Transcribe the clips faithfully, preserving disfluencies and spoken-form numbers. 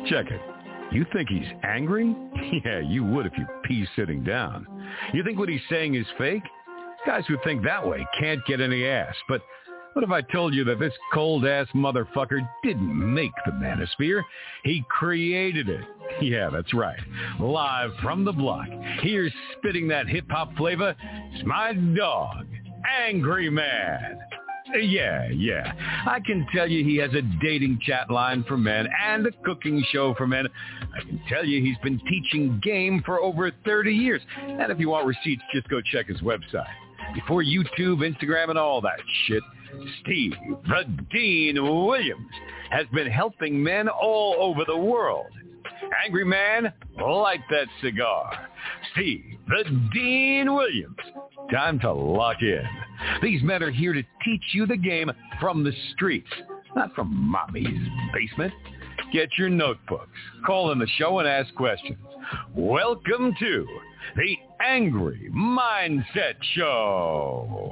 Check it. You think he's angry? Yeah, you would if you pee sitting down. You think what he's saying is fake? Guys who think that way can't get any ass. But what if I told you that this cold-ass motherfucker didn't make the manosphere? He created it. Yeah, that's right. Live from the block. Here's spitting that hip-hop flavor. It's my dog, Angry Man. Yeah, yeah. I can tell you he has a dating chat line for men and a cooking show for men. I can tell you he's been teaching game for over thirty years. And if you want receipts, just go check his website. Before YouTube, Instagram, and all that shit, Steve the Dean Williams has been helping men all over the world. Angry Man, light that cigar. Steve the Dean Williams. Time to lock in. These men are here to teach you the game from the streets, not from mommy's basement. Get your notebooks, call in the show, and ask questions. Welcome to the Angry Mindset Show.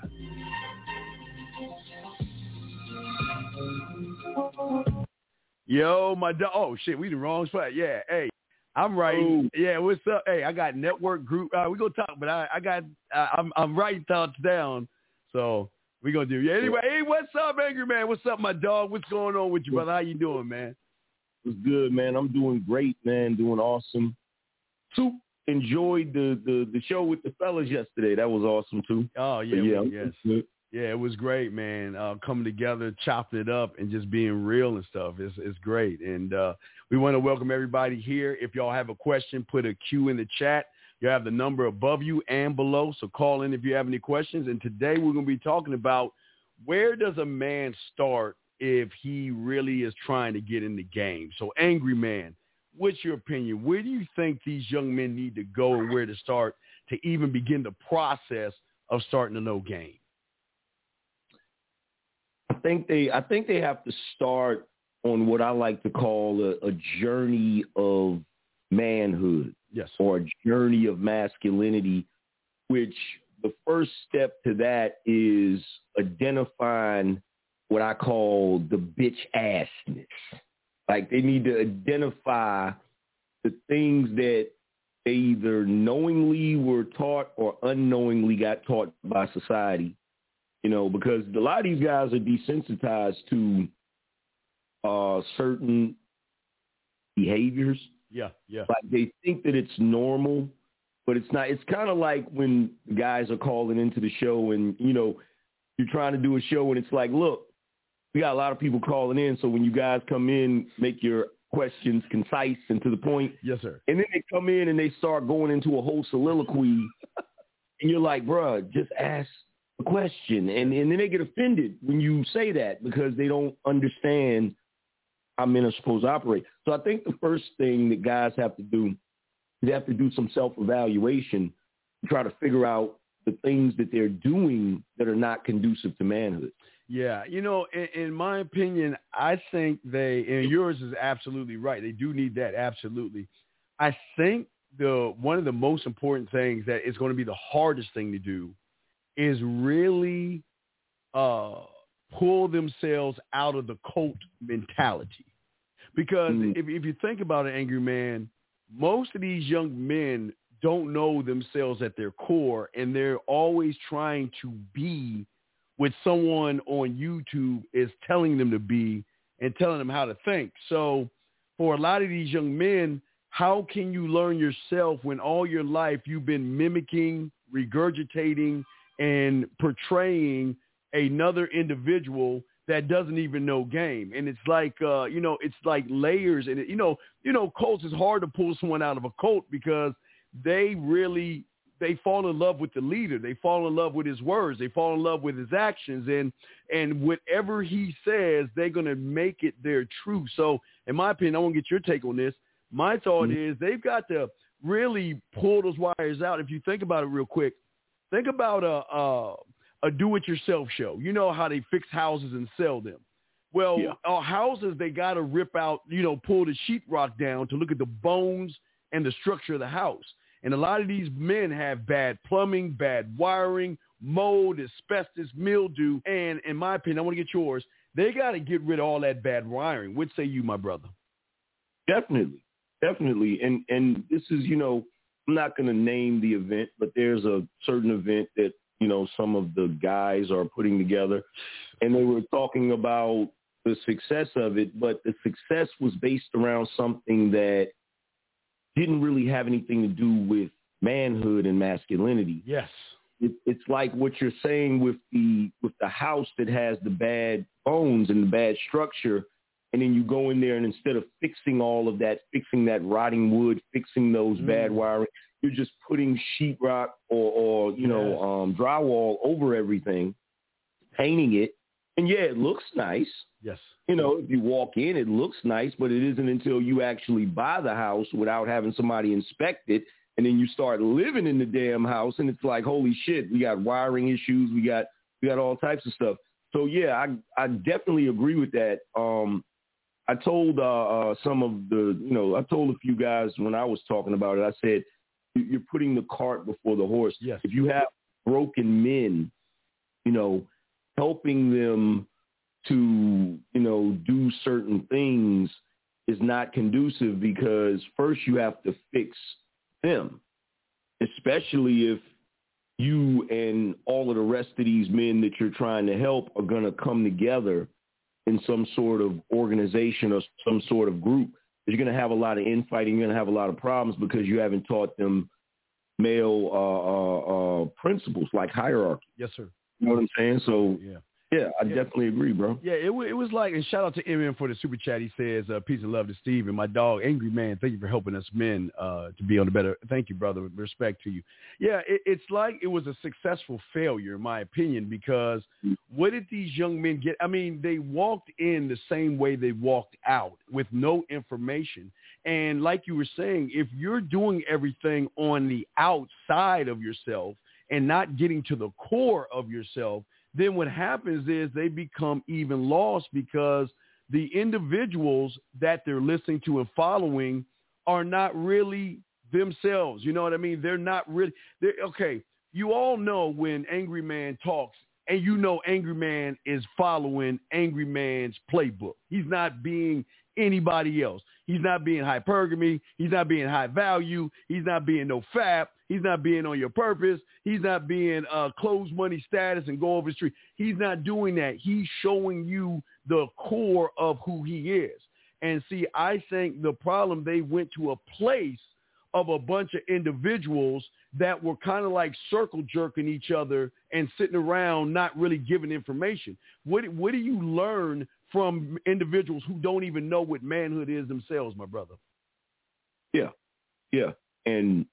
Yo, my dog. Oh, shit, we the wrong spot. Yeah, hey, I'm writing. Ooh. Yeah, what's up? Hey, I got network group. Uh, we gonna talk, but I, I got, uh, I'm, I'm writing thoughts down. So we gonna do. Yeah. Anyway, hey, what's up, Angry Man? What's up, my dog? What's going on with you, brother? How you doing, man? It's good, man. I'm doing great, man. Doing awesome. Soup enjoyed the, the, the show with the fellas yesterday. That was awesome too. Oh yeah, yeah, well, yes. Yeah, it was great, man. Uh, coming together, chopping it up, and just being real and stuff. It's, it's great. And uh, we want to welcome everybody here. If y'all have a question, put a Q in the chat. You have the number above you and below, so call in if you have any questions. And today we're going to be talking about where does a man start if he really is trying to get in the game? So, Angry Man, what's your opinion? Where do you think these young men need to go and where to start to even begin the process of starting to know game? I think they I think they have to start on what I like to call a, a journey of manhood. Yes. Or a journey of masculinity, which the first step to that is identifying what I call the bitch assness. Like they need to identify the things that they either knowingly were taught or unknowingly got taught by society. You know, because a lot of these guys are desensitized to uh, certain behaviors. Yeah, yeah. Like they think that it's normal, but it's not. It's kind of like when guys are calling into the show and, you know, you're trying to do a show and it's like, look, we got a lot of people calling in. So when you guys come in, make your questions concise and to the point. Yes, sir. And then they come in and they start going into a whole soliloquy. And you're like, bro, just ask a question. And, and then they get offended when you say that because they don't understand how men are supposed to operate. So I think the first thing that guys have to do, they have to do some self-evaluation to try to figure out the things that they're doing that are not conducive to manhood. Yeah, you know, in, in my opinion, I think they, and yours is absolutely right. They do need that, absolutely. I think the one of the most important things that is going to be the hardest thing to do is really uh, pull themselves out of the cult mentality. Because mm-hmm. if, if you think about it, Angry Man, most of these young men don't know themselves at their core, and they're always trying to be what someone on YouTube is telling them to be and telling them how to think. So for a lot of these young men, how can you learn yourself when all your life you've been mimicking, regurgitating, and portraying another individual that doesn't even know game? And it's like, uh, you know, it's like layers. And, it, you know, you know, cults, it's hard to pull someone out of a cult because they really, they fall in love with the leader. They fall in love with his words. They fall in love with his actions. And, and whatever he says, they're going to make it their truth. So in my opinion, I want to get your take on this. My thought mm-hmm. is they've got to really pull those wires out. If you think about it real quick, think about a, a, a do-it-yourself show. You know how they fix houses and sell them. Well, yeah. our houses, they got to rip out, you know, pull the sheetrock down to look at the bones and the structure of the house. And a lot of these men have bad plumbing, bad wiring, mold, asbestos, mildew. And in my opinion, I want to get yours, they got to get rid of all that bad wiring. What say you, my brother? Definitely, definitely. And and this is, you know, I'm not going to name the event, but there's a certain event that, you know, some of the guys are putting together, and they were talking about the success of it, but the success was based around something that didn't really have anything to do with manhood and masculinity. Yes. It, it's like what you're saying with the with the house that has the bad bones and the bad structure, and then you go in there and instead of fixing all of that, fixing that rotting wood, fixing those mm. bad wiring, you're just putting sheetrock or, or you yes. know, um, drywall over everything, painting it. And, yeah, it looks nice. Yes. You know, if you walk in, it looks nice, but it isn't until you actually buy the house without having somebody inspect it, and then you start living in the damn house, and it's like, holy shit, we got wiring issues, we got we got all types of stuff. So, yeah, I I definitely agree with that. Um, I told uh, uh, some of the, you know, I told a few guys when I was talking about it, I said, you're putting the cart before the horse. Yes. If you have broken men, you know, helping them to, you know, do certain things is not conducive, because first you have to fix them, especially if you and all of the rest of these men that you're trying to help are going to come together in some sort of organization or some sort of group. You're going to have a lot of infighting. You're going to have a lot of problems because you haven't taught them male uh, uh, uh, principles like hierarchy. Yes, sir. You know what I'm saying? So, yeah. Yeah, I yeah. definitely agree, bro. Yeah, it, it was like, and shout out to M M for the super chat. He says, uh, peace and love to Steve and my dog, Angry Man. Thank you for helping us men uh, to be on the better. Thank you, brother. Respect to you. Yeah, it, it's like it was a successful failure, in my opinion, because what did these young men get? I mean, they walked in the same way they walked out with no information. And like you were saying, if you're doing everything on the outside of yourself and not getting to the core of yourself, then what happens is they become even lost, because the individuals that they're listening to and following are not really themselves. You know what I mean? They're not really they're, okay. You all know when Angry Man talks, and you know Angry Man is following Angry Man's playbook. He's not being anybody else. He's not being hypergamy. He's not being high value. He's not being no fap. He's not being on your purpose. He's not being uh, close money status and go over the street. He's not doing that. He's showing you the core of who he is. And see, I think the problem, they went to a place of a bunch of individuals that were kind of like circle jerking each other and sitting around not really giving information. What, what do you learn from individuals who don't even know what manhood is themselves, my brother? Yeah, yeah. And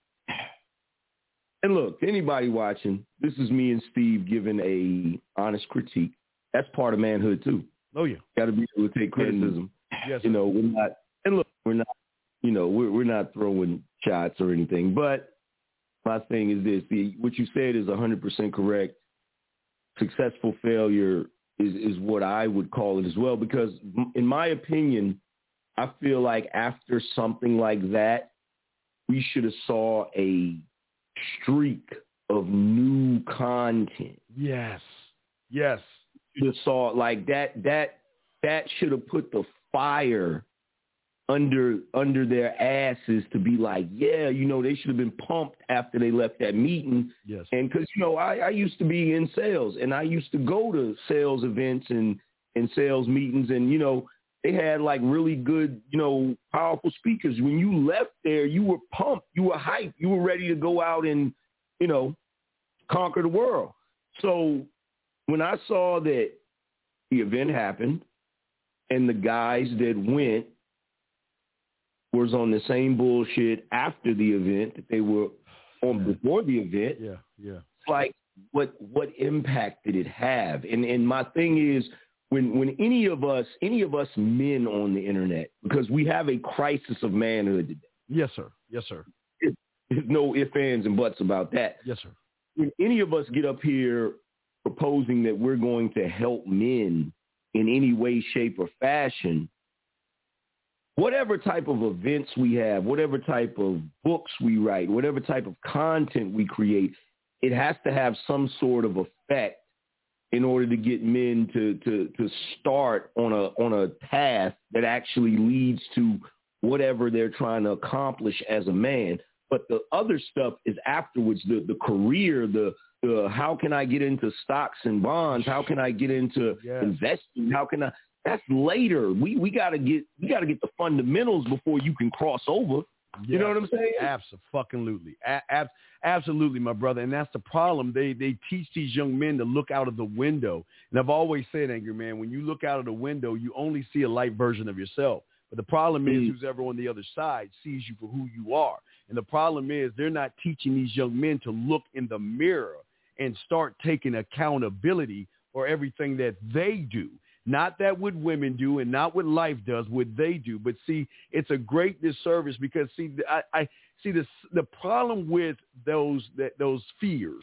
and look, anybody watching, this is me and Steve giving a honest critique. That's part of manhood too. Oh yeah, got to be able to take criticism. Yes, you know, we're not. And look, we're not. You know, we're we're not throwing shots or anything. But my thing is this: the, what you said is one hundred percent correct. Successful failure is is what I would call it as well, because in my opinion, I feel like after something like that, we should have saw a streak of new content. Yes. Yes. Should have saw like that that that should have put the fire under under their asses to be like, yeah, you know, they should have been pumped after they left that meeting. Yes. And because, you know, I, I used to be in sales, and I used to go to sales events and, and sales meetings, and, you know, they had like really good, you know, powerful speakers. When you left there, you were pumped, you were hyped, you were ready to go out and, you know, conquer the world. So when I saw that the event happened and the guys that went was on the same bullshit after the event that they were on yeah. before the event. Yeah, yeah. It's like, what what impact did it have? And and my thing is, when when any of us, any of us men on the internet, because we have a crisis of manhood today. Yes, sir. Yes, sir. It, there's no ifs, ands, and buts about that. Yes, sir. When any of us get up here proposing that we're going to help men in any way, shape, or fashion, whatever type of events we have, whatever type of books we write, whatever type of content we create, it has to have some sort of effect in order to get men to to to start on a on a path that actually leads to whatever they're trying to accomplish as a man. But the other stuff is afterwards, the, the career, the, the how can I get into stocks and bonds? How can I get into yes. investing? How can I? That's later. We we gotta get we gotta get the fundamentals before you can cross over. Yes. You know what I'm saying? Absolutely, a- ab- absolutely, my brother. And that's the problem. They they teach these young men to look out of the window. And I've always said, Angry Man, when you look out of the window, you only see a light version of yourself. But the problem is, who's ever on the other side sees you for who you are. And the problem is, they're not teaching these young men to look in the mirror and start taking accountability for everything that they do. Not that what women do and not what life does, what they do. But see, it's a great disservice because see, I, I see this, the problem with those that those fears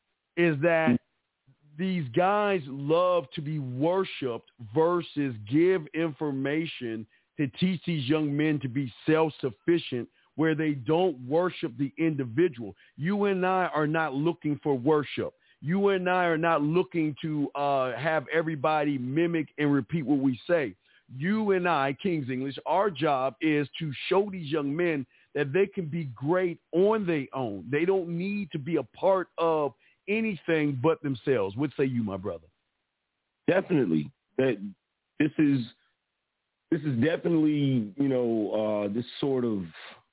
is that these guys love to be worshipped versus give information to teach these young men to be self-sufficient, where they don't worship the individual. You and I are not looking for worship. You and I are not looking to uh, have everybody mimic and repeat what we say. You and I, King's English, our job is to show these young men that they can be great on their own. They don't need to be a part of anything but themselves. What say you, my brother? Definitely. That this is this is definitely, you know, uh, this sort of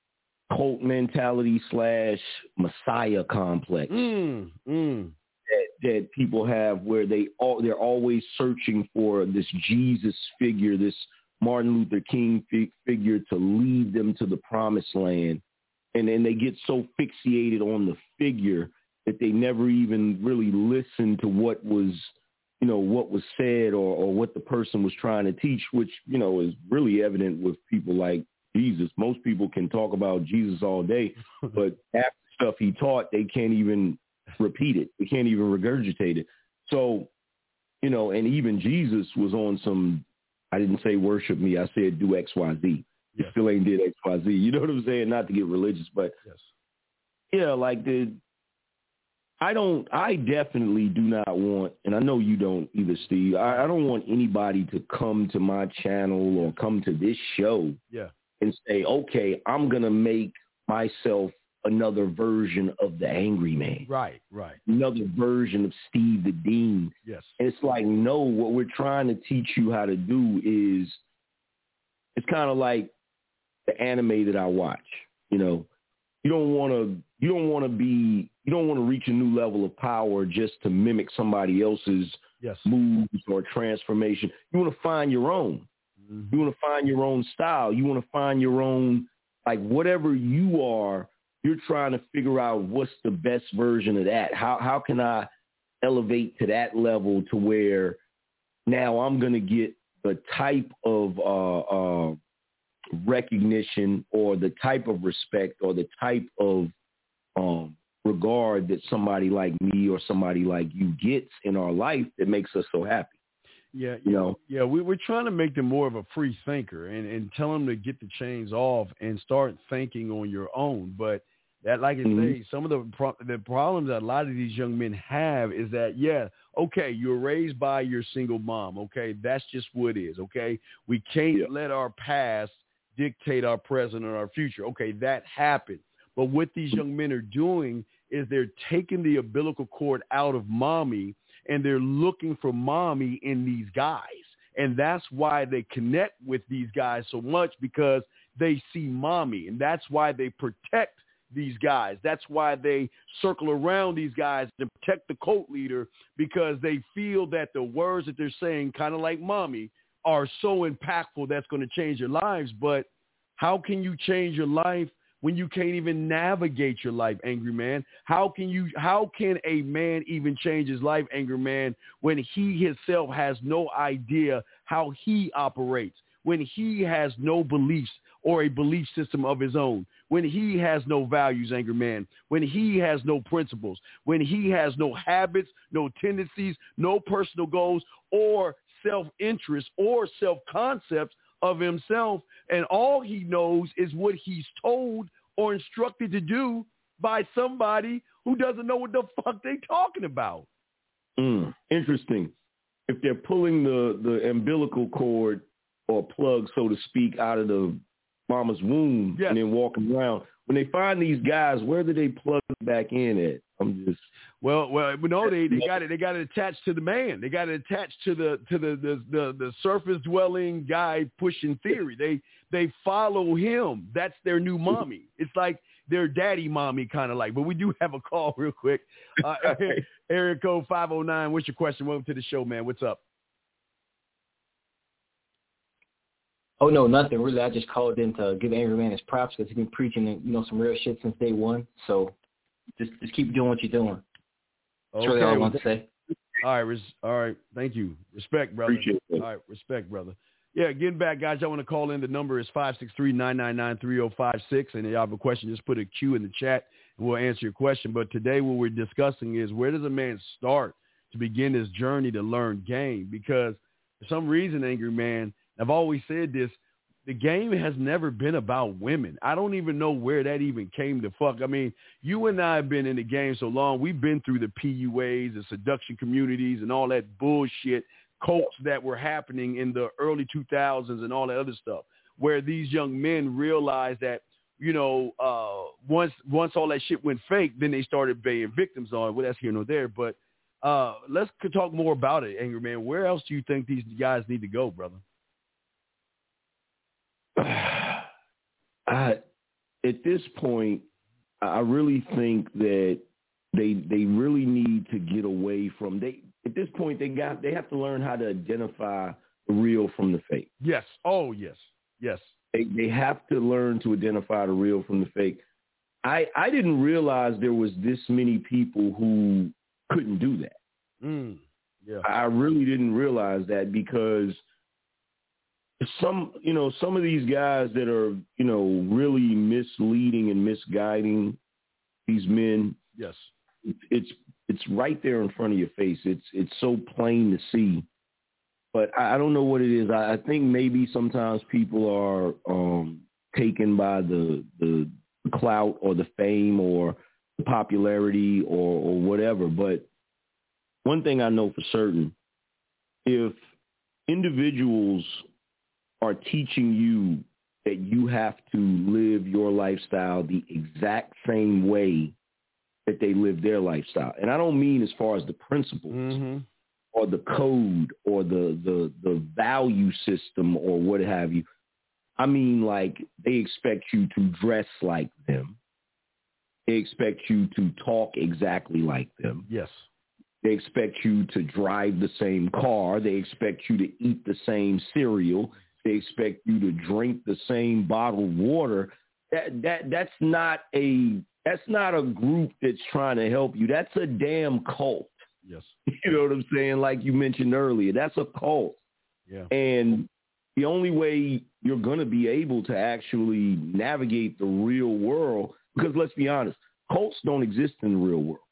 cult mentality slash Messiah complex. Mm, mm. That, that people have, where they all they're always searching for this Jesus figure, this Martin Luther King fig- figure to lead them to the promised land, and then they get so fixated on the figure that they never even really listen to what was, you know, what was said or, or what the person was trying to teach, which, you know, is really evident with people like Jesus. Most people can talk about Jesus all day, but after stuff he taught, they can't even repeat it. They can't even regurgitate it. So, you know, and even Jesus was on some, I didn't say worship me, I said do X, Y, Z. He still ain't did X, Y, Z. You know what I'm saying? Not to get religious, but yes. yeah, like the, I don't, I definitely do not want, and I know you don't either, Steve, I, I don't want anybody to come to my channel or come to this show yeah. and say, okay, I'm going to make myself another version of the Angry Man. Right, right. Another version of Steve the Dean. Yes. And it's like, no, what we're trying to teach you how to do is, it's kind of like the anime that I watch. You know, you don't want to, you don't want to be, you don't want to reach a new level of power just to mimic somebody else's yes. moves or transformation. You want to find your own. Mm-hmm. You want to find your own style. You want to find your own, like whatever you are, you're trying to figure out what's the best version of that. How how can I elevate to that level to where now I'm going to get the type of uh, uh, recognition or the type of respect or the type of um, regard that somebody like me or somebody like you gets in our life that makes us so happy. Yeah, you know, yeah, we, we're trying to make them more of a free thinker and, and tell them to get the chains off and start thinking on your own. But that, like I mm-hmm. say, some of the pro- the problems that a lot of these young men have is that, yeah, okay, you're raised by your single mom. Okay, that's just what it is. Okay, we can't yeah. let our past dictate our present and our future. Okay, that happened. But what these young men are doing is they're taking the umbilical cord out of mommy and they're looking for mommy in these guys. And that's why they connect with these guys so much, because they see mommy. And that's why they protect these guys. That's why they circle around these guys and protect the cult leader, because they feel that the words that they're saying, kind of like mommy, are so impactful that's going to change your lives. But how can you change your life when you can't even navigate your life, Angry Man? How can you, how can a man even change his life, Angry Man, when he himself has no idea how he operates, when he has no beliefs or a belief system of his own, when he has no values, Angry Man, when he has no principles, when he has no habits, no tendencies, no personal goals or self-interest or self-concepts of himself, and all he knows is what he's told or instructed to do by somebody who doesn't know what the fuck they talking about. Mm, interesting. If they're pulling the, the umbilical cord or plug, so to speak, out of the mama's womb yes. and then walking around. When they find these guys, where do they plug back in at? I'm just well, well, no, they, they got it. They got it attached to the man. They got it attached to the to the the the, the surface dwelling guy pushing theory. They they follow him. That's their new mommy. It's like their daddy mommy kind of like. But we do have a call real quick. Uh, area code five oh nine. What's your question? Welcome to the show, man. What's up? Oh, no, nothing. Really, I just called in to give Angry Man his props because he's been preaching, you know, some real shit since day one. So just just keep doing what you're doing. That's Okay. really all I want to say. All right. Res- all right. Thank you. Respect, brother. Appreciate it. All right. Respect, brother. Yeah, getting back, guys. I want to call in. The number is five six three, nine nine nine, three oh five six. And if you have a question, just put a Q in the chat and we'll answer your question. But today what we're discussing is where does a man start to begin his journey to learn game? Because for some reason, Angry Man, I've always said this, the game has never been about women. I don't even know where that even came to fuck. I mean, you and I have been in the game so long. We've been through the P U As, the seduction communities, and all that bullshit, cults that were happening in the early two thousands and all that other stuff, where these young men realized that, you know, uh, once once all that shit went fake, then they started being victims on it. Well, that's here nor there. But uh, let's talk more about it, Angry Man. Where else do you think these guys need to go, brother? I, at this point, I really think that they they really need to get away from they. At this point, they got they have to learn how to identify the real from the fake. Yes. Oh, yes. Yes. They they have to learn to identify the real from the fake. I I didn't realize there was this many people who couldn't do that. Mm, yeah. I really didn't realize that because some, you know, some of these guys that are, you know, really misleading and misguiding these men. Yes. It's it's right there in front of your face. It's it's so plain to see. But I, I don't know what it is. I, I think maybe sometimes people are um, taken by the the clout or the fame or the popularity or, or whatever. But one thing I know for certain, if individuals are teaching you that you have to live your lifestyle the exact same way that they live their lifestyle. And I don't mean as far as the principles mm-hmm. or the code or the, the, the value system or what have you. I mean, like, they expect you to dress like them. They expect you to talk exactly like them. Yes. They expect you to drive the same car. They expect you to eat the same cereal. They expect you to drink the same bottled water. That that that's not a that's not a group that's trying to help you. That's a damn cult. Yes. You know what I'm saying? Like you mentioned earlier, that's a cult. Yeah. And the only way you're going to be able to actually navigate the real world, because let's be honest, cults don't exist in the real world.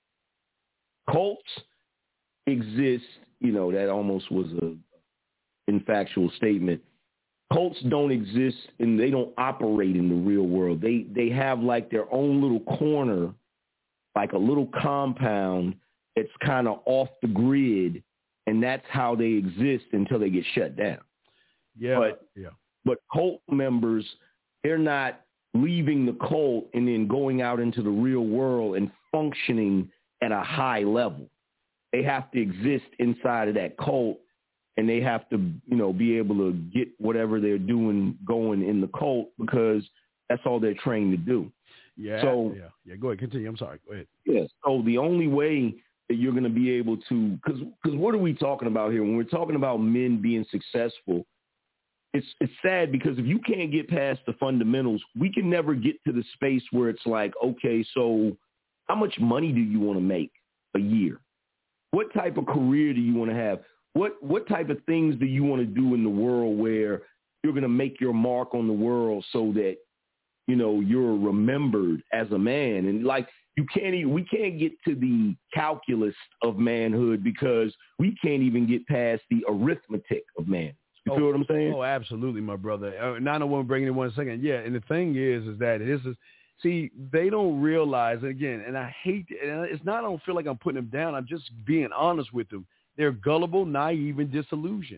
Cults exist, you know, that almost was a infactual statement. Cults don't exist and they don't operate in the real world. They they have like their own little corner, like a little compound that's kind of off the grid, and that's how they exist until they get shut down. Yeah, but, yeah. But cult members, they're not leaving the cult and then going out into the real world and functioning at a high level. They have to exist inside of that cult, and they have to, you know, be able to get whatever they're doing going in the cult because that's all they're trained to do. Yeah. So, yeah. Yeah. Go ahead. Continue. I'm sorry. Go ahead. Yeah. So the only way that you're going to be able to, because because what are we talking about here? When we're talking about men being successful, it's it's sad because if you can't get past the fundamentals, we can never get to the space where it's like, okay, so how much money do you want to make a year? What type of career do you want to have? What what type of things do you want to do in the world where you're going to make your mark on the world so that, you know, you're remembered as a man? And like, you can't even, we can't get to the calculus of manhood because we can't even get past the arithmetic of man. You oh, feel what I'm saying? Oh, absolutely, my brother. Uh, now I don't want to bring it in one second. Yeah, and the thing is, is that this is, see, they don't realize, and again, and I hate, and it's not, I don't feel like I'm putting them down. I'm just being honest with them. They're gullible, naive, and disillusioned.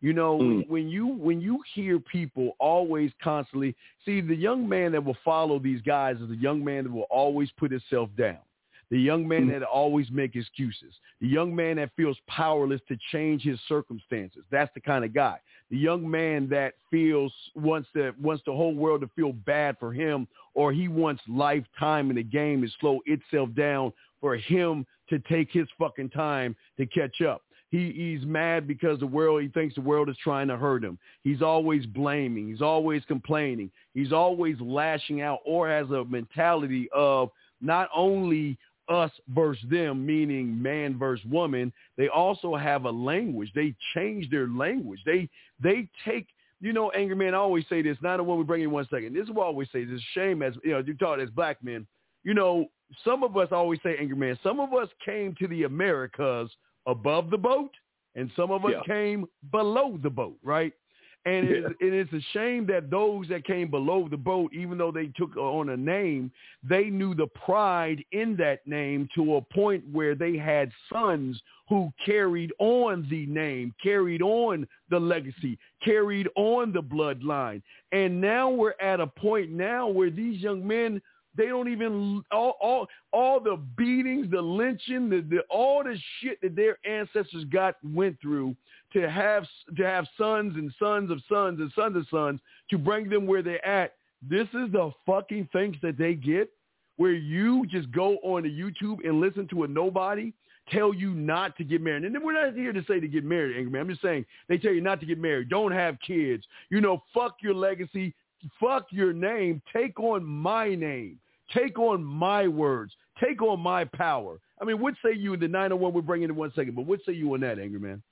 You know, Mm. when you when you hear people always constantly see the young man that will follow these guys is the young man that will always put himself down. The young man that always make excuses. The young man that feels powerless to change his circumstances. That's the kind of guy. The young man that feels wants the wants the whole world to feel bad for him, or he wants lifetime in the game to slow itself down for him to take his fucking time to catch up. He, he's mad because the world, he thinks the world is trying to hurt him. He's always blaming. He's always complaining. He's always lashing out, or has a mentality of not only us versus them, meaning man versus woman. They also have a language. They change their language. They they take, you know, Angry Man, I always say this, not the one we bring in one second. This is what I always say. It's a shame as, you know, you talk as black men. You know, some of us I always say, Angry Man, some of us came to the Americas above the boat, and some of us yeah. came below the boat, right? And yeah. it, it is a shame that those that came below the boat, even though they took on a name, they knew the pride in that name to a point where they had sons who carried on the name, carried on the legacy, carried on the bloodline. And now we're at a point now where these young men, they don't even, all all, all the beatings, the lynching, the, the all the shit that their ancestors got went through to have to have sons and sons of sons and sons of sons to bring them where they're at. This is the fucking things that they get, where you just go on to YouTube and listen to a nobody tell you not to get married. And then we're not here to say to get married, Angry Man. I'm just saying they tell you not to get married. Don't have kids. You know, fuck your legacy. Fuck your name. Take on my name. Take on my words. Take on my power. I mean, what say you in the nine oh one we're bringing in one second, but what say you on that, Angry Man?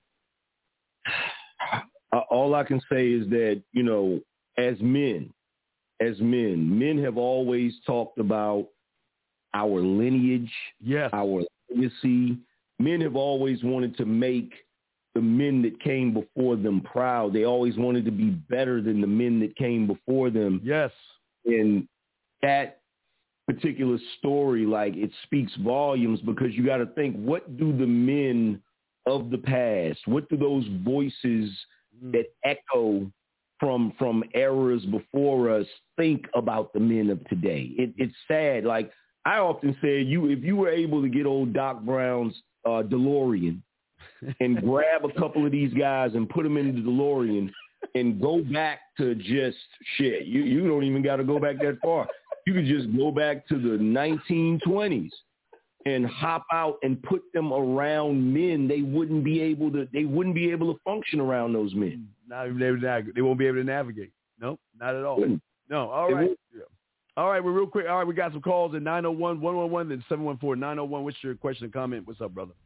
All I can say is that, you know, as men, as men, men have always talked about our lineage, yes, our legacy. Men have always wanted to make the men that came before them proud. They always wanted to be better than the men that came before them. Yes. And that particular story, like, it speaks volumes, because you got to think, what do the men of the past, what do those voices mm. that echo from from eras before us think about the men of today? It, it's sad. Like, I often say, you if you were able to get old Doc Brown's uh, DeLorean and grab a couple of these guys and put them into the DeLorean and go back to just shit, you, you don't even got to go back that far. You could just go back to the nineteen twenties and hop out and put them around men. They wouldn't be able to. They wouldn't be able to function around those men. Not even able to navigate. They won't be able to navigate. Nope, not at all. Wouldn't. No. All right. Yeah. All right. We're real quick. All right. We got some calls at nine oh one, one one one, then seven one four, nine oh one. What's your question or comment? What's up, brother?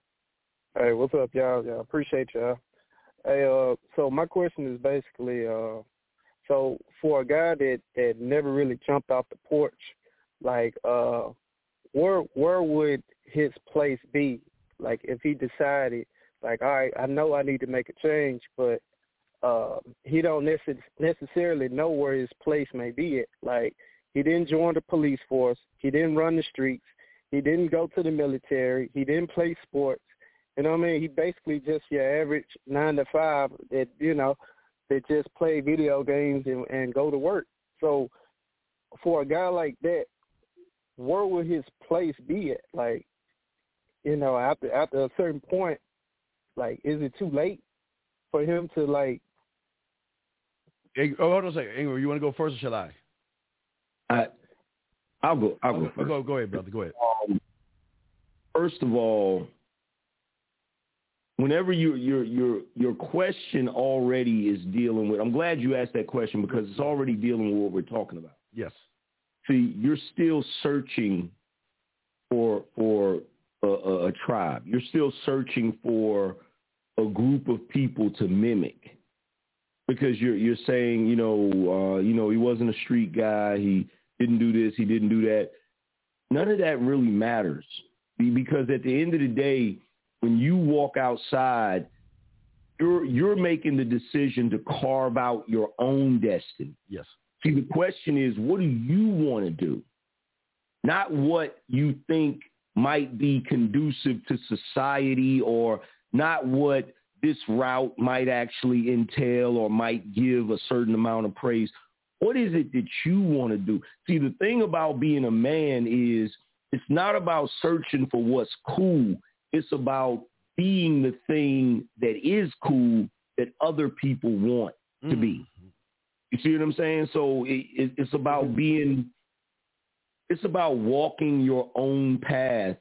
Hey, what's up, y'all? Yeah, appreciate y'all. Hey, uh, so my question is basically, uh, so for a guy that, that never really jumped off the porch, like, uh, where where would his place be? Like, if he decided, like, all right, I know I need to make a change, but uh, he don't necess- necessarily know where his place may be at. Like, he didn't join the police force. He didn't run the streets. He didn't go to the military. He didn't play sports. You know what I mean? He basically just your average nine to five that, you know, that just play video games and, and go to work. So for a guy like that, where would his place be at? Like, you know, after after a certain point, like, is it too late for him to, like? Hey, oh, hold on a second. Ingrid, you want to go first or shall I? I, I'll go. I'll go first. Go, go ahead, brother. Go ahead. Um, first of all, whenever your your your your question already is dealing with, I'm glad you asked that question, because it's already dealing with what we're talking about. Yes. See, you're still searching for for a, a, a tribe. You're still searching for a group of people to mimic, because you're you're saying, you know, uh, you know, he wasn't a street guy. He didn't do this. He didn't do that. None of that really matters, because at the end of the day, when you walk outside, you're you're making the decision to carve out your own destiny. Yes. See, the question is, what do you want to do? Not what you think might be conducive to society, or not what this route might actually entail or might give a certain amount of praise. What is it that you want to do? See, the thing about being a man is it's not about searching for what's cool. It's about being the thing that is cool that other people want mm. to be. You see what I'm saying? So it, it, it's about being, it's about walking your own path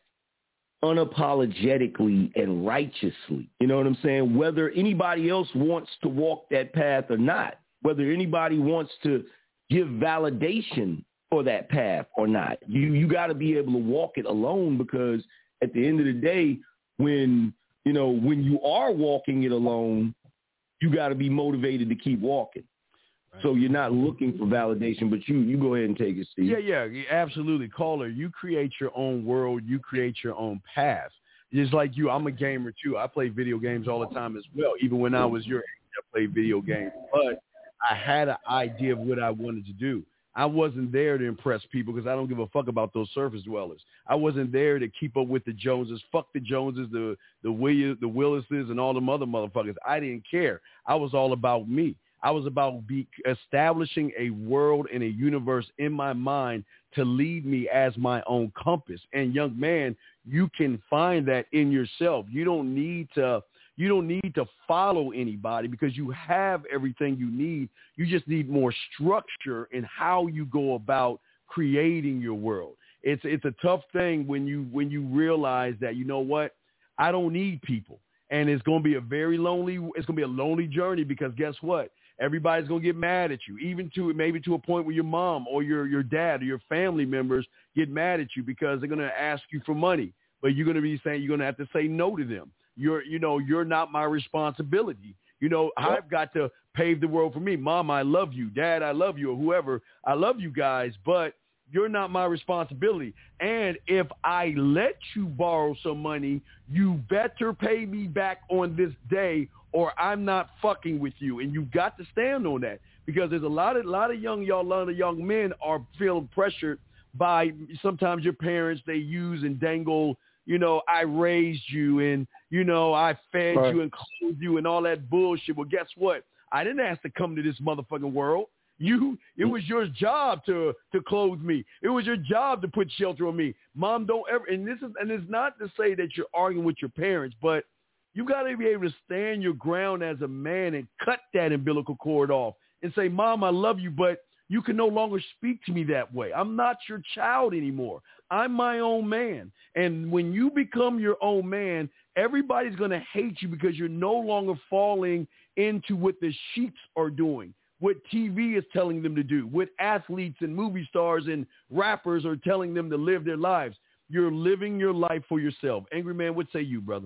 unapologetically and righteously. You know what I'm saying? Whether anybody else wants to walk that path or not, whether anybody wants to give validation for that path or not. You you got to be able to walk it alone, because at the end of the day, when, you know, when you are walking it alone, you got to be motivated to keep walking. Right. So you're not looking for validation, but you, you go ahead and take it, Steve. Yeah, yeah, absolutely. Caller, you create your own world. You create your own path. Just like you, I'm a gamer too. I play video games all the time as well. Even when I was your age, I played video games. But I had an idea of what I wanted to do. I wasn't there to impress people because I don't give a fuck about those surface dwellers. I wasn't there to keep up with the Joneses. Fuck the Joneses, the the Williams, the Willises, and all them other motherfuckers. I didn't care. I was all about me. I was about be establishing a world and a universe in my mind to lead me as my own compass. And young man, you can find that in yourself. You don't need to. You don't need to follow anybody because you have everything you need. You just need more structure in how you go about creating your world. It's it's a tough thing when you when you realize that, you know what, I don't need people. And it's going to be a very lonely, it's going to be a lonely journey, because guess what? Everybody's going to get mad at you, even to maybe to a point where your mom or your, your dad or your family members get mad at you because they're going to ask you for money. But you're going to be saying, you're going to have to say no to them. You're, you know, you're not my responsibility. You know, I've got to pave the world for me. Mom, I love you. Dad, I love you. Or whoever, I love you guys, but you're not my responsibility. And if I let you borrow some money, you better pay me back on this day, or I'm not fucking with you. And you got to stand on that, because there's a lot of, lot of young, y'all, a lot of young men are feeling pressured by sometimes your parents. They use and dangle, you know, I raised you and, you know, I fed right. you and clothed you and all that bullshit. Well, guess what? I didn't ask to come to this motherfucking world. You, it was your job to, to clothe me. It was your job to put shelter on me. Mom, don't ever, and this is, and it's not to say that you're arguing with your parents, but you got to be able to stand your ground as a man and cut that umbilical cord off and say, Mom, I love you, but you can no longer speak to me that way. I'm not your child anymore. I'm my own man. And when you become your own man, everybody's going to hate you because you're no longer falling into what the sheeps are doing, what T V is telling them to do, what athletes and movie stars and rappers are telling them to live their lives. You're living your life for yourself. Angry Man, what say you, brother?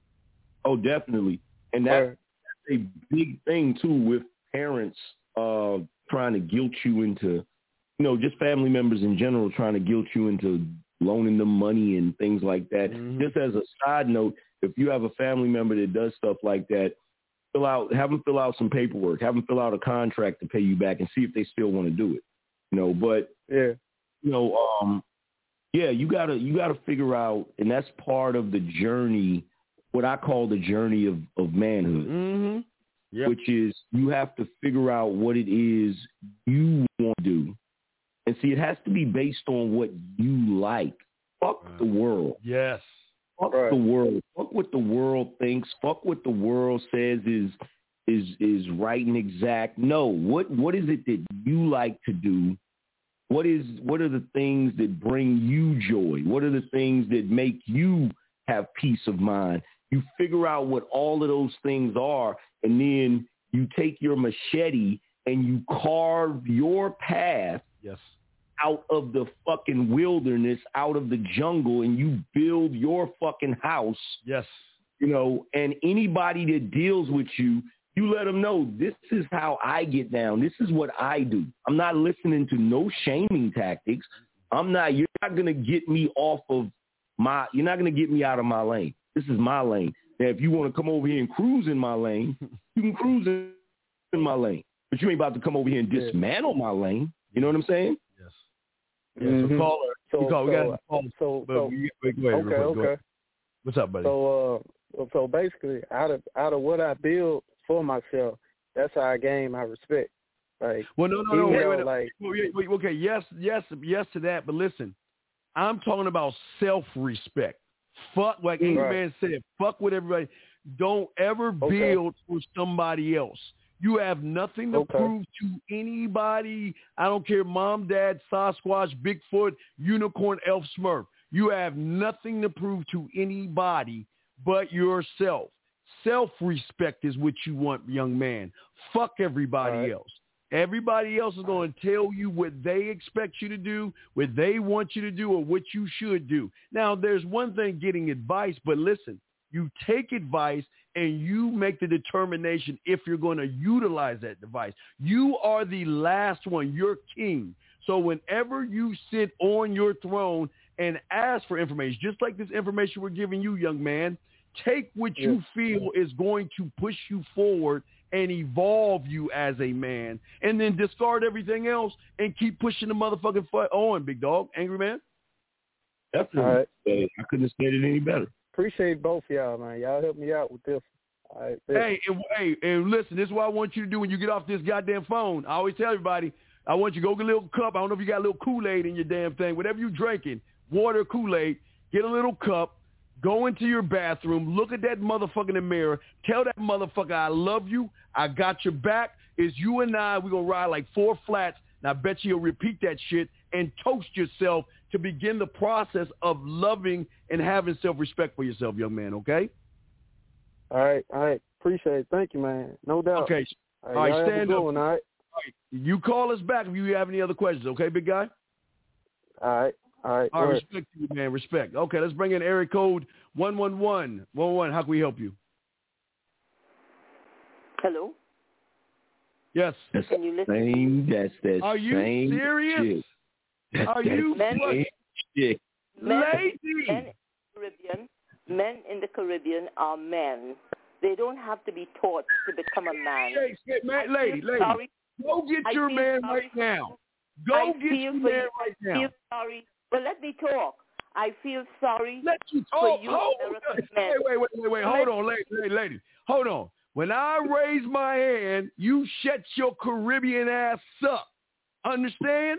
Oh, definitely. And that, that's a big thing, too, with parents uh, trying to guilt you into, you know, just family members in general trying to guilt you into loaning them money and things like that. Mm-hmm. Just as a side note, if you have a family member that does stuff like that, fill out, have them fill out some paperwork, have them fill out a contract to pay you back and see if they still want to do it. You know, but, yeah, you know, um, yeah, you gotta, you gotta figure out, and that's part of the journey, what I call the journey of, of manhood, mm-hmm. yep. which is you have to figure out what it is you want to do. And see, it has to be based on what you like. Fuck right. the world. Yes. Fuck right. the world. Fuck what the world thinks. Fuck what the world says is is is right and exact. No. What what is it that you like to do? What is what are the things that bring you joy? What are the things that make you have peace of mind? You figure out what all of those things are, and then you take your machete and you carve your path yes. out of the fucking wilderness, out of the jungle, and you build your fucking house. Yes. You know, and anybody that deals with you, you let them know, this is how I get down. This is what I do. I'm not listening to no shaming tactics. I'm not, you're not going to get me off of my, you're not going to get me out of my lane. This is my lane. Now, if you want to come over here and cruise in my lane, you can cruise in my lane. But you ain't about to come over here and dismantle my lane. You know what I'm saying? Yes. Yeah, mm-hmm. so caller. So, call, we so, got to call. So, but so we, wait, go ahead, okay, real quick, okay. Go ahead. What's up, buddy? So, uh, so basically, out of out of what I build for myself, that's how I gain my respect. Like, well, no, no, no, wait, though, wait, like, wait, wait, okay, yes, yes, yes to that, but listen, I'm talking about self-respect. Fuck, like any right. man said, fuck with everybody. Don't ever okay. build for somebody else. You have nothing to okay. prove to anybody. I don't care, mom, dad, Sasquatch, Bigfoot, unicorn, elf, Smurf. You have nothing to prove to anybody but yourself. Self-respect is what you want, young man. Fuck everybody right. else. Everybody else is going to tell you what they expect you to do, what they want you to do, or what you should do. Now, there's one thing getting advice, but listen, you take advice and you make the determination if you're going to utilize that device. You are the last one. You're king. So whenever you sit on your throne and ask for information, just like this information we're giving you, young man, take what yeah. you feel is going to push you forward and evolve you as a man, and then discard everything else and keep pushing the motherfucking foot on, big dog. Angry man? Definitely. All right. I couldn't have said it any better. Appreciate both of y'all, man. Y'all help me out with this. All right, hey, and, hey, and listen, this is what I want you to do when you get off this goddamn phone. I always tell everybody, I want you to go get a little cup. I don't know if you got a little Kool-Aid in your damn thing. Whatever you're drinking, water, Kool-Aid, get a little cup. Go into your bathroom, look at that motherfucker in the mirror, tell that motherfucker I love you, I got your back, it's you and I, we're going to ride like four flats, and I bet you you'll repeat that shit and toast yourself to begin the process of loving and having self-respect for yourself, young man, okay? All right, all right, appreciate it. Thank you, man. No doubt. Okay, all right, right, all right stand up. Going, all right? All right, you call us back if you have any other questions, okay, big guy? All right. All right. All right, respect you, man. Respect. Okay, let's bring in area code one one one. one one, how can we help you? Hello? Yes. That's Can you listen? Same, that's that Are you same serious? shit. That's Are that you men, same shit. men, lady? Men in the Caribbean, men in the Caribbean are men. They don't have to be taught to become a man. Hey, hey, man lady, lady, sorry. go get I your man sorry. right now. Go I get your man you. right I now. feel sorry. Well, let me talk. I feel sorry Let you for talk. you Hold, American wait, men. wait, wait, wait, wait. Hold on, lady, lady, lady. Hold on. When I raise my hand, you shut your Caribbean ass up. Understand?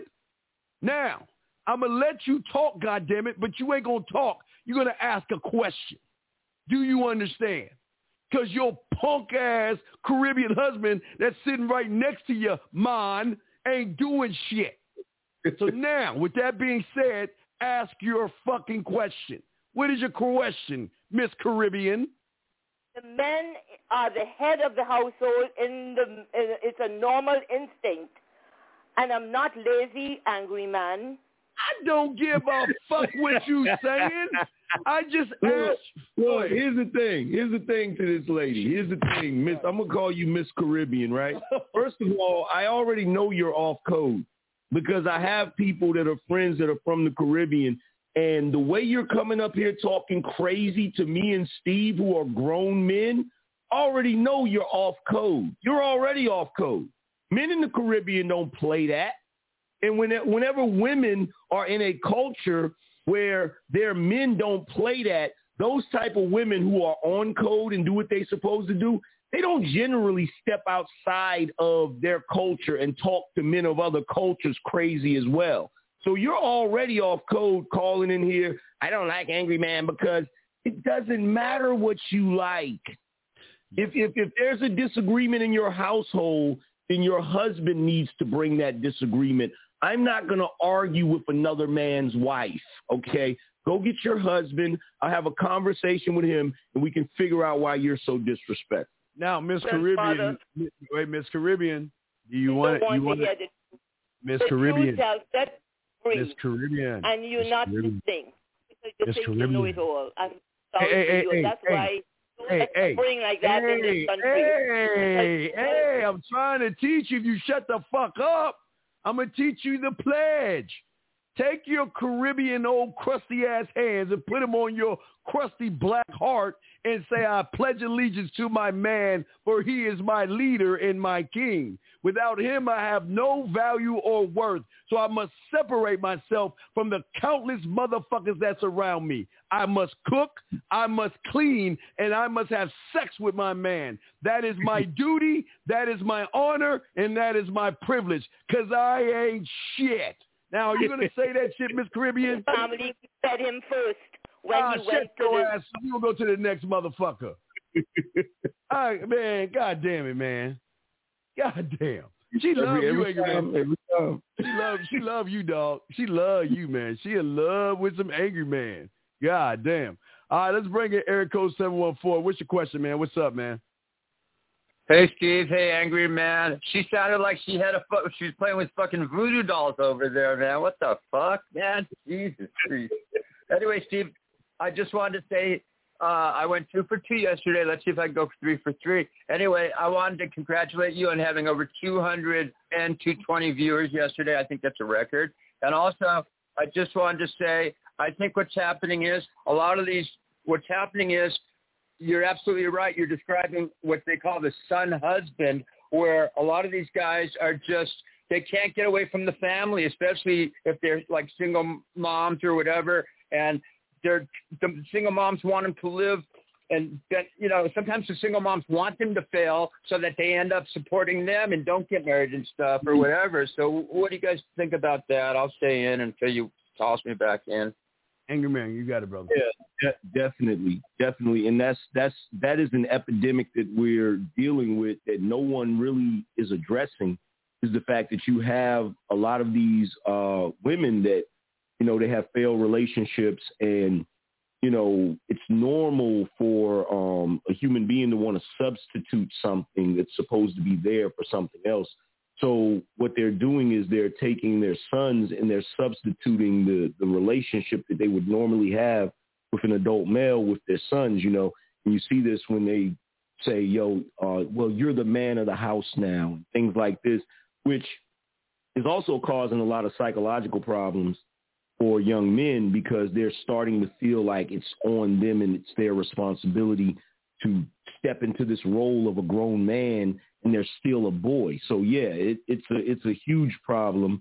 Now, I'm going to let you talk, goddammit, but you ain't going to talk. You're going to ask a question. Do you understand? Because your punk-ass Caribbean husband that's sitting right next to you, man, ain't doing shit. So now, with that being said, ask your fucking question. What is your question, Miss Caribbean? The men are the head of the household. In the, in, it's a normal instinct. And I'm not lazy, angry man. I don't give a fuck what you saying. I just asked. Well, here's the thing. Here's the thing to this lady. Here's the thing, Miss. I'm gonna call you Miss Caribbean, right? First of all, I already know you're off code because I have people that are friends that are from the Caribbean, and the way you're coming up here talking crazy to me and Steve, who are grown men, already know you're off code. You're already off code. Men in the Caribbean don't play that. And when, whenever women are in a culture where their men don't play that, those type of women who are on code and do what they're supposed to do, they don't generally step outside of their culture and talk to men of other cultures crazy as well. So you're already off code calling in here, I don't like Angry Man, because it doesn't matter what you like. If, if, if there's a disagreement in your household, then your husband needs to bring that disagreement. I'm not going to argue with another man's wife, okay? Go get your husband. I'll have a conversation with him, and we can figure out why you're so disrespectful. Now, Miss Caribbean, wait, Miss Caribbean, do you want want you want Miss Caribbean, Miss Caribbean, and you're Miss not Caribbean. listening because you Miss think Caribbean. you know it all. I'm sorry Hey, for hey, you. hey, That's hey, why don't hey, let hey, bring like that hey, in this country. Hey, hey, I'm trying to teach you. If you shut the fuck up, I'm going to teach you the pledge. Take your Caribbean old crusty-ass hands and put them on your crusty black heart and say, I pledge allegiance to my man, for he is my leader and my king. Without him, I have no value or worth. So I must separate myself from the countless motherfuckers that surround me. I must cook, I must clean, and I must have sex with my man. That is my duty, that is my honor, and that is my privilege, because I ain't shit. Now, are you going to say that shit, Miss Caribbean? Family said him first when ah, he shut went to your the... ass. We're going to go to the next motherfucker. All right, man, God damn it, man. God damn. She love every, you, every Angry time, Man. every time. She love, she love you, dog. She love you, man. She in love with some Angry Man. God damn. All right, let's bring in Eric Code seven one four. What's your question, man? What's up, man? Hey, Steve. Hey, Angry Man. She sounded like she had a fu- she was playing with fucking voodoo dolls over there, man. What the fuck, man? Jesus Christ. Anyway, Steve, I just wanted to say uh, I went two for two yesterday. Let's see if I can go three for three. Anyway, I wanted to congratulate you on having over two hundred and two hundred twenty viewers yesterday. I think that's a record. And also, I just wanted to say, I think what's happening is a lot of these, what's happening is, you're absolutely right. You're describing what they call the son husband, where a lot of these guys are just, they can't get away from the family, especially if they're like single moms or whatever. And they're, the single moms want them to live. And, that, you know, sometimes the single moms want them to fail so that they end up supporting them and don't get married and stuff or whatever. So what do you guys think about that? I'll stay in until you toss me back in. Angry Man, you got it, brother. Yeah, de- definitely, definitely, and that's that's that is an epidemic that we're dealing with that no one really is addressing. Is the fact that you have a lot of these uh, women that, you know, they have failed relationships, and you know it's normal for um, a human being to want to substitute something that's supposed to be there for something else. So what they're doing is they're taking their sons and they're substituting the, the relationship that they would normally have with an adult male with their sons, you know. And you see this when they say, yo, uh, well, you're the man of the house now, and things like this, which is also causing a lot of psychological problems for young men because they're starting to feel like it's on them and it's their responsibility to step into this role of a grown man, and they're still a boy. So yeah, it, it's a it's a huge problem,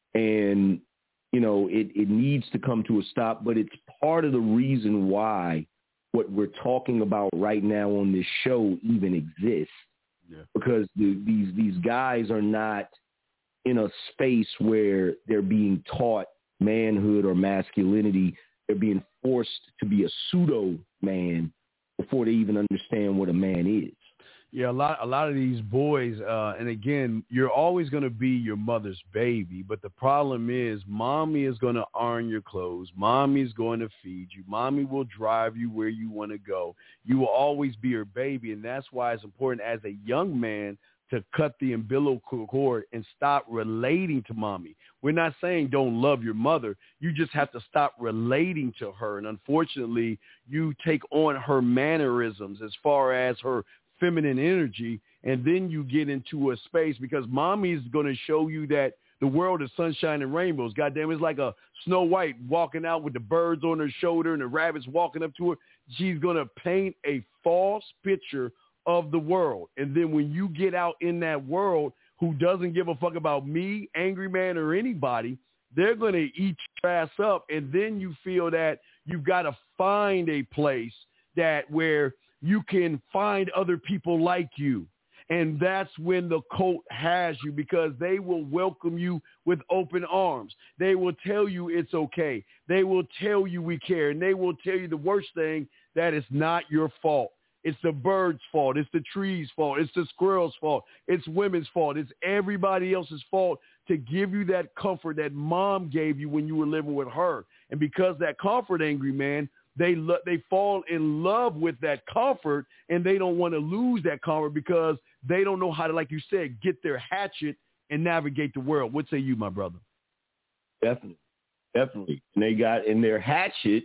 and you know it, it needs to come to a stop. But it's part of the reason why what we're talking about right now on this show even exists, yeah. because the, these these guys are not in a space where they're being taught manhood or masculinity. They're being forced to be a pseudo man before they even understand what a man is. Yeah, a lot, a lot of these boys, uh, and again, you're always going to be your mother's baby, but the problem is mommy is going to iron your clothes. Mommy is going to feed you. Mommy will drive you where you want to go. You will always be her baby, and that's why it's important as a young man to cut the umbilical cord and stop relating to mommy. We're not saying don't love your mother. You just have to stop relating to her. And unfortunately, you take on her mannerisms as far as her feminine energy, and then you get into a space because mommy is going to show you that the world is sunshine and rainbows. Goddamn, it's like a Snow White walking out with the birds on her shoulder and the rabbits walking up to her. She's going to paint a false picture of the world. And then when you get out in that world who doesn't give a fuck about me, Angry Man, or anybody, they're going to eat your ass up. And then you feel that you've got to find a place that where you can find other people like you. And that's when the cult has you, because they will welcome you with open arms. They will tell you it's okay. They will tell you we care. And they will tell you the worst thing, that it's not your fault. It's the birds' fault. It's the trees' fault. It's the squirrels' fault. It's women's fault. It's everybody else's fault to give you that comfort that mom gave you when you were living with her. And because that comfort, Angry Man, they lo- they fall in love with that comfort, and they don't want to lose that comfort because they don't know how to, like you said, get their hatchet and navigate the world. What say you, my brother? Definitely. Definitely. And they got in their hatchet.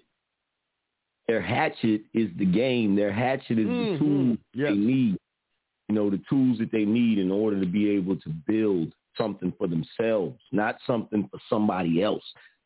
Their hatchet is the game. Their hatchet is mm-hmm. the tool yes. they need, you know, the tools that they need in order to be able to build something for themselves, not something for somebody else.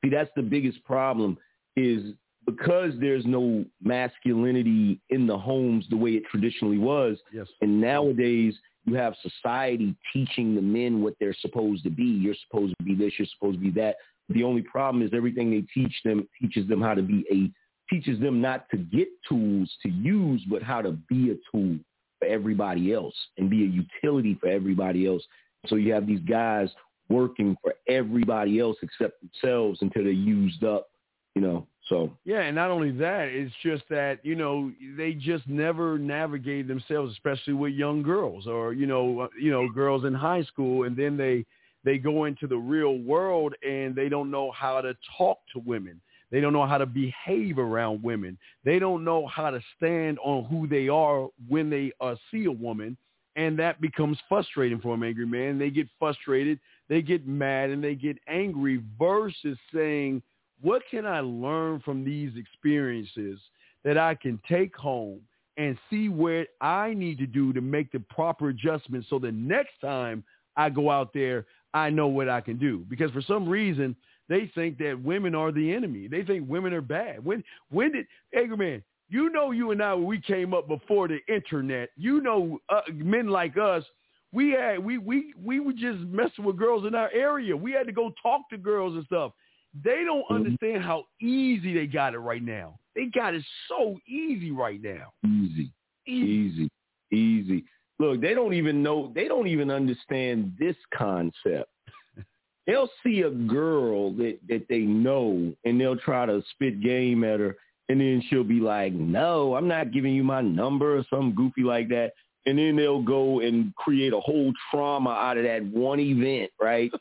See, that's the biggest problem is because there's no masculinity in the homes the way it traditionally was. Yes. And nowadays you have society teaching the men what they're supposed to be. You're supposed to be this, you're supposed to be that. The only problem is everything they teach them teaches them how to be a, teaches them not to get tools to use, but how to be a tool for everybody else and be a utility for everybody else. So you have these guys working for everybody else except themselves until they're used up, you know. So yeah, and not only that, it's just that, you know, they just never navigate themselves, especially with young girls or, you know, you know, girls in high school, and then they they go into the real world and they don't know how to talk to women. They don't know how to behave around women. They don't know how to stand on who they are when they uh, see a woman, and that becomes frustrating for them, angry man. They get frustrated, they get mad, and they get angry versus saying, what can I learn from these experiences that I can take home and see what I need to do to make the proper adjustments so the next time I go out there, I know what I can do. Because for some reason, they think that women are the enemy. They think women are bad. When when did, Angry Man, you know you and I, when we came up before the internet, you know uh, men like us, we had we, we, we were just messing with girls in our area. We had to go talk to girls and stuff. They don't understand how easy they got it right now. They got it so easy right now. Easy, easy, easy. Look, they don't even know, they don't even understand this concept. They'll see a girl that, that they know, and they'll try to spit game at her, and then she'll be like, no, I'm not giving you my number or something goofy like that. And then they'll go and create a whole trauma out of that one event, right?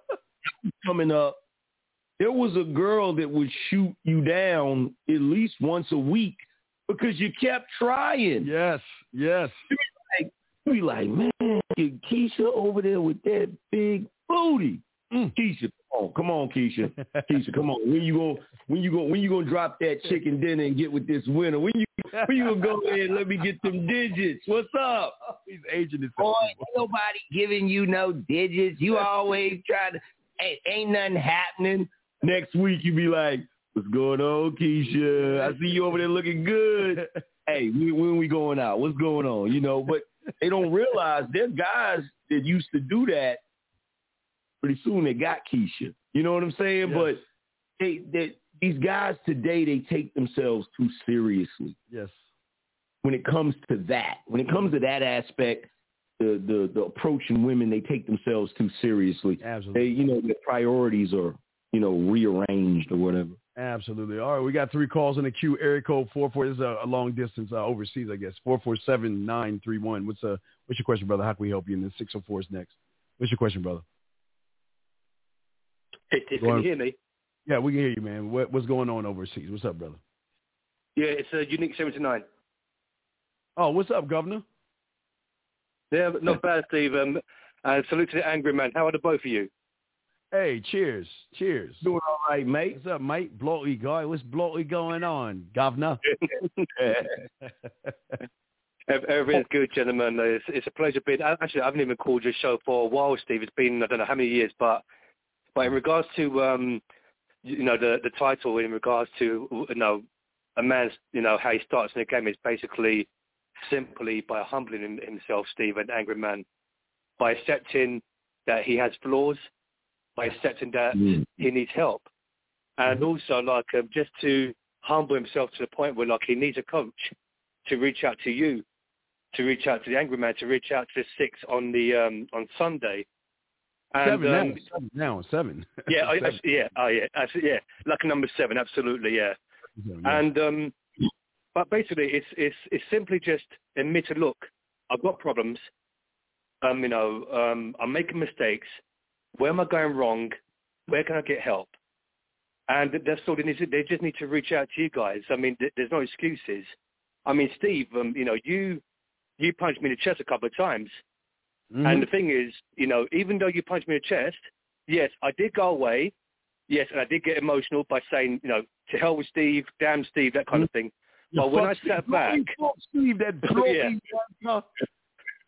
Coming up, there was a girl that would shoot you down at least once a week because you kept trying. Yes, yes. You be like, you be like, man, Keisha over there with that big booty. Mm. Keisha, come on, come on, Keisha. Keisha, come on. When you go, when you go, when you gonna drop that chicken dinner and get with this winner? When you, when you gonna go ahead and let me get some digits? What's up? He's aging his. Boy, ain't nobody giving you no digits. You always try to. Ain't, ain't nothing happening. Next week, you be like, what's going on, Keisha? I see you over there looking good. Hey, when, when we going out? What's going on? You know, but they don't realize they're guys that used to do that. Pretty soon they got Keisha. You know what I'm saying? Yes. But they, they, these guys today, they take themselves too seriously. Yes. When it comes to that, when it comes to that aspect, the, the, the approaching women, they take themselves too seriously. Absolutely. They, you know, their priorities are, you know, rearranged or whatever. Absolutely. All right, we got three calls in the queue. Area code four four. This is a, a long distance uh, overseas, I guess. Four four seven nine three one. What's uh What's your question, brother? How can we help you? And then six oh four is next. What's your question, brother? Hey, Steve, can you hear me? Yeah, we can hear you, man. What, what's going on overseas? What's up, brother? Yeah, it's a uh, Unique seventy-nine. Oh, what's up, Governor? Yeah, not bad, Steve. Um, uh, salute to the Angry Man. How are the both of you? Hey, cheers. Cheers. Doing all right, mate. What's up, mate? Bloaty guy. What's bloaty going on, Governor? Everything's good, gentlemen. It's, it's a pleasure being... Actually, I haven't even called your show for a while, Steve. It's been, I don't know how many years, but but in regards to, um, you know, the, the title, in regards to, you know, a man's, you know, how he starts in the game is basically simply by humbling himself, Steve, an angry man, by accepting that he has flaws, by accepting that mm. he needs help. And mm-hmm. also, like, um, just to humble himself to the point where, like, he needs a coach to reach out to you, to reach out to the angry man, to reach out to the six on the um, on Sunday. And, seven, um, now, seven now, seven. Yeah, seven. I, yeah, oh, yeah, actually, yeah, lucky number seven, absolutely, yeah. yeah. And um, but basically, it's it's it's simply just admit, look, I've got problems. Um, you know, um, I'm making mistakes. Where am I going wrong? Where can I get help? And that's all they need to, they just need to reach out to you guys. I mean, th- there's no excuses. I mean, Steve, um, you know, you you punched me in the chest a couple of times. Mm-hmm. And the thing is, you know, even though you punched me in the chest, yes, I did go away. Yes, and I did get emotional by saying, you know, to hell with Steve, damn Steve, that kind of thing. You but when I sat back... Steve, that bloody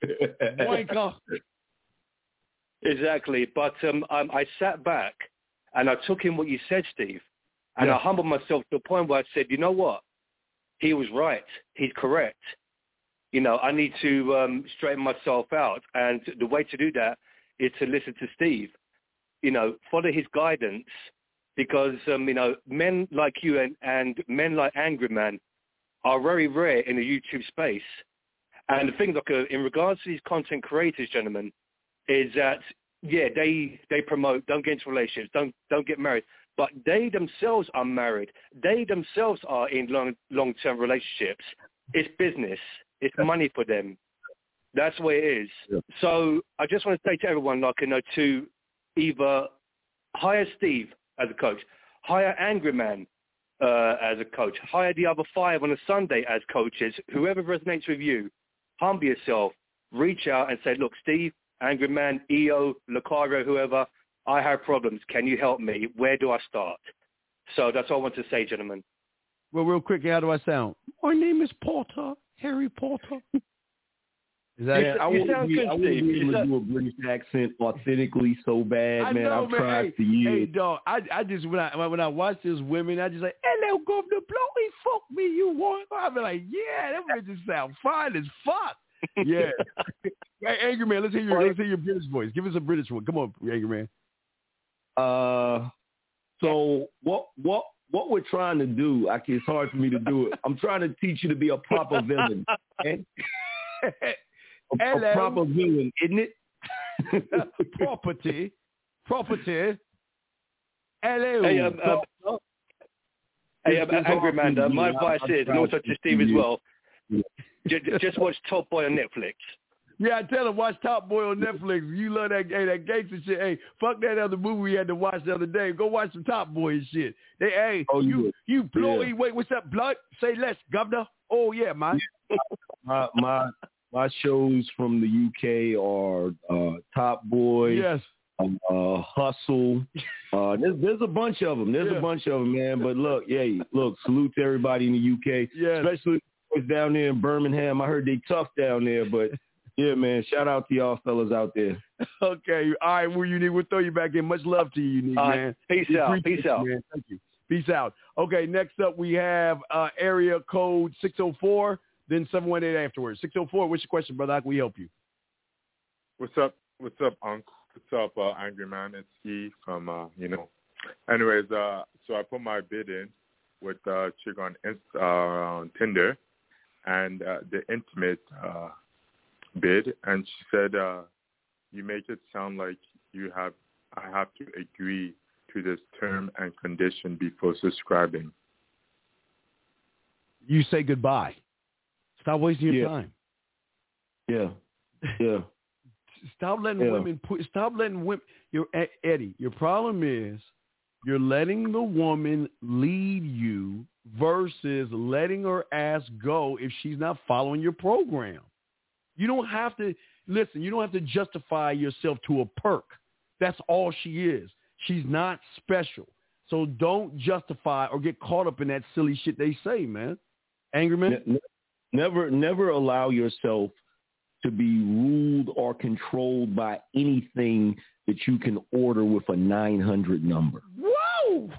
wanker. Exactly. But um, um, I sat back And I took in what you said, Steve, and yeah. I humbled myself to the point where I said, you know what? He was right. He's correct. You know, I need to um, straighten myself out. And the way to do that is to listen to Steve, you know, follow his guidance, because, um, you know, men like you and, and men like Angry Man are very rare in the YouTube space. And the thing, like, uh, in regards to these content creators, gentlemen, is that, yeah, they they promote, don't get into relationships, don't don't get married, but they themselves are married. They themselves are in long, long-term relationships. It's business. It's money for them. That's the way it is. Yeah. So I just want to say to everyone, like, you know, to either hire Steve as a coach, hire Angry Man uh, as a coach, hire the other five on a Sunday as coaches, whoever resonates with you, humble yourself, reach out and say, look, Steve, Angry Man, E O, Lucario, whoever, I have problems. Can you help me? Where do I start? So that's all I want to say, gentlemen. Well, real quick, how do I sound? My name is Porter, Harry Porter. Is that yeah, it? I want to be, I be able to do a British accent authentically so bad, I man. know, I've man. tried hey, for years. Hey, dog, I, I just, when I when I watch these women, I just like, hello, Governor Blowy, fuck me, you want? I be like, yeah, that bitch sound fine as fuck. Yeah. Hey, Angry Man, let's hear your let's hear your British voice. Give us a British one. Come on, Angry Man. Uh, so what what what we're trying to do? I it's hard for me to do it. I'm trying to teach you to be a proper villain. Okay? a, a proper villain, isn't it? property, property. Hello. Hey, um, um, hey, um, Angry Man. Uh, my advice is, and also to Steve as well. Just watch Top Boy on Netflix. Yeah, I tell him, watch Top Boy on Netflix. You love that, hey, that gangster shit. Hey, fuck that other movie we had to watch the other day. Go watch some Top Boy and shit. They, hey, oh, you, yeah. you blowy. Yeah. Wait, what's up, blood? Say less, governor. Oh yeah, man. my my my shows from the U K are uh, Top Boy. Yes. Uh, Hustle. Uh, there's there's a bunch of them. There's yeah. a bunch of them, man. But look, yeah, look, salute to everybody in the U K, yes. especially down there in Birmingham. I heard they tough down there, but yeah, man, shout out to y'all fellas out there. Okay, all right, well, Unique, we'll throw you back in. Much love to you, Unique, uh, man. Peace we out, peace you, out. Man. Thank you. Peace out. Okay, next up we have uh, area code six oh four, then seven one eight afterwards. six oh four, what's your question, brother? How can we help you? What's up? What's up, Unc? What's up, uh, Angry Man? It's Steve from, uh, you know. Anyways, uh, so I put my bid in with uh, chick on, uh, on Tinder, and uh, the intimate uh, bid, and she said, uh, you make it sound like you have, I have to agree to this term and condition before subscribing. You say goodbye. Stop wasting your yeah. time. Yeah, yeah. Stop letting yeah. women put. Stop letting women. Your Eddie. Your problem is you're letting the woman lead you versus letting her ass go if she's not following your program. You don't have to listen. You don't have to justify yourself to a perk. That's all she is. She's not special. So don't justify or get caught up in that silly shit they say, man. Angry Man? Ne- never, never allow yourself to be ruled or controlled by anything that you can order with a nine hundred number. Whoa!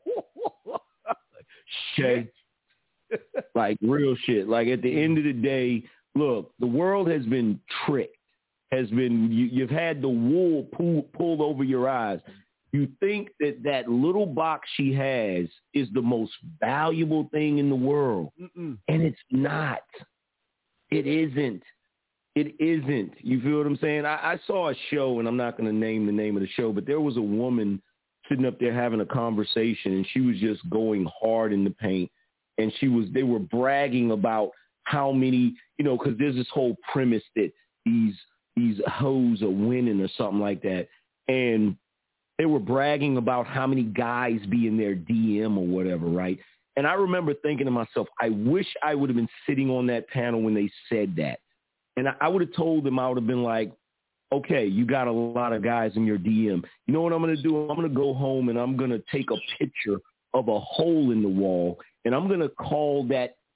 Okay? Like real shit. Like at the end of the day, look, the world has been tricked. Has been you, you've had the wool pull, pulled over your eyes. You think that that little box she has is the most valuable thing in the world. Mm-mm. And it's not. It isn't. It isn't. You feel what I'm saying? I, I saw a show, and I'm not going to name the name of the show, but there was a woman sitting up there having a conversation, and she was just going hard in the paint. And she was, they were bragging about how many, you know, because there's this whole premise that these these hoes are winning or something like that. And they were bragging about how many guys be in their D M or whatever, right? And I remember thinking to myself, I wish I would have been sitting on that panel when they said that. And I would have told them, I would have been like, okay, you got a lot of guys in your D M. You know what I'm going to do? I'm going to go home and I'm going to take a picture of a hole in the wall, and I'm going to call that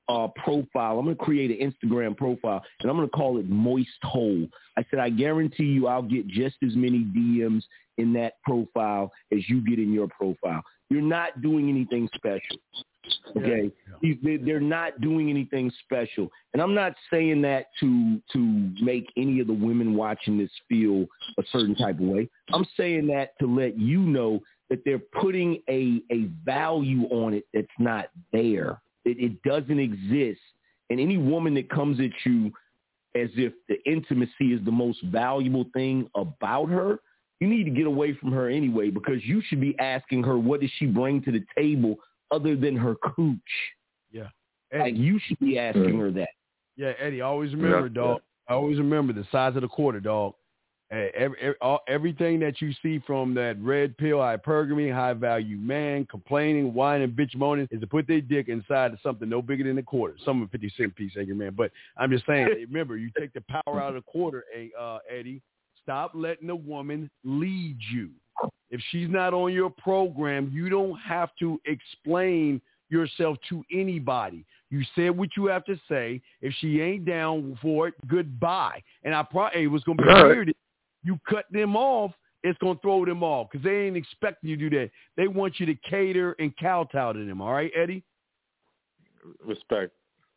uh, profile. I'm going to create an Instagram profile, and I'm going to call it Moist Hole. I said, I guarantee you I'll get just as many D Ms in that profile as you get in your profile. You're not doing anything special. Okay, yeah. Yeah. They're not doing anything special, and I'm not saying that to to make any of the women watching this feel a certain type of way. I'm saying that to let you know that they're putting a a value on it that's not there. It, it doesn't exist, and any woman that comes at you as if the intimacy is the most valuable thing about her, you need to get away from her anyway, because you should be asking her, what does she bring to the table other than her cooch? Yeah. Eddie, like, you should be asking her that. Yeah, Eddie, always remember, yeah, dog. Yeah. I always remember the size of the quarter, dog. Every, every, all, everything that you see from that red pill, hypergamy, high-value man, complaining, whining, bitch moaning, is to put their dick inside of something no bigger than a quarter. Some of fifty cent piece, angry man. But I'm just saying, remember, you take the power out of the quarter, uh, Eddie. Stop letting a woman lead you. If she's not on your program, you don't have to explain yourself to anybody. You said what you have to say. If she ain't down for it, goodbye. And I probably it was going to be weird. You cut them off, it's going to throw them off because they ain't expecting you to do that. They want you to cater and kowtow to them. All right, Eddie? Respect.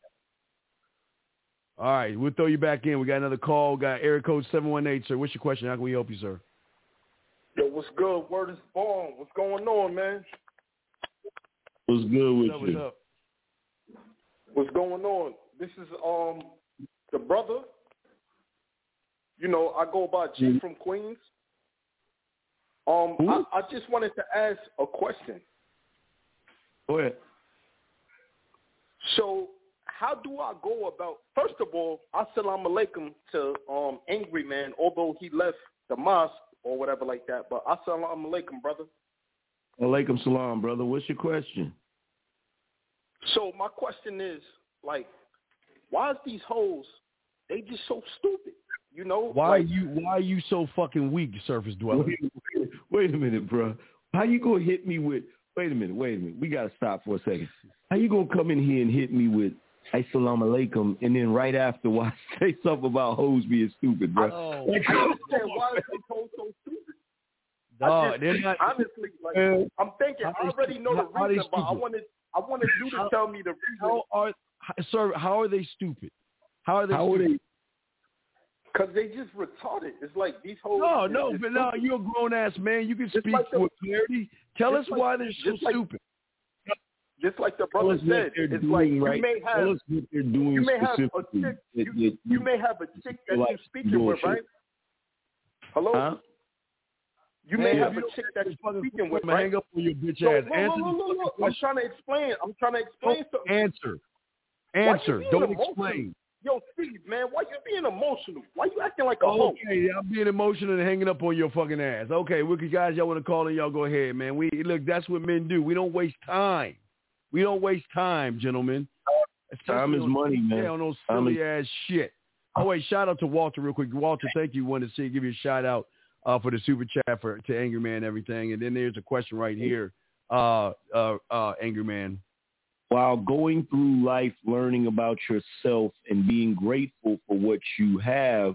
All right, we'll throw you back in. We got another call. We got area code seven one eight, sir. What's your question? How can we help you, sir? Yo, what's good? Word is born. What's going on, man? What's good with what's you? What's up? What's going on? This is um the brother. You know, I go by G mm-hmm. from Queens. Um, I, I just wanted to ask a question. Go ahead. So, how do I go about? First of all, assalamu alaikum to um Angry Man, although he left the mosque or whatever like that. But assalamu alaikum, brother. Alaikum salam, brother. What's your question? So my question is, like, why is these hoes? They just so stupid, you know? Why like, are you Why are you so fucking weak, surface dweller? Wait, wait, wait a minute, bro. How you gonna hit me with? Wait a minute, wait a minute. We gotta stop for a second. How you gonna come in here and hit me with assalamu alaikum, and then right after, why say something about hoes being stupid, bro? Oh, like, I understand why is these hoes so stupid. No, just, not, honestly, like, uh, I'm thinking I already know the how, reason, how but I wanted I wanted you to how, tell me the reason. How are, sir? How are they stupid? How are they? How stupid? are they? Because they just retarded. It's like these hoes. No, no, but no, you're a grown ass man. You can speak like with clarity. Tell us like, why they're so like, stupid. Just like the brother said, it's like you right? may have Tell us what they're doing you may have a specifically. chick. That, You, that, you may have a chick that like you're speaking with, right? Hello. Huh? You may have a chick that you're speaking with, right? Hang up on your bitch so, ass. Look, Answer. Look, look, look, I'm trying to explain. I'm trying to explain Don't something. Answer. Answer. Don't emotional? explain. Yo, Steve, man, why you being emotional? Why you acting like a hoe? Okay, I'm being emotional and hanging up on your fucking ass. Okay, well, guys, y'all want to call in, y'all go ahead, man. We look, that's what men do. We don't waste time. We don't waste time, gentlemen. Time is money, man. On those silly ass shit. Oh wait, shout out to Walter real quick. Walter, thank you. Wanted to see give you a shout out uh, for the super chat for to Angry Man and everything. And then there's a question right here, uh, uh, uh, Angry Man. While going through life, learning about yourself and being grateful for what you have,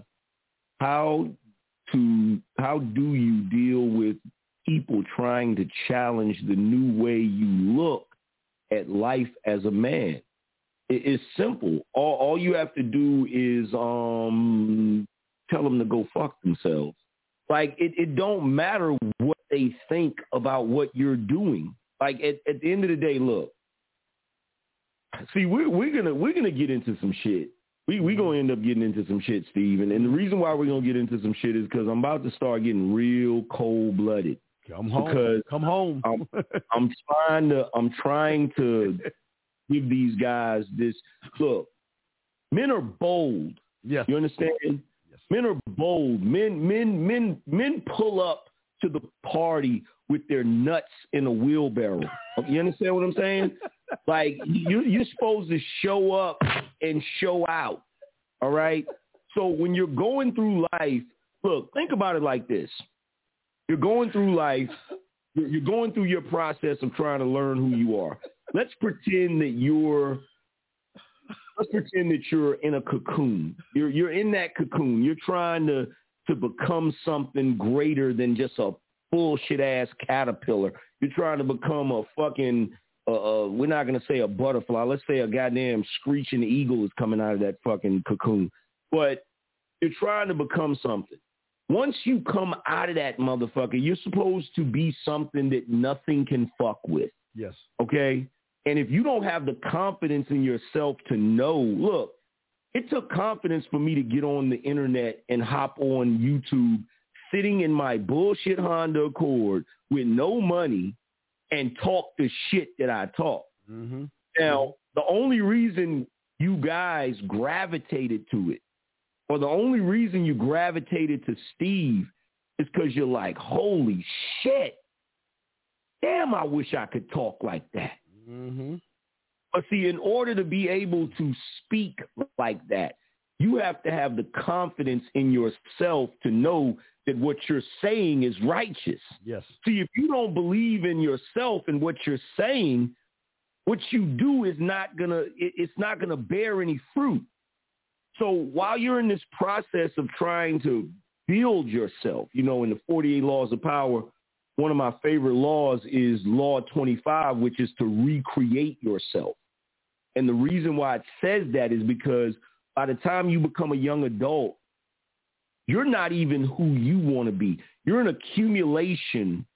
how to how do you deal with people trying to challenge the new way you look at life as a man? It, it's simple. All, all you have to do is um, tell them to go fuck themselves. Like it, it don't matter what they think about what you're doing. Like at, at the end of the day, look. See, we're we're gonna we're gonna get into some shit. We we gonna end up getting into some shit, Steve. And, and the reason why we're gonna get into some shit is because I'm about to start getting real cold blooded. Come home. Because Come home. I'm, I'm trying to I'm trying to give these guys this look. Men are bold. Yes. You understand? Yes. Men are bold. Men men men men pull up to the party with their nuts in a wheelbarrow. You understand what I'm saying? Like, you, you're supposed to show up and show out, all right? So when you're going through life, look, think about it like this. You're going through life. You're going through your process of trying to learn who you are. Let's pretend that you're let's pretend that you're in a cocoon. You're you're in that cocoon. You're trying to to become something greater than just a bullshit ass caterpillar. You're trying to become a fucking uh, uh we're not gonna say a butterfly. Let's say a goddamn screeching eagle is coming out of that fucking cocoon. But you're trying to become something. Once you come out of that motherfucker, you're supposed to be something that nothing can fuck with. Yes. Okay? And if you don't have the confidence in yourself to know, look, it took confidence for me to get on the internet and hop on YouTube, sitting in my bullshit Honda Accord with no money and talk the shit that I talk. Mm-hmm. Now, the only reason you guys gravitated to it, or the only reason you gravitated to Steve, is because you're like, holy shit, damn, I wish I could talk like that. Mm-hmm. But see, in order to be able to speak like that, you have to have the confidence in yourself to know that what you're saying is righteous. Yes. See, if you don't believe in yourself and what you're saying, what you do is not gonna, it, it's not gonna bear any fruit. So while you're in this process of trying to build yourself, you know, in the forty-eight laws of power, one of my favorite laws is law twenty-five, which is to recreate yourself. And the reason why it says that is because by the time you become a young adult, you're not even who you want to be. You're an accumulation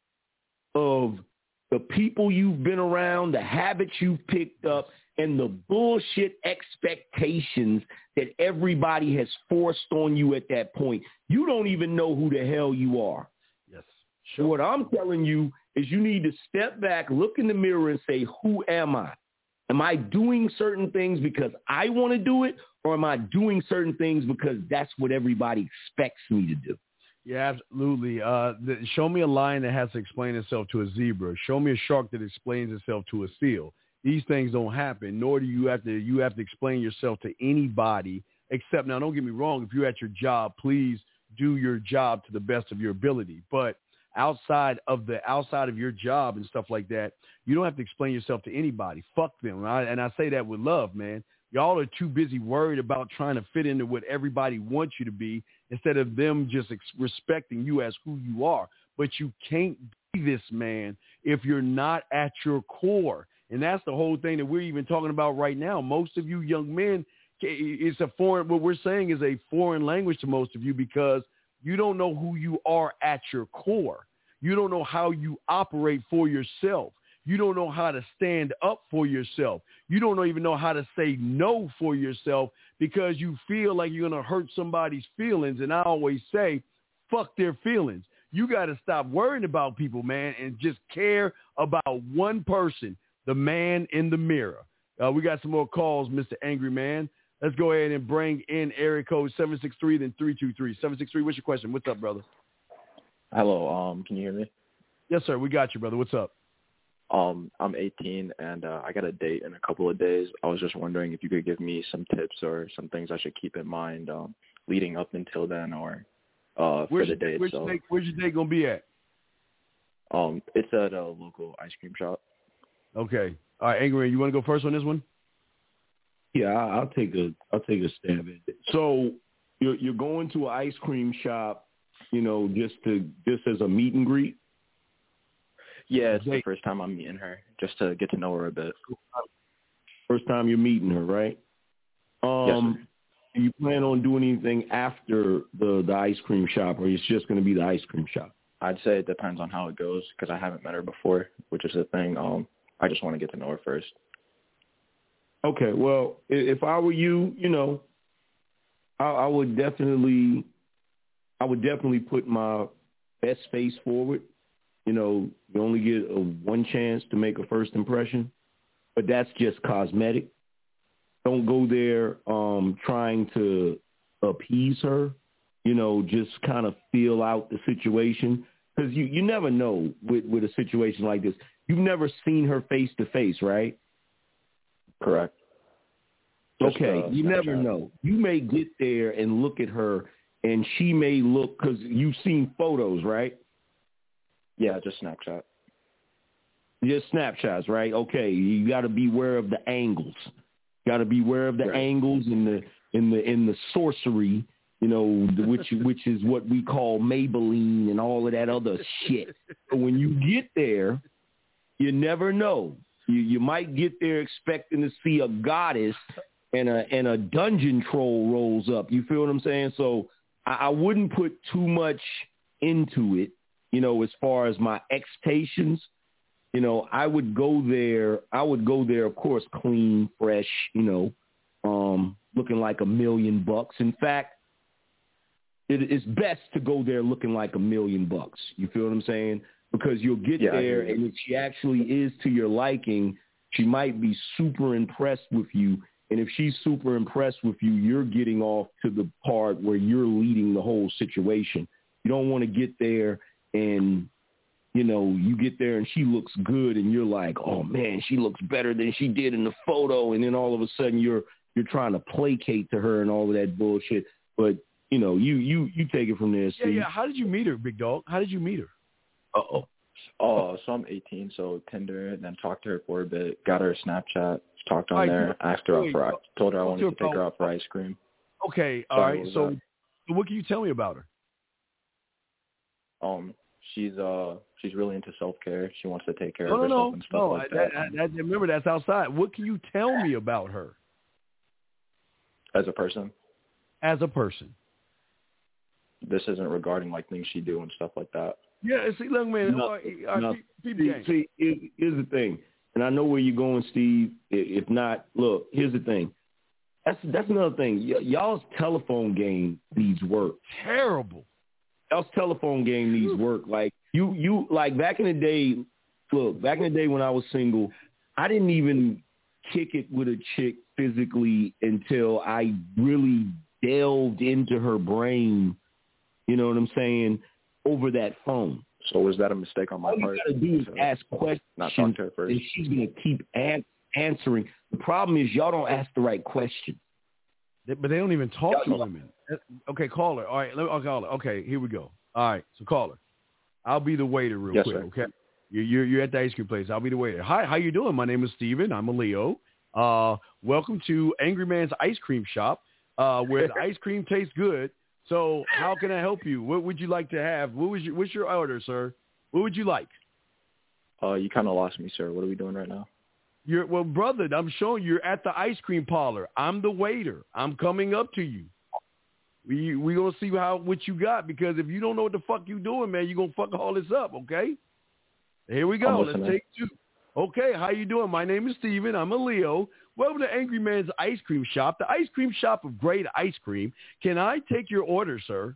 of the people you've been around, the habits you've picked up, and the bullshit expectations that everybody has forced on you at that point. You don't even know who the hell you are. Yes. Sure. So what I'm telling you is you need to step back, look in the mirror, and say, who am I? Am I doing certain things because I want to do it, or am I doing certain things because that's what everybody expects me to do? Yeah, absolutely. Uh, the, show me a lion that has to explain itself to a zebra. Show me a shark that explains itself to a seal. These things don't happen, nor do you have to you have to explain yourself to anybody except, now don't get me wrong, if you're at your job, please do your job to the best of your ability. But outside of the outside of your job and stuff like that, you don't have to explain yourself to anybody. Fuck them. And I, and I say that with love, man. Y'all are too busy worried about trying to fit into what everybody wants you to be instead of them just ex- respecting you as who you are. But you can't be this man if you're not at your core. And that's the whole thing that we're even talking about right now. Most of you young men, it's a foreign, what we're saying is a foreign language to most of you because you don't know who you are at your core. You don't know how you operate for yourself. You don't know how to stand up for yourself. You don't even know how to say no for yourself because you feel like you're going to hurt somebody's feelings. And I always say, fuck their feelings. You got to stop worrying about people, man, and just care about one person, the man in the mirror. Uh, we got some more calls, Mister Angry Man. Let's go ahead and bring in area code seven six three, then three two three. seven six three, what's your question? What's up, brother? Hello, um, can you hear me? Yes, sir. We got you, brother. What's up? Um, I'm eighteen, and uh, I got a date in a couple of days. I was just wondering if you could give me some tips or some things I should keep in mind um, leading up until then or uh, for the date. Where's, so, your date, where's your date going to be at? Um, it's at a local ice cream shop. Okay. All right, Angry, you want to go first on this one? Yeah, I'll take a I'll take a stab at it. So you're you're going to an ice cream shop, you know, just to just as a meet and greet. Yeah, it's the first time I'm meeting her, just to get to know her a bit. First time you're meeting her, right? Um, yes, do you plan on doing anything after the, the ice cream shop, or it's just going to be the ice cream shop? I'd say it depends on how it goes, because I haven't met her before, which is the thing. Um, I just want to get to know her first. Okay, well, if I were you, you know, I, I would definitely, I would definitely put my best face forward. You know, you only get a one chance to make a first impression, but that's just cosmetic. Don't go there um, trying to appease her. You know, just kind of feel out the situation because you, you never know with, with a situation like this. You've never seen her face to face, right? Correct. Just, okay, uh, you never know. You may get there and look at her, and she may look, because you've seen photos, right? Yeah, just Snapchat. Just snapshots, right? Okay, you got to be aware of the angles. Got to be aware of the right. angles and the in the in the sorcery, you know, which which is what we call Maybelline and all of that other shit. But when you get there, you never know. You you might get there expecting to see a goddess and a and a dungeon troll rolls up. You feel what I'm saying? So I, I wouldn't put too much into it, you know, as far as my expectations. You know, I would go there. I would go there, of course, clean, fresh, you know, um, looking like a million bucks. In fact, it is best to go there looking like a million bucks. You feel what I'm saying? Because you'll get yeah, there, and if she actually is to your liking, she might be super impressed with you. And if she's super impressed with you, you're getting off to the part where you're leading the whole situation. You don't want to get there and, you know, you get there and she looks good and you're like, oh, man, she looks better than she did in the photo. And then all of a sudden you're you're trying to placate to her and all of that bullshit. But, you know, you you, you take it from there, Steve. Yeah, yeah. How did you meet her, big dog? How did you meet her? Uh-oh. Oh, so I'm eighteen, so Tinder, and then talked to her for a bit, got her a Snapchat, talked on right, there, asked her out for, told her I wanted to take her out for ice cream. Okay, all Sorry, right. So that? What can you tell me about her? Um, she's uh she's really into self care. She wants to take care no, of herself no, and stuff no, like that. that. that, that remember, that's outside. What can you tell me about her? As a person? As a person. This isn't regarding like things she do and stuff like that. Yeah, see, look, man. No, uh, no. uh, see, see, see here's, here's the thing, and I know where you're going, Steve. If not, look, here's the thing. That's that's another thing. Y- y'all's telephone game needs work. Terrible. Y'all's telephone game needs work. Like you, you like back in the day. Look, back in the day when I was single, I didn't even kick it with a chick physically until I really delved into her brain. You know what I'm saying? Over that phone. So was that a mistake on my All part? All you got to do is so ask questions, not talk to her first. and she's going to keep an- answering. The problem is y'all don't ask the right questions. They, but they don't even talk y'all to know. women. Okay, call her. All right, let me, I'll call her. Okay, here we go. All right, so call her. I'll be the waiter real yes, quick, sir. okay? You're, you're, you're at the ice cream place. I'll be the waiter. Hi, how you doing? My name is Steven. I'm a Leo. Uh, welcome to Angry Man's Ice Cream Shop, uh, where the ice cream tastes good. So how can I help you? What would you like to have? What was your, what's your order, sir? What would you like? Uh, you kind of lost me, sir. What are we doing right now? You're well, brother. I'm showing you're at the ice cream parlor. I'm the waiter. I'm coming up to you. We we gonna see how what you got, because if you don't know what the fuck you doing, man, you gonna fuck all this up. Okay. Here we go. Let's take two. Okay, how you doing? My name is Steven. I'm a Leo. Welcome to Angry Man's Ice Cream Shop, the ice cream shop of great ice cream. Can I take your order, sir?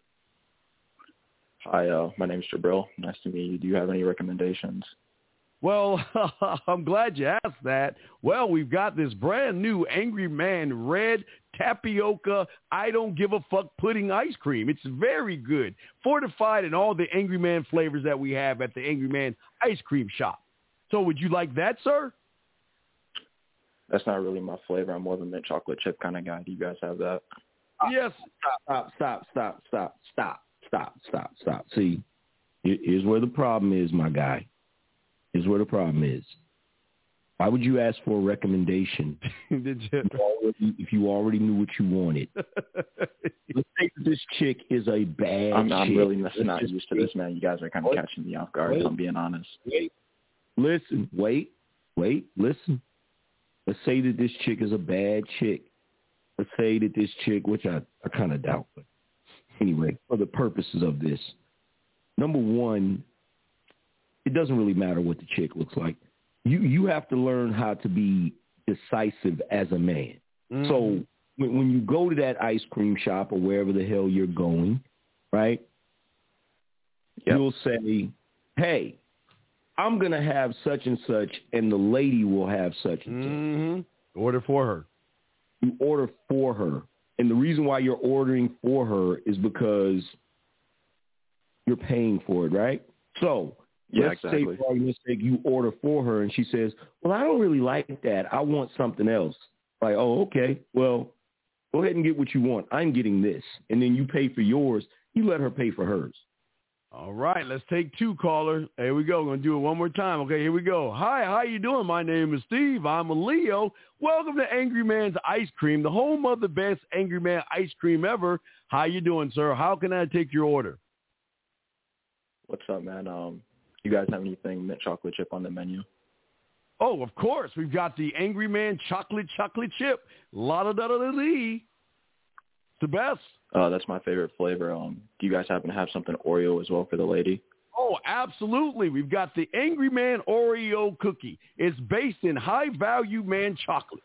Hi, uh, my name is Jabril. Nice to meet you. Do you have any recommendations? Well, I'm glad you asked that. Well, we've got this brand new Angry Man red tapioca I don't give a fuck pudding ice cream. It's very good, fortified in all the Angry Man flavors that we have at the Angry Man Ice Cream Shop. So would you like that, sir? That's not really my flavor. I'm more of a mint chocolate chip kind of guy. Do you guys have that? Yes. Stop, stop, stop, stop, stop, stop, stop, stop. See, here's where the problem is, my guy. Here's where the problem is. Why would you ask for a recommendation Did you? if, you already, if you already knew what you wanted? Let's say this chick is a bad I'm, I'm chick. really not used to this, man. You guys are kind of catching me off guard, wait, if I'm being honest. Wait, listen, wait, wait, listen. Let's say that this chick is a bad chick. Let's say that this chick, which I, I kind of doubt, but anyway, for the purposes of this, number one, it doesn't really matter what the chick looks like. You you have to learn how to be decisive as a man. Mm-hmm. So when, when you go to that ice cream shop or wherever the hell you're going, right, yep. You'll say, hey, I'm going to have such and such, and the lady will have such and mm-hmm. such. Order for her. You order for her. And the reason why you're ordering for her is because you're paying for it, right? So yeah, let's exactly. say, for argument's sake, you order for her, and she says, well, I don't really like that. I want something else. Like, oh, okay. Well, go ahead and get what you want. I'm getting this. And then you pay for yours. You let her pay for hers. All right, let's take two, caller. Here we go. We're going to do it one more time. Okay, here we go. Hi, how you doing? My name is Steve. I'm a Leo. Welcome to Angry Man's Ice Cream, the home of the best Angry Man ice cream ever. How you doing, sir? How can I take your order? What's up, man? Um, you guys have anything mint chocolate chip on the menu? Oh, of course. We've got the Angry Man chocolate chocolate chip. La-da-da-da-da-dee. It's the best. Uh, that's my favorite flavor. Um, do you guys happen to have something Oreo as well for the lady? Oh, absolutely. We've got the Angry Man Oreo cookie. It's based in high-value man chocolate.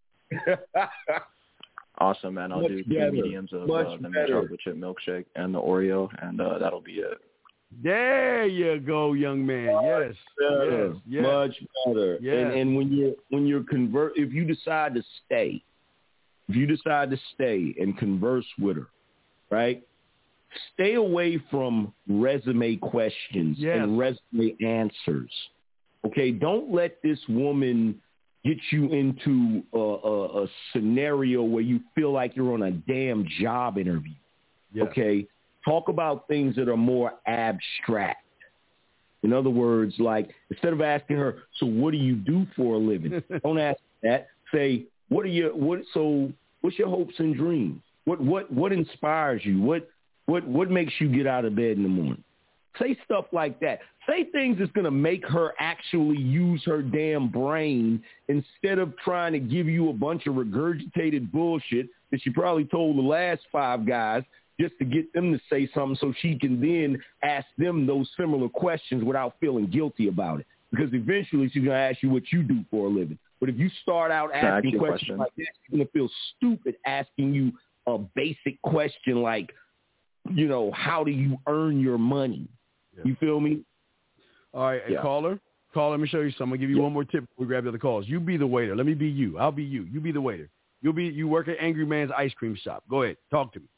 Awesome, man. I'll Much do better. two mediums of Much uh, the mint better. chocolate chip milkshake and the Oreo, and uh, that'll be it. There you go, young man. Yes, Better. yes, yes. Much better. Yes. And and when you when you're convert, if you decide to stay, if you decide to stay and converse with her, right? Stay away from resume questions Yes. and resume answers. Okay, don't let this woman get you into a, a, a scenario where you feel like you're on a damn job interview. Yes. Okay, talk about things that are more abstract. In other words, like instead of asking her, "So what do you do for a living?" Don't ask that. Say, "What are your what?" So, what's your hopes and dreams? What what what inspires you? What what what makes you get out of bed in the morning? Say stuff like that. Say things that's going to make her actually use her damn brain instead of trying to give you a bunch of regurgitated bullshit that she probably told the last five guys just to get them to say something so she can then ask them those similar questions without feeling guilty about it. Because eventually she's going to ask you what you do for a living. But if you start out Can I ask asking you a questions question? like that, she's going to feel stupid asking you a basic question like, you know, how do you earn your money? Yeah. You feel me? All right, Yeah. caller. Caller, let me show you something. I'm going to give you Yeah. one more tip before we grab the other calls. You be the waiter. Let me be you. I'll be you. You be the waiter. You'll be you work at Angry Man's Ice Cream Shop. Go ahead. Talk to me.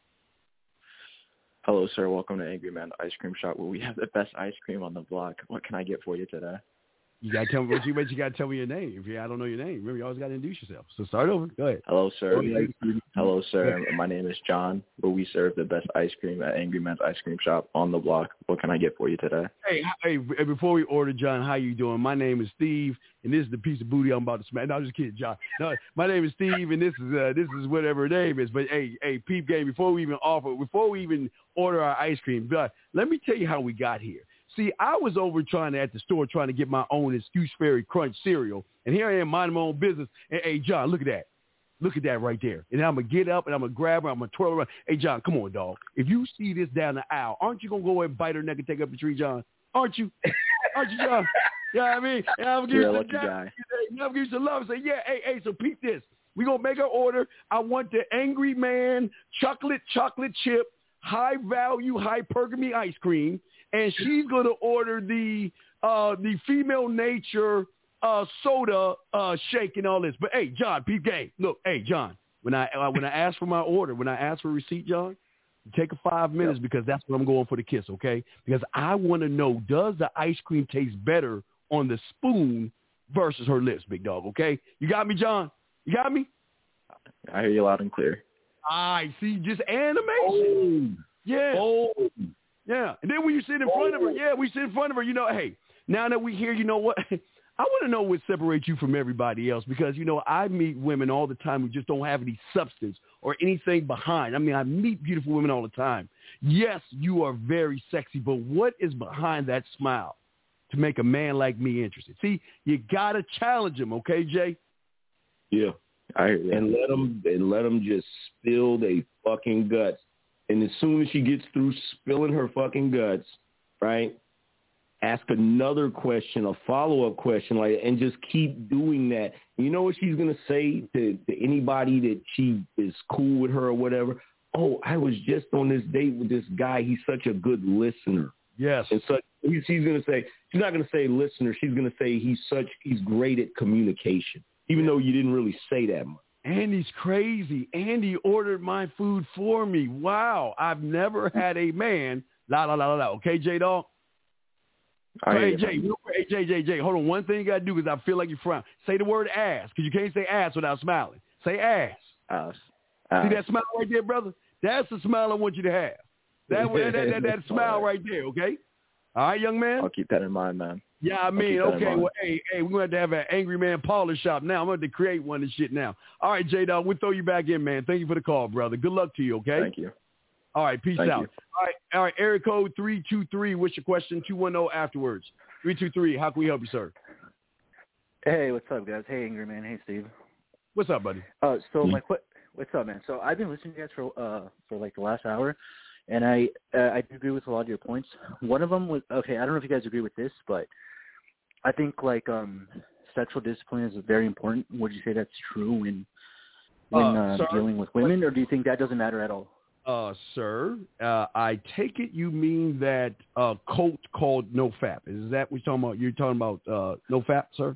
Hello, sir. Welcome to Angry Man Ice Cream Shop, where we have the best ice cream on the block. What can I get for you today? You gotta tell me what you but you gotta tell me your name. If you I don't know your name, remember you always gotta introduce yourself. So start over. Go ahead. Hello, sir. Go ahead. Hello, sir. My name is John, where we serve the best ice cream at Angry Man's Ice Cream Shop on the block. What can I get for you today? Hey, hey, before we order, John, how you doing? My name is Steve, and this is the piece of booty I'm about to smack. No, I'm just kidding, John. No, my name is Steve, and this is uh, this is whatever her name is. But hey, hey, peep game. Before we even offer, before we even order our ice cream, but let me tell you how we got here. See, I was over trying to, at the store trying to get my own Excuse Fairy Crunch cereal, and here I am minding my own business. And, hey, John, look at that. Look at that right there. And I'm going to get up, and I'm going to grab her. I'm going to twirl around. Hey, John, come on, dog. If you see this down the aisle, aren't you going to go and bite her neck and take up the tree, John? Aren't you? Aren't you, John? You know what I mean? And I'm You're a gonna lucky give you some guy. I'm going to give you some love and say, yeah, hey, hey, so peep this. We're going to make our order. I want the Angry Man chocolate chocolate chip, high-value, hypergamy ice cream. And she's going to order the uh, the female nature uh, soda uh, shake and all this. But hey, John, peep game. Look, hey, John, when I uh, when I ask for my order, when I ask for a receipt, John, take a five minutes yep. because that's what I'm going for the kiss, okay? Because I want to know, does the ice cream taste better on the spoon versus her lips, big dog, okay? You got me, John? You got me? I hear you loud and clear. I see, just animation. Oh. Yeah. Oh. Yeah, and then when you sit in front of her, yeah, we sit in front of her, you know, hey, now that we hear, you know what, I want to know what separates you from everybody else because, you know, I meet women all the time who just don't have any substance or anything behind. I mean, I meet beautiful women all the time. Yes, you are very sexy, but what is behind that smile to make a man like me interested? See, you got to challenge him, okay, Jay? Yeah. I hear you. And let them, and let them just spill their fucking guts. And as soon as she gets through spilling her fucking guts, right, ask another question, a follow-up question, like, and just keep doing that. You know what she's going to say to, to anybody that she is cool with her or whatever? Oh, I was just on this date with this guy. He's such a good listener. Yes. And so she's going to say, she's not going to say listener. She's going to say he's such, he's great at communication, even though you didn't really say that much. Andy's crazy. Andy ordered my food for me. Wow. I've never had a man. La, la, la, la, la. Okay, J-Dog? So, hey, Jay, hey, Jay, Jay, Jay, hold on. One thing you got to do because I feel like you're frown. Say the word ass because you can't say ass without smiling. Say ass. Ass. See that smile right there, brother? That's the smile I want you to have. That that, that, that, that smile right there, okay? All right, young man? I'll keep that in mind, man. Yeah, I mean, okay, well, hey, hey, we're going to have to have an Angry Man parlor shop now. I'm going to create one and shit now. All right, J-Dog, we'll throw you back in, man. Thank you for the call, brother. Good luck to you, okay? Thank you. All right, peace Thank out. you. All right, all right, area code three two three. What's your question? two one zero afterwards. three two three, how can we help you, sir? Hey, what's up, guys? Hey, Angry Man. Hey, Steve. What's up, buddy? Uh, so my qu- what's up, man? So I've been listening to you guys for uh for like the last hour, and I uh, I agree with a lot of your points. One of them was okay. I don't know if you guys agree with this, but I think like um sexual discipline is very important. Would you say that's true when when uh, uh, dealing with women, or do you think that doesn't matter at all? Uh, sir, uh, I take it you mean that uh, cult called NoFap. Is that what you're talking about? You're talking about uh, NoFap, sir?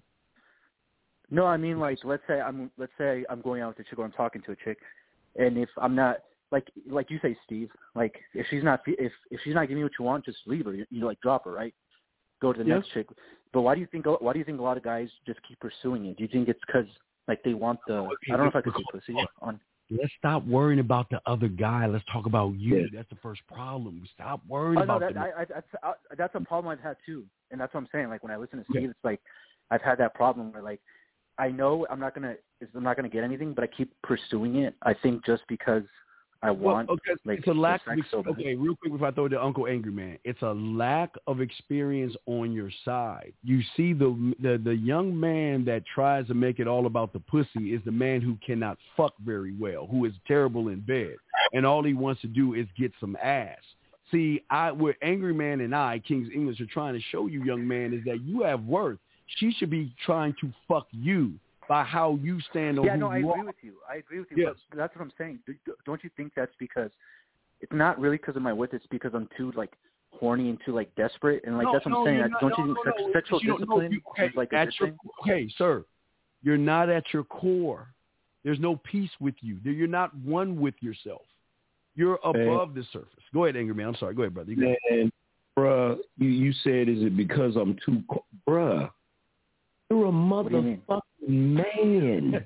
No, I mean like let's say I'm let's say I'm going out with a chick or I'm talking to a chick, and if I'm not like like you say, Steve, like if she's not if if she's not giving you what you want, just leave her. You, you like drop her, right? Go to the yes. next chick. But why do you think why do you think a lot of guys just keep pursuing it? Do you think it's because like they want the okay, I don't know if I could say pussy on. Let's stop worrying about the other guy. Let's talk about you. Yeah. That's the first problem. Stop worrying oh, about no, that, the I, I, that's, I, that's a problem I've had too, and that's what I'm saying. Like when I listen to Steve, yeah. it's like I've had that problem where like I know I'm not gonna I'm not gonna get anything, but I keep pursuing it. I think just because I want. Well, okay, like, it's a lack of so okay. Real quick before I throw it to Uncle Angry Man, it's a lack of experience on your side. You see the the the young man that tries to make it all about the pussy is the man who cannot fuck very well, who is terrible in bed, and all he wants to do is get some ass. See, I what Angry Man and I, King's English, are trying to show you, young man, is that you have worth. She should be trying to fuck you by how you stand on yeah, who no, I you agree are. with you. I agree with you. Yes. But that's what I'm saying. Don't you think that's because it's not really because of my width? It's because I'm too like horny and too like desperate, and like no, that's what no, I'm saying. not, Don't no, you think no, sex, no, sexual you discipline no, you, okay, is like a at good your, thing? Okay, sir, you're not at your core. There's no peace with you. You're not one with yourself. You're above man. the surface. Go ahead, Angry Man. I'm sorry. Go ahead, brother. You man, it. bruh, you, you said, is it because I'm too, co- bruh, you're a motherfucking man.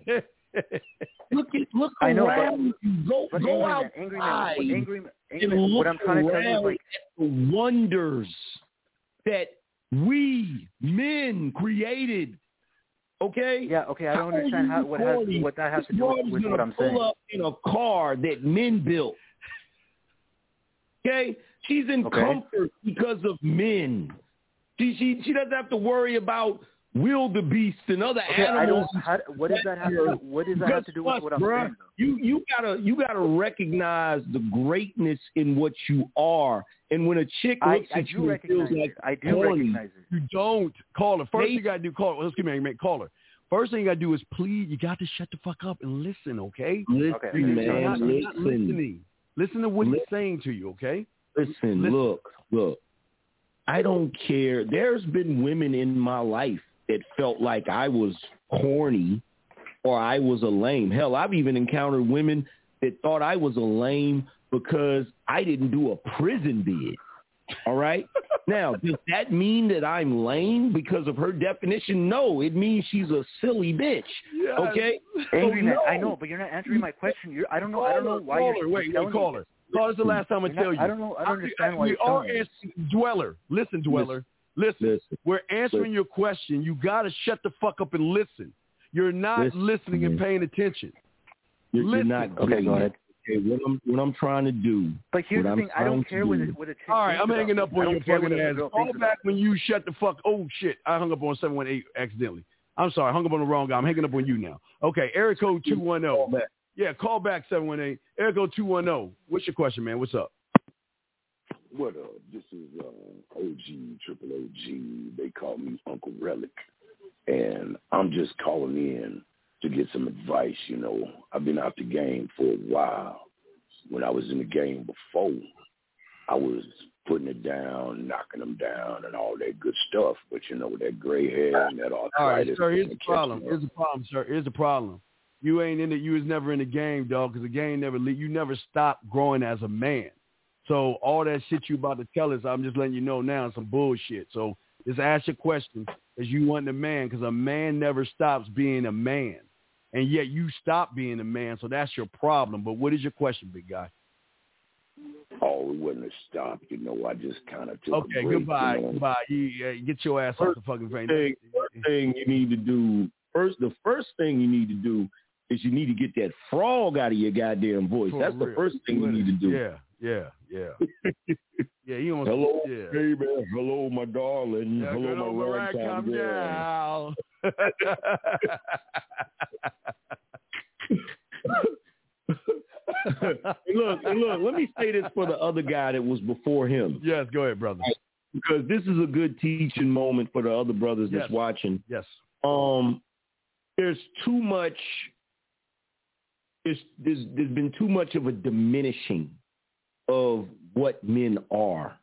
look at, look I know, around but, you. Go, but go angry outside. Man, angry man, angry, angry and man, look what I'm trying to tell you is like the wonders that we men created. Okay. Yeah. Okay. I don't how understand how what has what that has to do with, with what I'm pull saying. Up in a car that men built. Okay. She's in okay. comfort because of men. She she she doesn't have to worry about wildebeest and other okay, animals. I don't, how, what does that have to do? What does that have to do with what I'm bruh, saying? Though? You you gotta you gotta recognize the greatness in what you are, and when a chick looks I, at I you and feels it. like I do corny, recognize it. You don't call her. First they, thing you gotta do, call her. Let's give me a call her. First thing you gotta do is plead. You got to shut the fuck up and listen, okay? Listen, okay. You're man, not, listen. you're not listening. Listen to what listen. he's saying to you, okay? Listen, listen, look, look. I don't care. There's been women in my life that felt like I was corny or I was a lame. Hell, I've even encountered women that thought I was a lame because I didn't do a prison bid. All right? Now, does that mean that I'm lame because of her definition? No, it means she's a silly bitch. Yes. Okay? Angry so Man, no. I know, but you're not answering my question. You're, I don't know. Call I don't know her, why call you're her. Wait, telling wait, call me her. Call us the last time I tell you. I don't know. I don't understand I, why we you're are telling answering, Dweller. Listen, Dweller. Listen. listen. We're answering listen. your question. You got to shut the fuck up and listen. You're not listen. listening and paying attention. You're, listen. you're not. Okay, go ahead. Okay, what I'm what I'm trying to do. But here's the thing: I don't care what a, what a chick. All right, I'm hanging up on your fucking ass. Call back when you shut the fuck. Oh shit! I hung up on seven one eight accidentally. I'm sorry, I hung up on the wrong guy. I'm hanging up on you now. Okay, area code two one zero. Yeah, call back seven one eight. Area code two one zero. What's your question, man? What's up? What up? This is uh, O G, Triple O G. They call me Uncle Relic. And I'm just calling in to get some advice. You know, I've been out the game for a while. When I was in the game before, I was putting it down, knocking them down, and all that good stuff. But, you know, that gray hair and that arthritis. All right, sir, here's the problem. Here's the problem, sir. Here's the problem. You ain't in it. You was never in the game, dog, because the game never – you never stopped growing as a man. So all that shit you about to tell us, I'm just letting you know now, some bullshit. So just ask your question as you want a man, because a man never stops being a man. And yet you stop being a man, so that's your problem. But what is your question, big guy? Oh, it wasn't a stop. You know, I just kind of took okay, a break. goodbye. You know? Goodbye. You, uh, get your ass First off the fucking thing. thing. First thing you need to do, first, the first thing you need to do is you need to get that frog out of your goddamn voice. For That's real. the first thing you need to do. Yeah, yeah, yeah. yeah, you don't Hello, yeah. baby. Hello, my darling. Yeah, Hello, good my old Mariah, ragtime come girl. down. and look, and look, let me say this for the other guy that was before him. Yes, go ahead, brother. Because this is a good teaching moment for the other brothers yes. that's watching. Yes. Um, there's too much, there's, there's, there's been too much of a diminishing of what men are.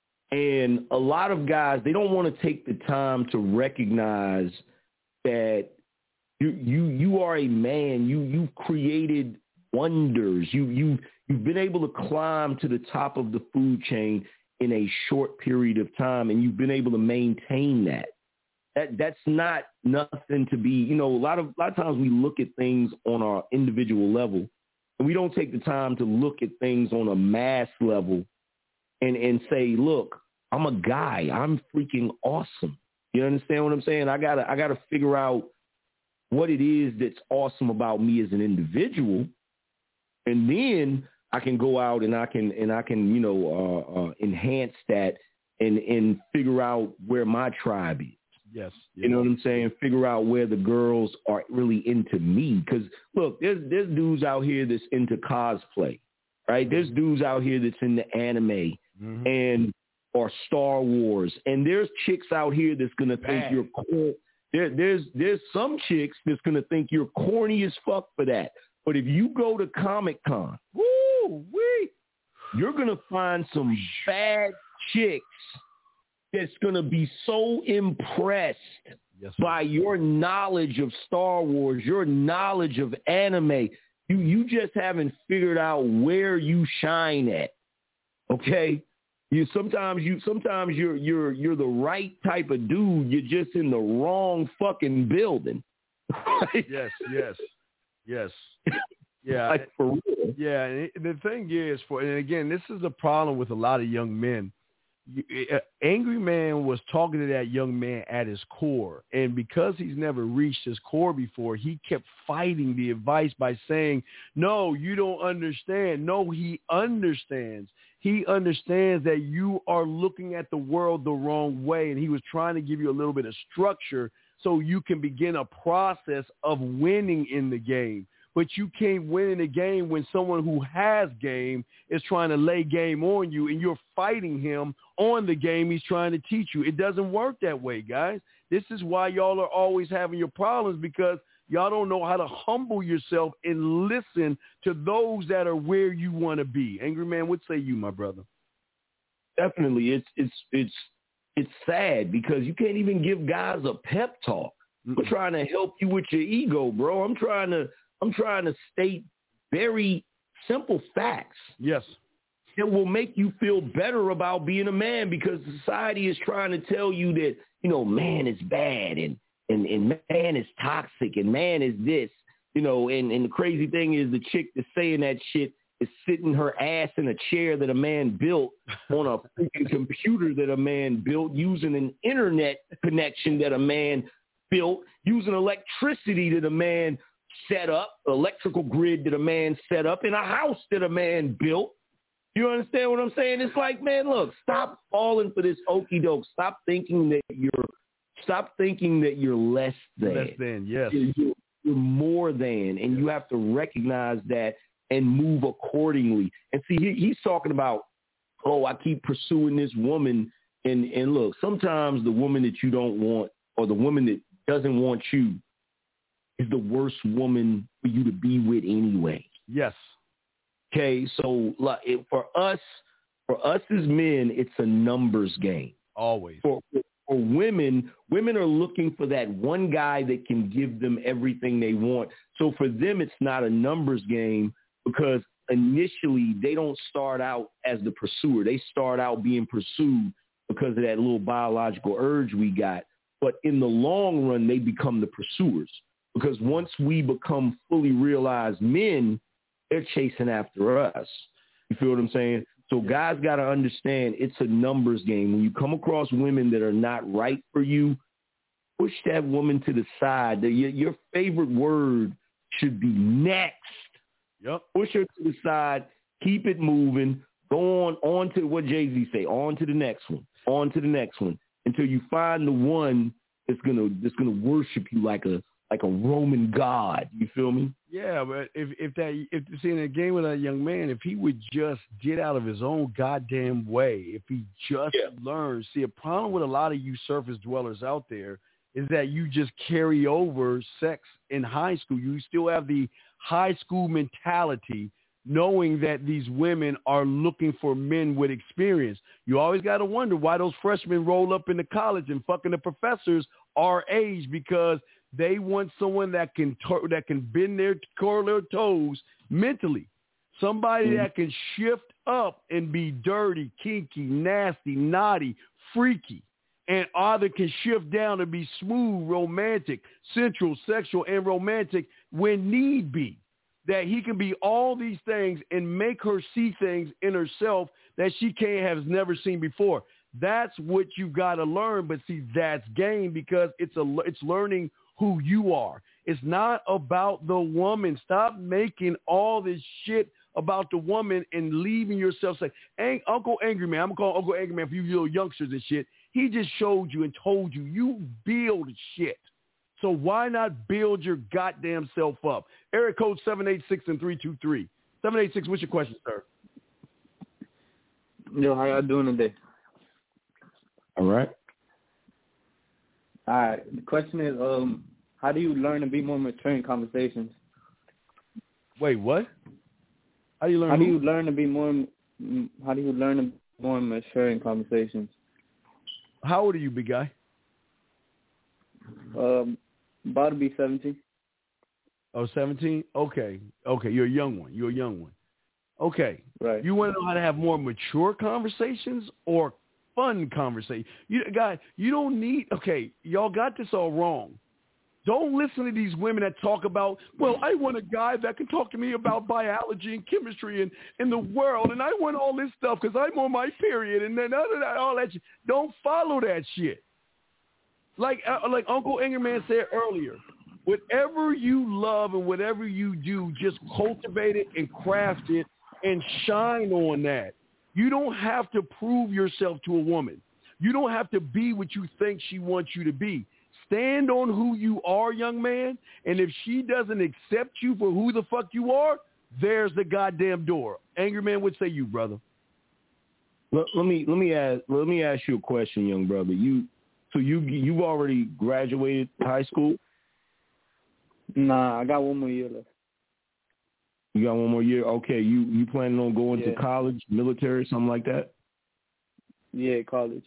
And a lot of guys, they don't want to take the time to recognize that you you you are a man. You you've created wonders. You you you've been able to climb to the top of the food chain in a short period of time, and you've been able to maintain that. That that's not nothing to be. You know, a lot of a lot of times we look at things on our individual level, and we don't take the time to look at things on a mass level. And, and say, look, I'm a guy. I'm freaking awesome. You understand what I'm saying? I gotta I gotta figure out what it is that's awesome about me as an individual, and then I can go out and I can and I can you know uh, uh, enhance that and and figure out where my tribe is. Yes, yes. You know what I'm saying? Figure out where the girls are really into me. Because look, there's there's dudes out here that's into cosplay, right? There's dudes out here that's into anime. Mm-hmm. And or Star Wars, and there's chicks out here that's gonna Bad. think you're cool. There, there's there's some chicks that's gonna think you're corny as fuck for that. But if you go to Comic Con, woo wee, you're gonna find some bad chicks that's gonna be so impressed yes, by your knowledge of Star Wars, your knowledge of anime. You you just haven't figured out where you shine at. Okay. You sometimes you sometimes you're you're you're the right type of dude. You're just in the wrong fucking building. Right? Yes, yes, yes. Yeah, like for real. Yeah. And the thing is, for and again, this is the problem with a lot of young men. You, uh, Angry Man was talking to that young man at his core, and because he's never reached his core before, he kept fighting the advice by saying, "No, you don't understand." No, he understands. He understands that you are looking at the world the wrong way, and he was trying to give you a little bit of structure so you can begin a process of winning in the game. But you can't win in a game when someone who has game is trying to lay game on you, and you're fighting him on the game he's trying to teach you. It doesn't work that way, guys. This is why y'all are always having your problems, because y'all don't know how to humble yourself and listen to those that are where you want to be. Angry Man, what say you, my brother? Definitely. It's it's it's it's sad because you can't even give guys a pep talk. Mm-hmm. I'm trying to help you with your ego, bro. I'm trying to I'm trying to state very simple facts. Yes. That will make you feel better about being a man, because society is trying to tell you that, you know, man is bad and And, and man is toxic, and man is this, you know, and, and the crazy thing is the chick that's saying that shit is sitting her ass in a chair that a man built on a freaking computer that a man built, using an internet connection that a man built, using electricity that a man set up, electrical grid that a man set up, in a house that a man built. You understand what I'm saying? It's like, man, look, stop falling for this okie doke. Stop thinking that you're Stop thinking that you're less than. Less than, yes. You're, you're more than, and you have to recognize that and move accordingly. And see, he, he's talking about, oh, I keep pursuing this woman. And, and look, sometimes the woman that you don't want, or the woman that doesn't want you, is the worst woman for you to be with anyway. Yes. Okay, so like, it, for us, for us as men, it's a numbers game. Always. For, For women, women are looking for that one guy that can give them everything they want. So for them, it's not a numbers game, because initially they don't start out as the pursuer. They start out being pursued because of that little biological urge we got. But in the long run, they become the pursuers, because once we become fully realized men, they're chasing after us. You feel what I'm saying? So guys got to understand it's a numbers game. When you come across women that are not right for you, push that woman to the side. Your, your favorite word should be next. Yep. Push her to the side. Keep it moving. Go on, on to what Jay-Z say. On to the next one. On to the next one until you find the one that's gonna that's gonna worship you like a like a Roman god. You feel me? Yeah, but if if that if seeing a game with a young man, if he would just get out of his own goddamn way, if he just yeah. learns. See, a problem with a lot of you surface dwellers out there is that you just carry over sex in high school. You still have the high school mentality, knowing that these women are looking for men with experience. You always got to wonder why those freshmen roll up into college and fucking the professors our age, because they want someone that can to- that can bend their curl their toes mentally, somebody mm-hmm. that can shift up and be dirty, kinky, nasty, naughty, freaky, and either can shift down and be smooth, romantic, sensual, sexual, and romantic when need be. That he can be all these things and make her see things in herself that she can't has never seen before. That's what you got to learn. But see, that's game, because it's a it's learning who you are. It's not about the woman. Stop making all this shit about the woman and leaving yourself say, Ang- Uncle Angry Man, I'm going to call Uncle Angry Man for you little youngsters and shit. He just showed you and told you, you build shit. So why not build your goddamn self up? Area code seven eight six and three two three. seven eight six, what's your question, sir? Yo, how y'all doing today? All right. All right. The question is, um, how do you learn to be more mature in conversations? Wait, what? How do you learn? How do you learn to be more? How do you learn to be more mature in conversations? How old are you, big guy? Um, about to be seventeen. Oh, seventeen? Okay. Okay, you're a young one. You're a young one. Okay. Right. You want to know how to have more mature conversations or fun conversations? You guys, you don't need, okay, y'all got this all wrong. Don't listen to these women that talk about, well, I want a guy that can talk to me about biology and chemistry and, and the world, and I want all this stuff because I'm on my period, and then other that, all that shit. Don't follow that shit. Like uh, like Uncle Ingerman said earlier, whatever you love and whatever you do, just cultivate it and craft it and shine on that. You don't have to prove yourself to a woman. You don't have to be what you think she wants you to be. Stand on who you are, young man, and if she doesn't accept you for who the fuck you are, there's the goddamn door. Angry Man would say you, brother. Let, let me let me ask let me ask you a question, young brother. You so you you've already graduated high school? Nah, I got one more year left. You got one more year? Okay, you you planning on going yeah. to college, military, something like that? Yeah, college.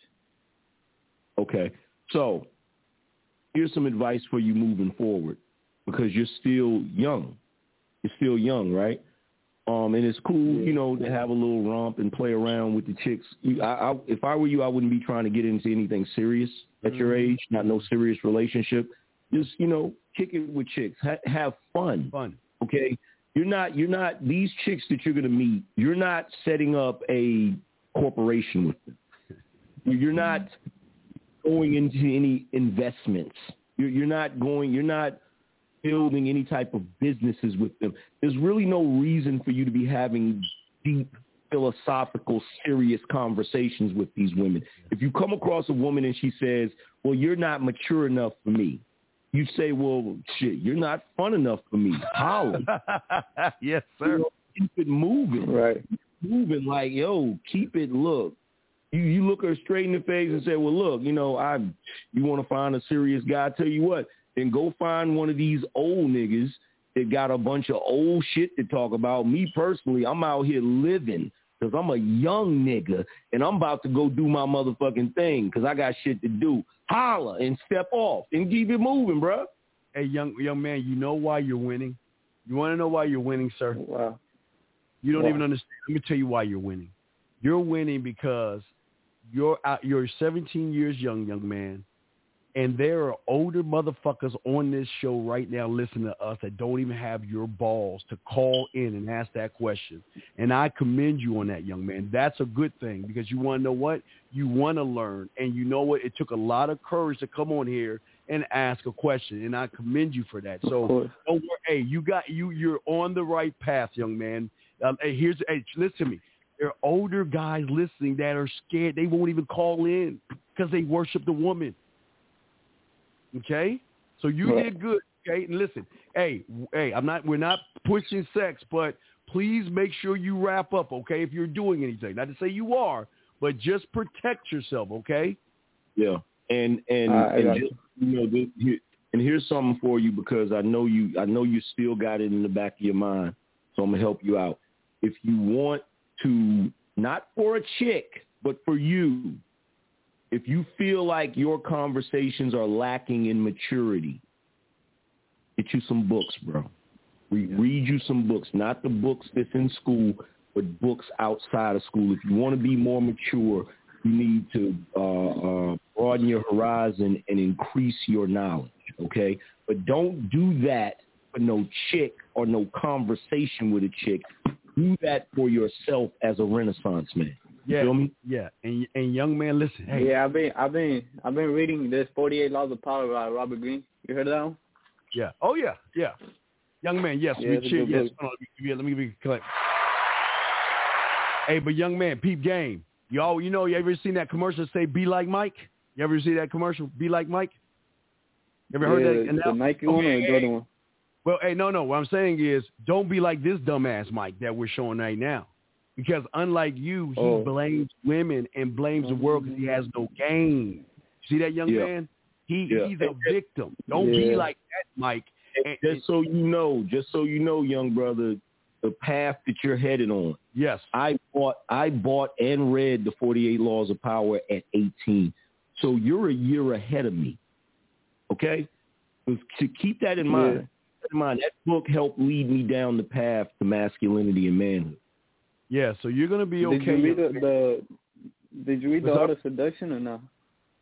Okay, so here's some advice for you moving forward, because you're still young. You're still young, right? Um, and it's cool, yeah. you know, to have a little romp and play around with the chicks. You, I, I, if I were you, I wouldn't be trying to get into anything serious at mm-hmm. your age, not no serious relationship. Just, you know, kick it with chicks. Ha- have fun. Fun. Okay? You're not, you're not, these chicks that you're going to meet, you're not setting up a corporation with them. You're not going into any investments. You're, you're not going, you're not building any type of businesses with them. There's really no reason for you to be having deep, philosophical, serious conversations with these women. If you come across a woman and she says, well, you're not mature enough for me, you say, well, shit, you're not fun enough for me. Holla. Yes, sir. You know, keep it moving. Right. Moving like, yo, keep it, look. You you look her straight in the face and say, well, look, you know, I you want to find a serious guy? I tell you what, then go find one of these old niggas that got a bunch of old shit to talk about. Me personally, I'm out here living because I'm a young nigga, and I'm about to go do my motherfucking thing because I got shit to do. Holla and step off and keep it moving, bro. Hey, young young man, you know why you're winning? You want to know why you're winning, sir? Wow. You don't wow. even understand. Let me tell you why you're winning. You're winning because you're out, you're seventeen years young, young man, And there are older motherfuckers on this show right now listening to us that don't even have your balls to call in and ask that question. And I commend you on that, young man. That's a good thing because you want to know what? You want to learn. And you know what? It took a lot of courage to come on here and ask a question. And I commend you for that. So don't worry. Hey, you got you you're on the right path, young man. Um, hey, here's hey, listen to me. There are older guys listening that are scared. They won't even call in because they worship the woman. Okay, so you right. did good. Okay, and listen, hey, hey, I'm not. We're not pushing sex, but please make sure you wrap up. Okay, if you're doing anything, not to say you are, but just protect yourself. Okay. Yeah, and and, uh, and just, you know, this, here, and here's something for you because I know you. I know you still got it in the back of your mind, so I'm gonna help you out. If you want to, not for a chick, but for you. If you feel like your conversations are lacking in maturity, get you some books, bro. We read you some books, not the books that's in school, but books outside of school. If you want to be more mature, you need to uh, uh, broaden your horizon and increase your knowledge, okay? But don't do that for no chick or no conversation with a chick. Do that for yourself as a Renaissance man. Yeah, feel me? yeah, and and young man, listen. Hey, yeah, I've been, I've been, I've been reading this forty-eight Laws of Power by Robert Greene. You heard of that one? Yeah. Oh yeah, yeah. Young man, yes, yeah, we cheer. Yes. Hold on, let me, let me be clear. Hey, but young man, peep game. Y'all, you know, you ever seen that commercial say "Be like Mike"? You ever see that commercial? Be like Mike. You ever yeah, heard that? The, the Nike one or the Jordan one? Well, hey, no, no. What I'm saying is, don't be like this dumbass Mike that we're showing right now. Because unlike you, he oh. blames women and blames the world because he has no game. See that young yeah. man? He yeah. He's a victim. Don't yeah. be like that, Mike. And just so you know, just so you know, young brother, the path that you're headed on. Yes. I bought, I bought and read the forty-eight Laws of Power at eighteen. So you're a year ahead of me. Okay? To keep that in mind, yeah. keep in mind, that book helped lead me down the path to masculinity and manhood. Yeah, so you're going to be okay. Did you read the, the Did you read What's the up? Art of Seduction or no?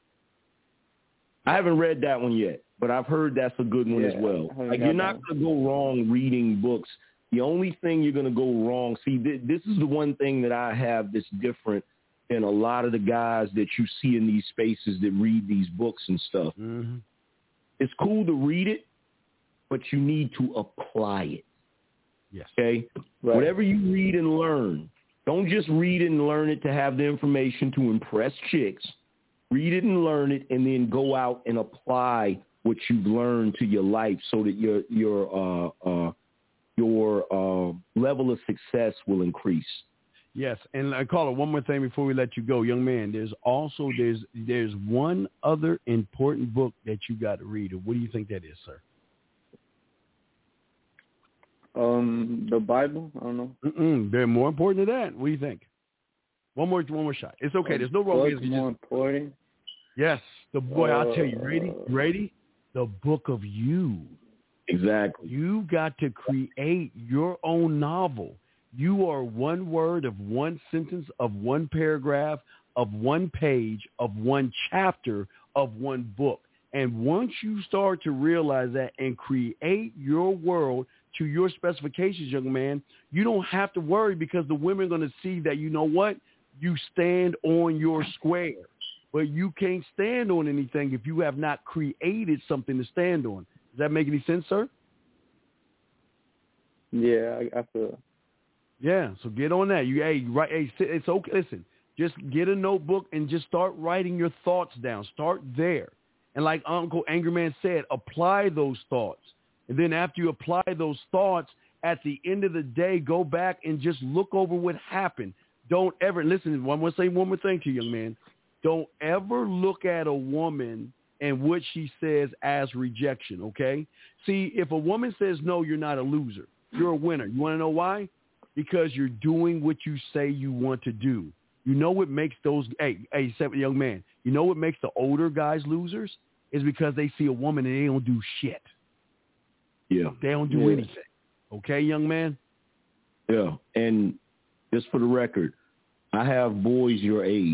I haven't read that one yet, but I've heard that's a good one yeah, as well. Like, you're you're not going to go wrong reading books. The only thing you're going to go wrong, see, th- this is the one thing that I have that's different than a lot of the guys that you see in these spaces that read these books and stuff. Mm-hmm. It's cool to read it, but you need to apply it. Yes. Okay? Right. Whatever you read and learn, don't just read it and learn it to have the information to impress chicks. Read it and learn it and then go out and apply what you've learned to your life so that your your uh, uh, your uh, level of success will increase. Yes, and I call it one more thing before we let you go, young man. There's also there's there's one other important book that you got to read. What do you think that is, sir? Um, the Bible. I don't know. Mm-mm, they're more important than that. What do you think? One more, one more shot. It's okay. There's no wrong What's answer. more just... important? Yes, the boy. Uh, I'll tell you. Ready? Ready? The book of you. Exactly. You got to create your own novel. You are one word of one sentence of one paragraph of one page of one chapter of one book. And once you start to realize that and create your world to your specifications, young man, you don't have to worry because the women are going to see that, you know what, you stand on your square. But you can't stand on anything if you have not created something to stand on. Does that make any sense, sir? Yeah, I, I feel. Yeah, so get on that. You, hey, right? Hey, it's okay. Listen, just get a notebook and just start writing your thoughts down. Start there, and like Uncle Angry Man said, apply those thoughts. And then after you apply those thoughts, at the end of the day, go back and just look over what happened. Don't ever listen. I'm gonna say one more thing to you, young man. Don't ever look at a woman and what she says as rejection. Okay. See, if a woman says no, you're not a loser. You're a winner. You want to know why? Because you're doing what you say you want to do. You know what makes those, hey, hey, young man, you know what makes the older guys losers? Is because they see a woman and they don't do shit. Yeah. They don't do yeah. anything. Okay, young man? Yeah. And just for the record, I have boys your age.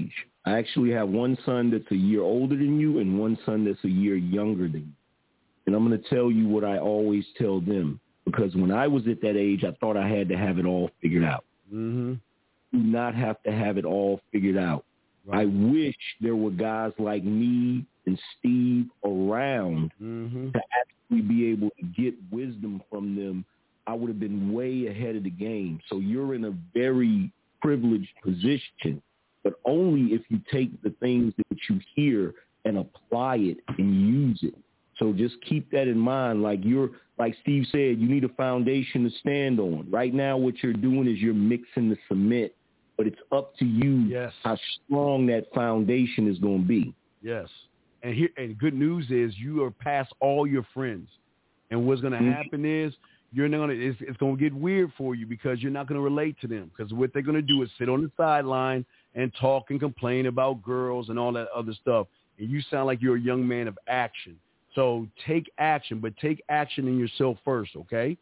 I actually have one son that's a year older than you and one son that's a year younger than you. And I'm going to tell you what I always tell them, because when I was at that age, I thought I had to have it all figured out. Mm-hmm. Do not have to have it all figured out. Right. I wish there were guys like me and Steve around mm-hmm. to actually be able to get wisdom from them. I would have been way ahead of the game. So you're in a very privileged position, but only if you take the things that you hear and apply it and use it. So just keep that in mind. Like you're, like Steve said, you need a foundation to stand on. Right now, what you're doing is you're mixing the cement, but it's up to you yes. how strong that foundation is going to be. Yes. And here, and good news is you are past all your friends. And what's going to mm-hmm. happen is you're not going to, it's, it's going to get weird for you because you're not going to relate to them, because what they're going to do is sit on the sideline and talk and complain about girls and all that other stuff. And you sound like you're a young man of action. So take action, but take action in yourself first, okay?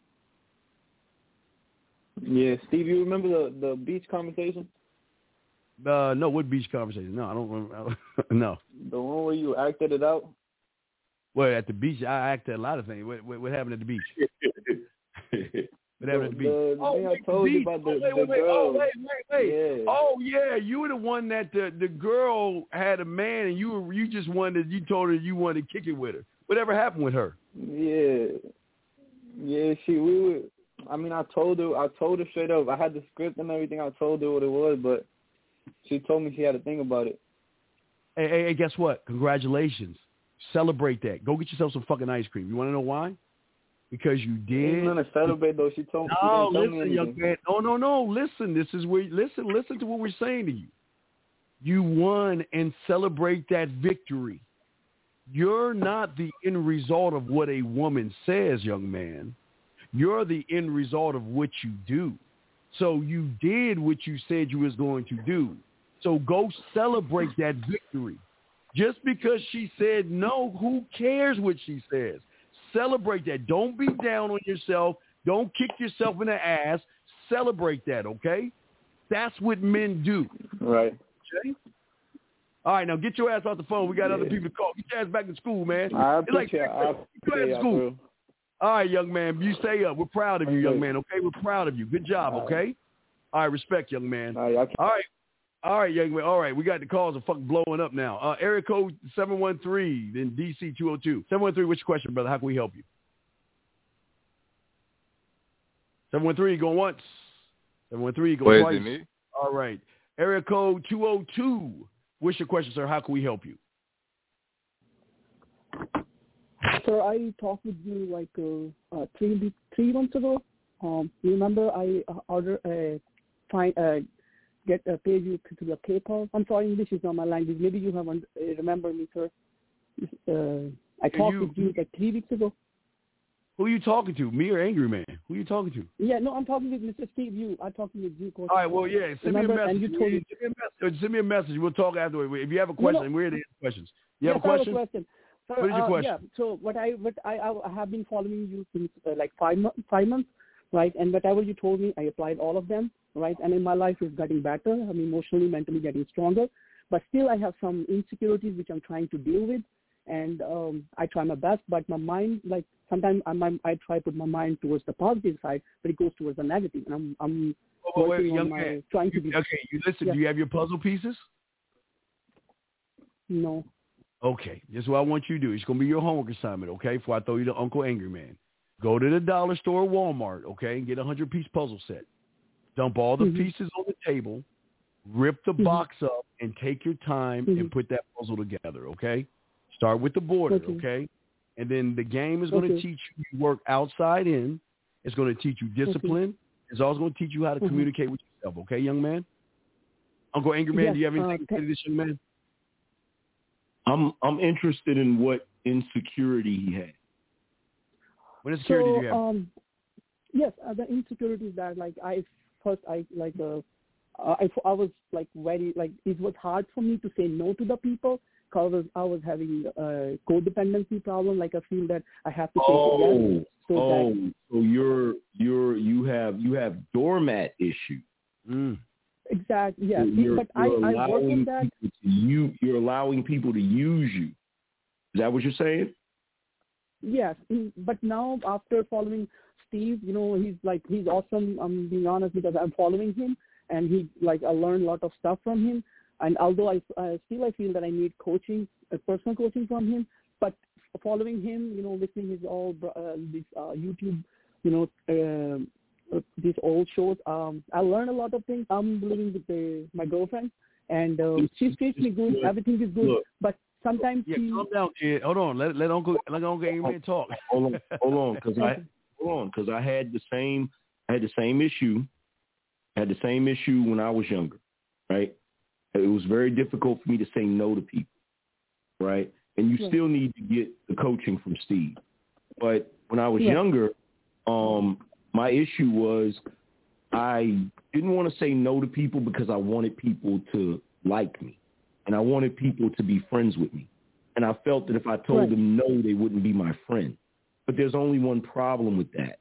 Yeah, Steve, you remember the, the beach conversation? Uh, no, what beach conversation? No, I don't remember. No. The one where you acted it out? Well, at the beach, I acted a lot of things. What, what, what happened at the beach? What happened at the beach? The, the oh, thing I told beach. you about the, oh, wait, the wait, wait. girl. Oh, wait, wait, wait. Yeah. Oh, yeah, you were the one that the, the girl had a man, and you were, you just wanted, you told her you wanted to kick it with her. Whatever happened with her? Yeah. Yeah, she, we were, I mean, I told her, I told her straight up. I had the script and everything. I told her what it was, but she told me she had to think about it. Hey, hey, hey, guess what? Congratulations. Celebrate that. Go get yourself some fucking ice cream. You want to know why? Because you did. I'm gonna celebrate though. She told me. No, she didn't listen, tell me young man. No, no, no. Listen. This is where. Listen. Listen to what we're saying to you. You won, and celebrate that victory. You're not the end result of what a woman says, young man. You're the end result of what you do. So you did what you said you was going to do. So go celebrate that victory. Just because she said no, who cares what she says? Celebrate that. Don't be down on yourself. Don't kick yourself in the ass. Celebrate that, okay? That's what men do. Right. Okay? All right, now get your ass off the phone. We got yeah. other people to call. Get your ass back to school, man. I it's like, you. I get your ass to school. All right, young man. You stay up. We're proud of you, young man, okay? We're proud of you. Good job, okay? All right, respect, young man. All right. All right. All right, young man. All right, we got the calls are fucking blowing up now. Uh, area code seven one three, then D C two oh two. seven one three, what's your question, brother? How can we help you? seven one three, going once. seven one three, going twice. Is it me? All right. Area code two oh two. What's your question, sir? How can we help you? Sir, I talked with you like uh, uh, three three months ago. Um, you remember I uh, ordered a uh, find uh, get uh, pay you to the PayPal. I'm sorry, English is not my language. Maybe you haven't uh, remember me, sir. Uh, I talked you, with you like three weeks ago. Who are you talking to? Me or Angry Man? Who are you talking to? Yeah, no, I'm talking with Mister Steve. You, I'm talking with you. Coach. All right, well, yeah, send remember, me a message. And you told me, send, me a message. send me a message. We'll talk afterward. If you have a question, no, no. we're here to answer questions. You have yes, a question? I have a question. Sir, what is your uh, question? Yeah, so what I what I, I have been following you since uh, like five months, five months, right? And whatever you told me, I applied all of them, right? And in my life, it's getting better. I'm emotionally, mentally getting stronger, but still, I have some insecurities which I'm trying to deal with, and um, I try my best. But my mind, like sometimes I I try to put my mind towards the positive side, but it goes towards the negative, and I'm I'm oh, working wait, on young my man. trying to be. Okay, you listen. Yeah. Do you have your puzzle pieces? No. Okay, this is what I want you to do. It's going to be your homework assignment, okay, before I throw you to Uncle Angry Man. Go to the dollar store or Walmart, okay, and get a hundred-piece puzzle set. Dump all the mm-hmm. pieces on the table, rip the mm-hmm. box up, and take your time mm-hmm. and put that puzzle together, okay? Start with the border, okay? okay? And then the game is going okay. to teach you to work outside in. It's going to teach you discipline. Okay. It's also going to teach you how to mm-hmm. communicate with yourself, okay, young man? Uncle Angry Man, yes, do you have anything uh, to say to this young man? I'm I'm interested in what insecurity he had. What insecurity so, do you have? Um, yes, uh, the insecurities that like I first I like uh, I I was like very like it was hard for me to say no to the people because I was, I was having a codependency problem. Like I feel that I have to say oh, yes. So oh, that, so you're you're you have you have doormat issue. Mm. Exactly. Yeah. You're, See, you're, but I, I work on that. You, you're allowing people to use you. Is that what you're saying? Yes. But now after following Steve, you know, he's like, he's awesome. I'm being honest because I'm following him and he like, I learned a lot of stuff from him. And although I, I still, I feel that I need coaching, uh, personal coaching from him, but following him, you know, listening his all, uh, these uh, YouTube, you know, uh, uh, these old shows, um, I learned a lot of things. I'm living with the, my girlfriend and uh, she treats me good. Everything is good. Look. But sometimes yeah, he... calm down, kid. Hold on. Let let Uncle let Uncle Amen talk. Hold on, hold on, because I hold on, because I had the same I had the same issue. I had the same issue when I was younger, right? It was very difficult for me to say no to people, right? And you yeah. still need to get the coaching from Steve. But when I was yeah. younger, um, my issue was I didn't want to say no to people because I wanted people to like me. And I wanted people to be friends with me. And I felt that if I told right. them no, they wouldn't be my friend. But there's only one problem with that.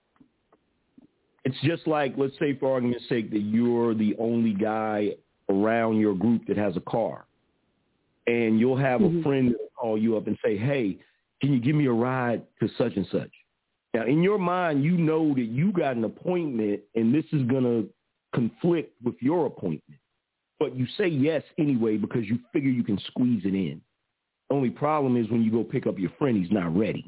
It's just like, let's say for argument's sake, that you're the only guy around your group that has a car. And you'll have mm-hmm. a friend that will call you up and say, hey, can you give me a ride to such and such? Now, in your mind, you know that you got an appointment and this is going to conflict with your appointment. But you say yes anyway because you figure you can squeeze it in. The only problem is when you go pick up your friend, he's not ready.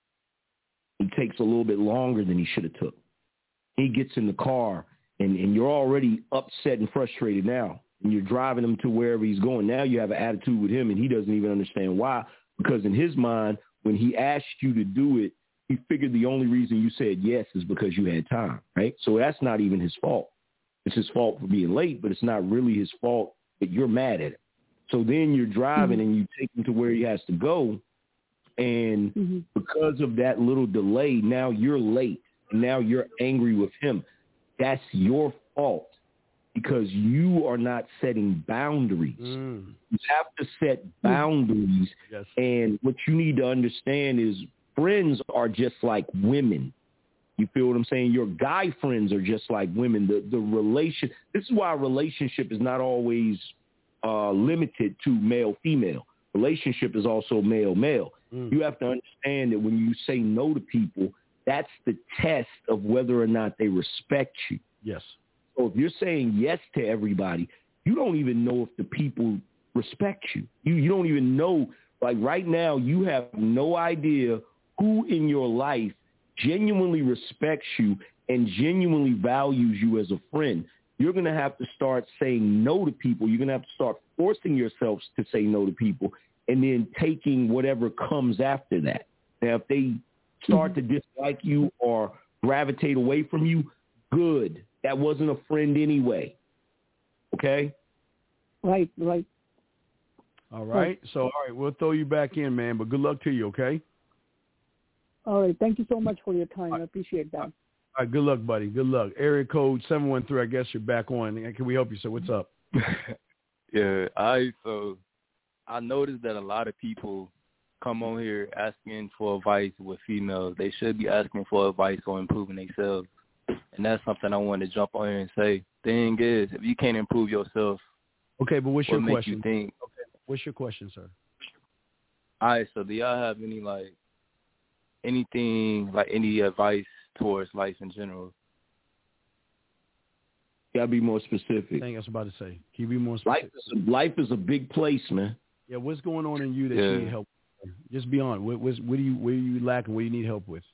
He takes a little bit longer than he should have took. He gets in the car, and, and you're already upset and frustrated now, and you're driving him to wherever he's going. Now you have an attitude with him, and he doesn't even understand why, because in his mind, when he asked you to do it, he figured the only reason you said yes is because you had time, right? So that's not even his fault. It's his fault for being late, but it's not really his fault that you're mad at him. So then you're driving mm-hmm. and you take him to where he has to go, and mm-hmm. because of that little delay, now you're late. Now you're angry with him. That's your fault because you are not setting boundaries. Mm. You have to set boundaries. Yes. And what you need to understand is friends are just like women. You feel what I'm saying? Your guy friends are just like women. The the relation. This is why a relationship is not always uh, limited to male-female. Relationship is also male-male. Mm. You have to understand that when you say no to people, that's the test of whether or not they respect you. Yes. So if you're saying yes to everybody, you don't even know if the people respect you. You you don't even know. Like right now, you have no idea who in your life genuinely respects you and genuinely values you as a friend. You're going to have to start saying no to people. You're going to have to start forcing yourselves to say no to people and then taking whatever comes after that. Now, if they start to dislike you or gravitate away from you, good. That wasn't a friend anyway. Okay? Right, right. All right. So, all right, we'll throw you back in, man, but good luck to you, okay? All right. Thank you so much for your time. I appreciate that. All right. Good luck, buddy. Good luck. Area code seven one three, I guess you're back on. Can we help you, sir? What's up? yeah, I so I noticed that a lot of people come on here asking for advice with females. They should be asking for advice on improving themselves. And that's something I want to jump on here and say. Thing is, if you can't improve yourself, okay, but what's what your makes question? You think, okay, what's your question, sir? All right, so do y'all have any like anything like any advice towards life in general? You gotta be more specific. I think I was about to say. Can you be more specific? Life is a, life is a big place, man. Yeah, what's going on in you that yeah. you need help with? Just be honest. What, what's, what do you what are you lacking? What do you need help with?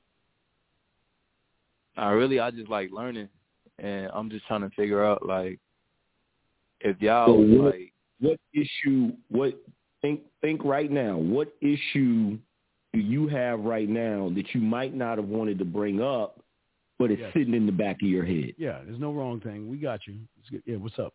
I really, I just like learning, and I'm just trying to figure out like if y'all so was, what, like what issue? What think think right now? What issue do you have right now that you might not have wanted to bring up, but it's yes. sitting in the back of your head? Yeah, there's no wrong thing. We got you. It's good. Yeah, what's up?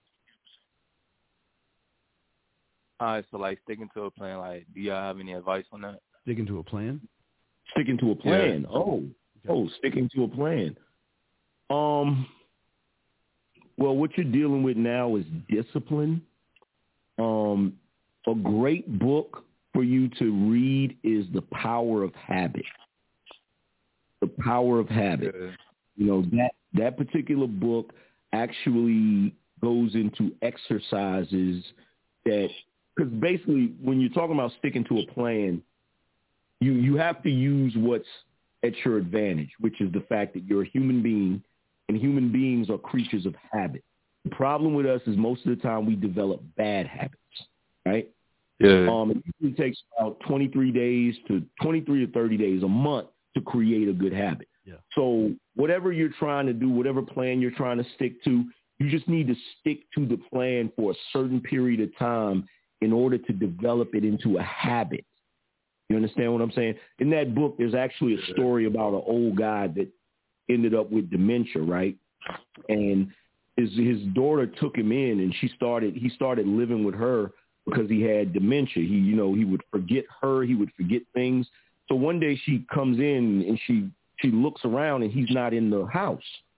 All right, so like sticking to a plan. Like, do y'all have any advice on that? Sticking to a plan? Sticking to a plan. Yeah. Oh. Oh, sticking to a plan. Um, well, what you're dealing with now is discipline. Um, a great book for you to read is The Power of Habit. The Power of Habit. Yeah. You know, that, that particular book actually goes into exercises that, because basically when you're talking about sticking to a plan, you, you have to use what's at your advantage, which is the fact that you're a human being, and human beings are creatures of habit. The problem with us is most of the time we develop bad habits, right? Yeah. Um, it usually takes about twenty-three days to twenty-three to thirty days, a month, to create a good habit. Yeah. So whatever you're trying to do, whatever plan you're trying to stick to, you just need to stick to the plan for a certain period of time in order to develop it into a habit. You understand what I'm saying? In that book, there's actually a story about an old guy that ended up with dementia, right? And his his daughter took him in, and she started he started living with her because he had dementia. He, you know, he would forget her, he would forget things. So one day she comes in and she she looks around and he's not in the house.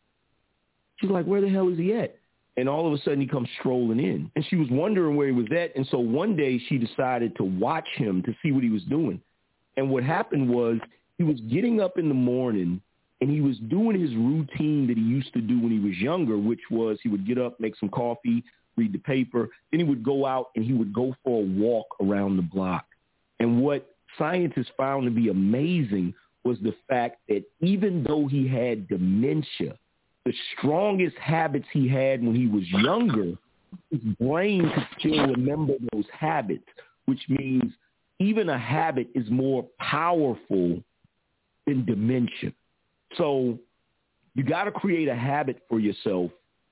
She's like, where the hell is he at? And all of a sudden he comes strolling in. And she was wondering where he was at. And so one day she decided to watch him to see what he was doing. And what happened was he was getting up in the morning and he was doing his routine that he used to do when he was younger, which was he would get up, make some coffee, read the paper. Then he would go out and he would go for a walk around the block. And what scientists found to be amazing was the fact that even though he had dementia, the strongest habits he had when he was younger, his brain could still remember those habits, which means even a habit is more powerful than dementia. So you got to create a habit for yourself.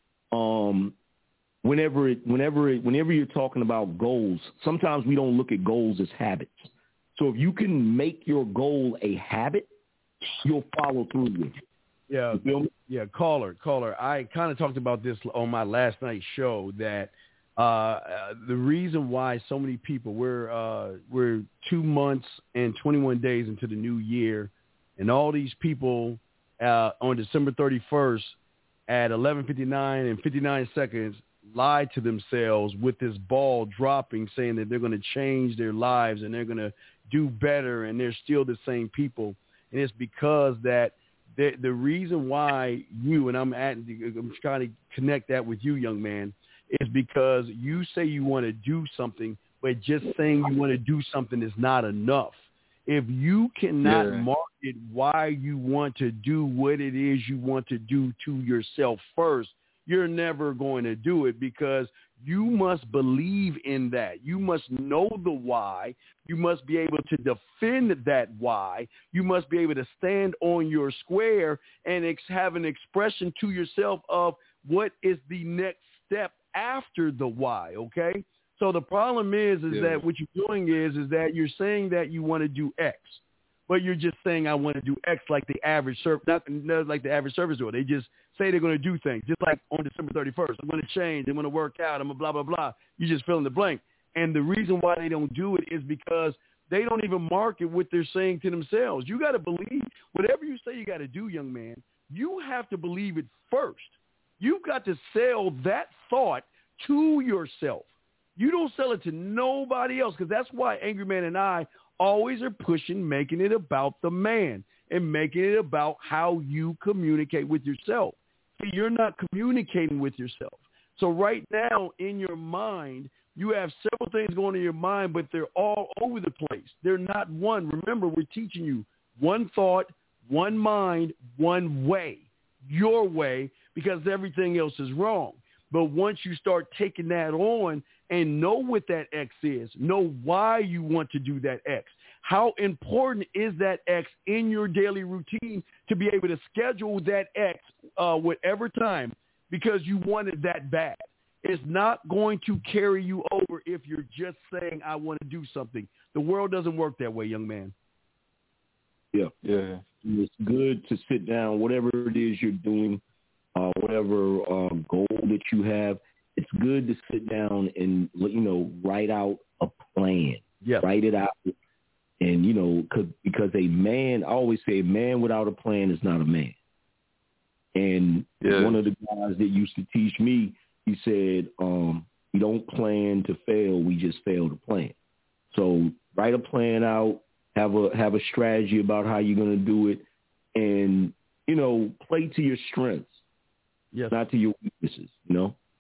Um, whenever it, whenever it, whenever you're talking about goals, sometimes we don't look at goals as habits. So if you can make your goal a habit, you'll follow through with it. Yeah, yeah, caller, caller. I kind of talked about this on my last night's show that uh, the reason why so many people we're uh, we're two months and twenty-one days into the new year, and all these people uh, on December thirty-first at eleven fifty-nine and fifty-nine seconds lied to themselves with this ball dropping, saying that they're going to change their lives and they're going to do better, and they're still the same people, and it's because that. The, the reason why you, and I'm at, I'm trying to connect that with you, young man, is because you say you want to do something, but just saying you want to do something is not enough. If you cannot yeah. market why you want to do what it is you want to do to yourself first, you're never going to do it, because you must believe in that. You must know the why. You must be able to defend that why. You must be able to stand on your square and ex- have an expression to yourself of what is the next step after the why, okay? So the problem is, is yeah. that what you're doing is, is that you're saying that you want to do X, but you're just saying I want to do X like the average service, not, not like the average service do. They just say they're going to do things, just like on December thirty-first. I'm going to change. I'm going to work out. I'm going to blah, blah, blah. You just fill in the blank. And the reason why they don't do it is because they don't even market what they're saying to themselves. You got to believe whatever you say you got to do, young man. You have to believe it first. You've got to sell that thought to yourself. You don't sell it to nobody else, because that's why Angry Man and I always are pushing, making it about the man and making it about how you communicate with yourself. See, you're not communicating with yourself. So right now in your mind, you have several things going in your mind, but they're all over the place. They're not one. Remember, we're teaching you one thought, one mind, one way, your way, because everything else is wrong. But once you start taking that on and know what that X is, know why you want to do that X, how important is that X in your daily routine to be able to schedule that X uh, whatever time, because you want it that bad. It's not going to carry you over if you're just saying, I want to do something. The world doesn't work that way, young man. Yeah. Yeah. It's good to sit down, whatever it is you're doing, uh, whatever uh, goal that you have, it's good to sit down and, you know, write out a plan. Yeah. Write it out. And, you know, cause, because a man, I always say, a man without a plan is not a man. And yeah. one of the guys that used to teach me, he said, um, we don't plan to fail, we just fail to plan. So write a plan out, have a have a strategy about how you're going to do it, and, you know, play to your strengths, yes. not to your weaknesses, you know.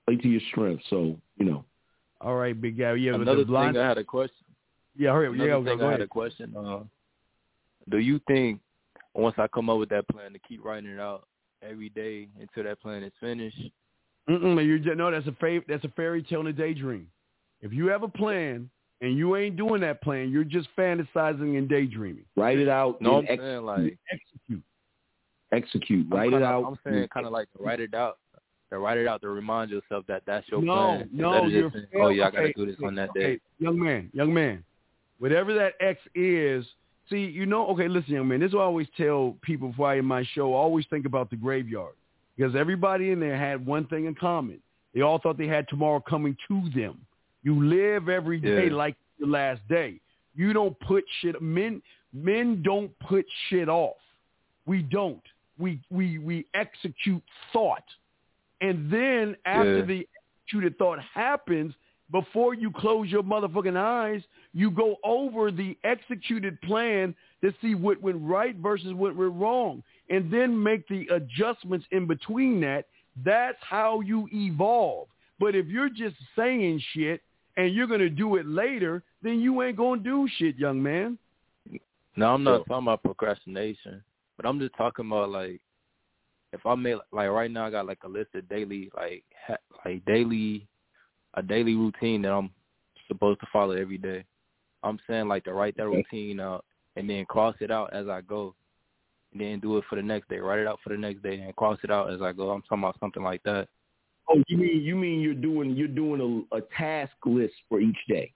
Play to your strength. So, you know. All right, big guy. Yeah, Another the blind... thing I had a question. Yeah, hurry up. Another yeah, thing go, go I ahead. had a question. Uh, do you think once I come up with that plan to keep writing it out every day until that plan is finished? Mm-mm, you're just, no, that's a fa- that's a fairy tale and a daydream. If you have a plan and you ain't doing that plan, you're just fantasizing and daydreaming. Write it out. No, I'm ex- saying like execute. Execute. I'm Write kinda, it out. I'm saying kind of like to write it out. To write it out to remind yourself that that's your no, plan. No, Instead you're of just saying, oh yeah, okay, I got to do this okay, on that okay. day. Young man, young man, whatever that X is, see, you know, okay, listen, young man, this is what I always tell people before I end my show. I always think about the graveyard because everybody in there had one thing in common. They all thought they had tomorrow coming to them. You live every day Yeah. like the last day. You don't put shit, men, men don't put shit off. We don't. We, we, we execute thought. And then after Yeah. the executed thought happens, before you close your motherfucking eyes, you go over the executed plan to see what went right versus what went wrong, and then make the adjustments in between that. That's how you evolve. But if you're just saying shit and you're going to do it later, then you ain't going to do shit, young man. No, I'm not talking about procrastination, but I'm just talking about like if I made like right now I got like a list of daily like ha- like daily a daily routine that I'm supposed to follow every day. I'm saying like to write that routine out and then cross it out as I go, and then do it for the next day. Write it out for the next day and cross it out as I go. I'm talking about something like that. Oh, you mean you mean you're doing you're doing a, a task list for each day?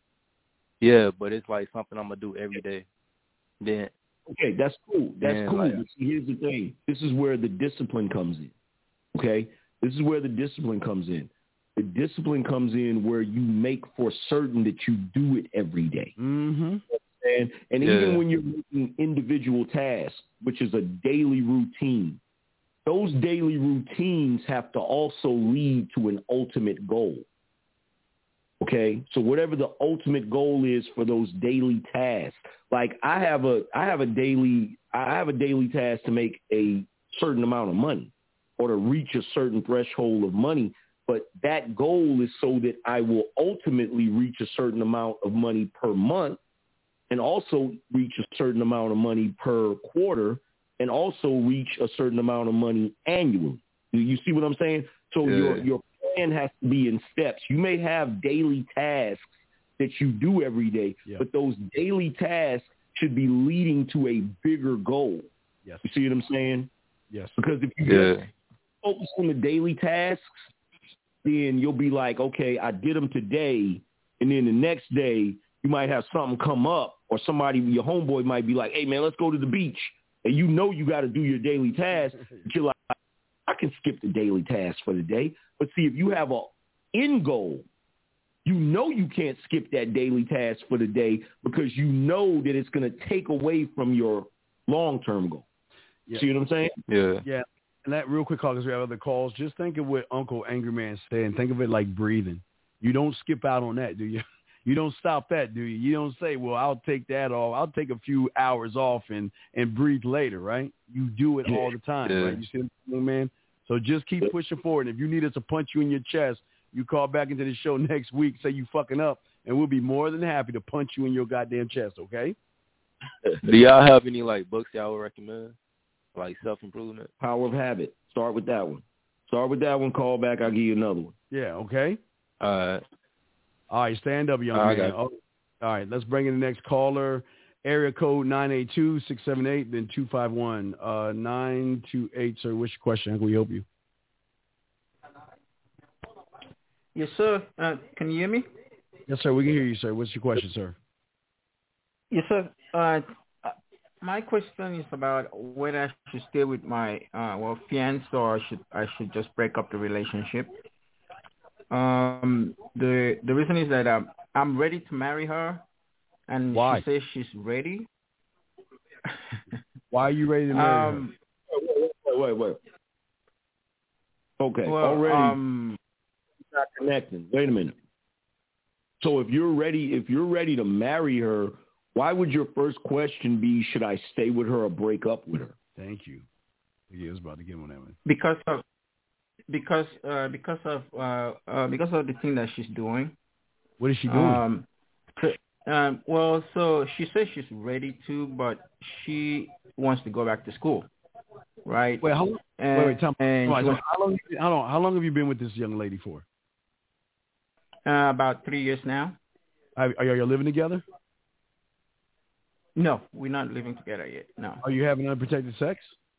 Yeah, but it's like something I'm gonna do every day. Then okay, that's cool. That's then, cool. Like, But see, here's the thing. This is where the discipline comes in. Okay, this is where the discipline comes in. The discipline comes in where you make for certain that you do it every day. Mm-hmm. And and Yeah. even when you're making individual tasks, which is a daily routine, those daily routines have to also lead to an ultimate goal. Okay, so whatever the ultimate goal is for those daily tasks, like I have a I have a daily I have a daily task to make a certain amount of money or to reach a certain threshold of money. But that goal is so that I will ultimately reach a certain amount of money per month and also reach a certain amount of money per quarter and also reach a certain amount of money annually. Do you see what I'm saying? So Yeah. your your plan has to be in steps. You may have daily tasks that you do every day, Yeah. but those daily tasks should be leading to a bigger goal. Yes. You see what I'm saying? Yes. Because if you Yeah. just focus on the daily tasks, then you'll be like, okay, I did them today, and then the next day you might have something come up, or somebody, your homeboy might be like, hey, man, let's go to the beach. And you know you got to do your daily tasks, but you're like, I can skip the daily tasks for the day. But see, if you have a end goal, you know you can't skip that daily task for the day because you know that it's going to take away from your long-term goal. Yeah. See what I'm saying? Yeah. Yeah. And that real quick call because we have other calls. Just think of what Uncle Angry Man said and think of it like breathing. You don't skip out on that, do you? You don't stop that, do you? You don't say, well, I'll take that off. I'll take a few hours off and, and breathe later, right? You do it all the time, Yeah. right? You see what I'm saying, man? So just keep pushing forward. And if you need us to punch you in your chest, you call back into the show next week, say you fucking up, and we'll be more than happy to punch you in your goddamn chest, okay? Do y'all have any like books y'all would recommend? Like self-improvement? Power of Habit. Start with that one. Start with that one. Call back. I'll give you another one. Yeah, okay? All right. All right, stand up, young All right, man. guys. Oh, all right, let's bring in the next caller. Area code nine eight two, six seven eight, then two five one. Uh, nine two eight, sir. What's your question? How can we help you? Yes, sir. Uh, can you hear me? Yes, sir. We can hear you, sir. What's your question, sir? Yes, sir. Uh, my question is about whether I should stay with my uh, well fiance or I should I should just break up the relationship. Um, the the reason is that I'm I'm ready to marry her, and Why? she says she's ready. Why are you ready to marry um, Wait, wait, wait, wait. Okay, Well, already um, not connecting. Wait a minute. So if you're ready, if you're ready to marry her, why would your first question be, should I stay with her or break up with her? Thank you. Yeah, I was about to get on that one. because of because uh, because of uh, uh, because of the thing that she's doing. What is she doing? Um, to, um, well, so she says she's ready to, but she wants to go back to school, right? Wait, how, and, wait, wait, tell me, and wait, she wants, how long? How long? How long have you been with this young lady for? Uh, about three years now. Are, are you living together? No, we're not living together yet. No. Are you having unprotected sex?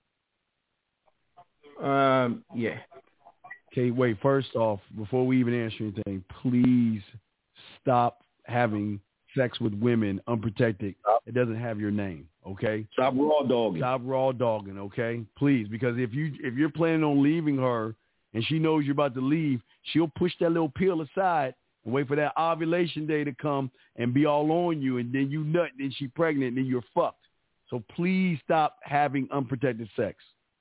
Um, yeah. Okay, wait. First off, before we even answer anything, please stop having sex with women unprotected. It doesn't have your name. Okay. Stop raw dogging. Stop raw dogging. Okay, please, because if you if you're planning on leaving her and she knows you're about to leave, she'll push that little pill aside and wait for that ovulation day to come and be all on you, and then you nut, and then she's pregnant, and then you're fucked. So please stop having unprotected sex.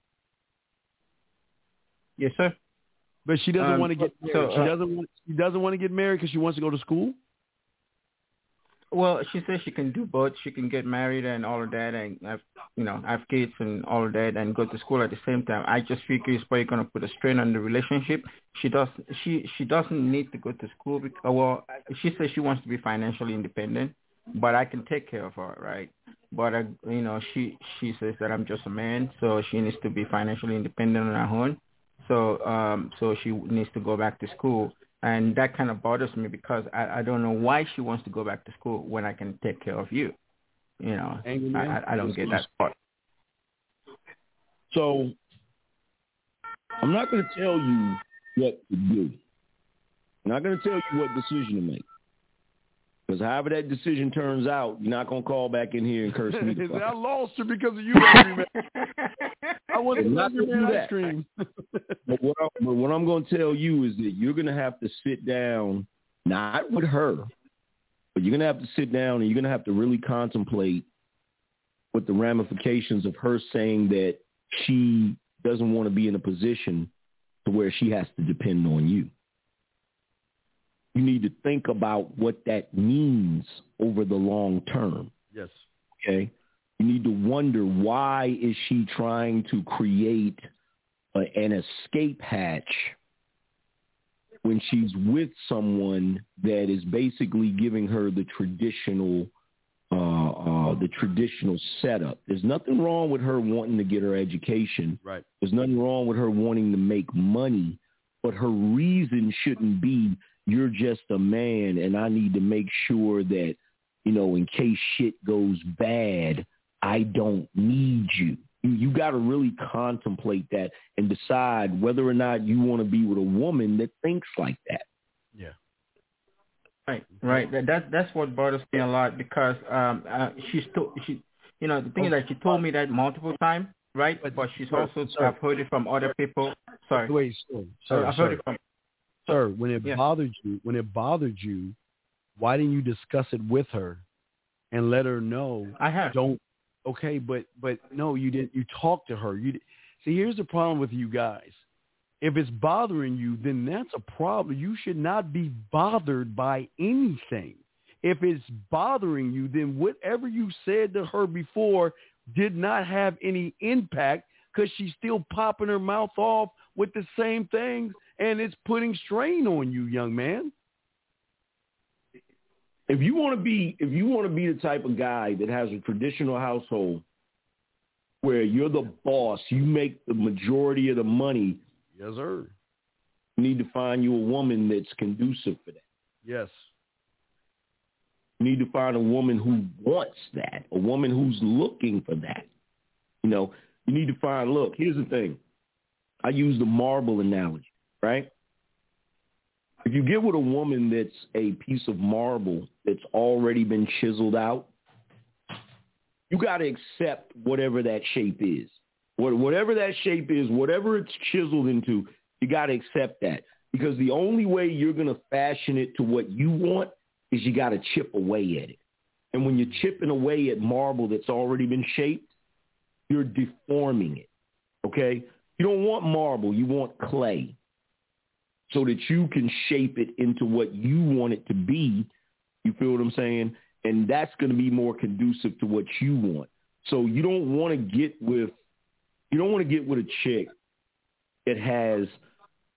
Yes, sir. But she doesn't um, want to get married. so, uh, she doesn't want. She doesn't want to get married because she wants to go to school. Well, she says she can do both. She can get married and all of that, and have, you know, have kids and all of that, and go to school at the same time. I just figure it's probably going to put a strain on the relationship. She does. She she doesn't need to go to school. Because, well, she says she wants to be financially independent, but I can take care of her, right? But I, you know, she she says that I'm just a man, so she needs to be financially independent on her own. So um, so she needs to go back to school. And that kind of bothers me because I, I don't know why she wants to go back to school when I can take care of you. You know, I, I, I don't get that part. So I'm not going to tell you what to do. I'm not going to tell you what decision to make. Because however that decision turns out, you're not going to call back in here and curse me. I lost her because of you, Angry Man. I wanted to Angry Man ice cream. But what, I, but what I'm going to tell you is that you're going to have to sit down, not with her, but you're going to have to sit down and you're going to have to really contemplate what the ramifications of her saying that she doesn't want to be in a position to where she has to depend on you. You need to think about what that means over the long term. Yes. Okay. You need to wonder, why is she trying to create a, an escape hatch when she's with someone that is basically giving her the traditional, uh, uh, the traditional setup. There's nothing wrong with her wanting to get her education. Right. There's nothing wrong with her wanting to make money, but her reason shouldn't be, you're just a man and I need to make sure that, you know, in case shit goes bad, I don't need you. You, you got to really contemplate that and decide whether or not you want to be with a woman that thinks like that. Yeah. Right, right. That, that that's what bothers me a lot because um uh, she's to, she, you know, the thing oh, is that she told me that multiple times, right? But, but she's sir, also sir. I've heard it from other people. Sorry. Wait, sir, sir, I've sir. heard it from. Sir, when it yeah. bothered you, when it bothered you, why didn't you discuss it with her and let her know? I have. Don't. Okay, but but no, you didn't. You talked to her. You see. Here's the problem with you guys. If it's bothering you, then that's a problem. You should not be bothered by anything. If it's bothering you, then whatever you said to her before did not have any impact because she's still popping her mouth off with the same things. And it's putting strain on you, young man. If you want to be, if you want to be the type of guy that has a traditional household where you're the boss, you make the majority of the money. Yes, sir. You need to find you a woman that's conducive for that. Yes. You need to find a woman who wants that, a woman who's looking for that. You know, you need to find, look, here's the thing. I use the marble analogy. Right? If you get with a woman that's a piece of marble that's already been chiseled out, you got to accept whatever that shape is. Whatever that shape is, whatever it's chiseled into, you got to accept that. Because the only way you're going to fashion it to what you want is you got to chip away at it. And when you're chipping away at marble that's already been shaped, you're deforming it. Okay? You don't want marble. You want clay, so that you can shape it into what you want it to be. You feel what I'm saying? And that's going to be more conducive to what you want. So you don't want to get with, you don't want to get with a chick that has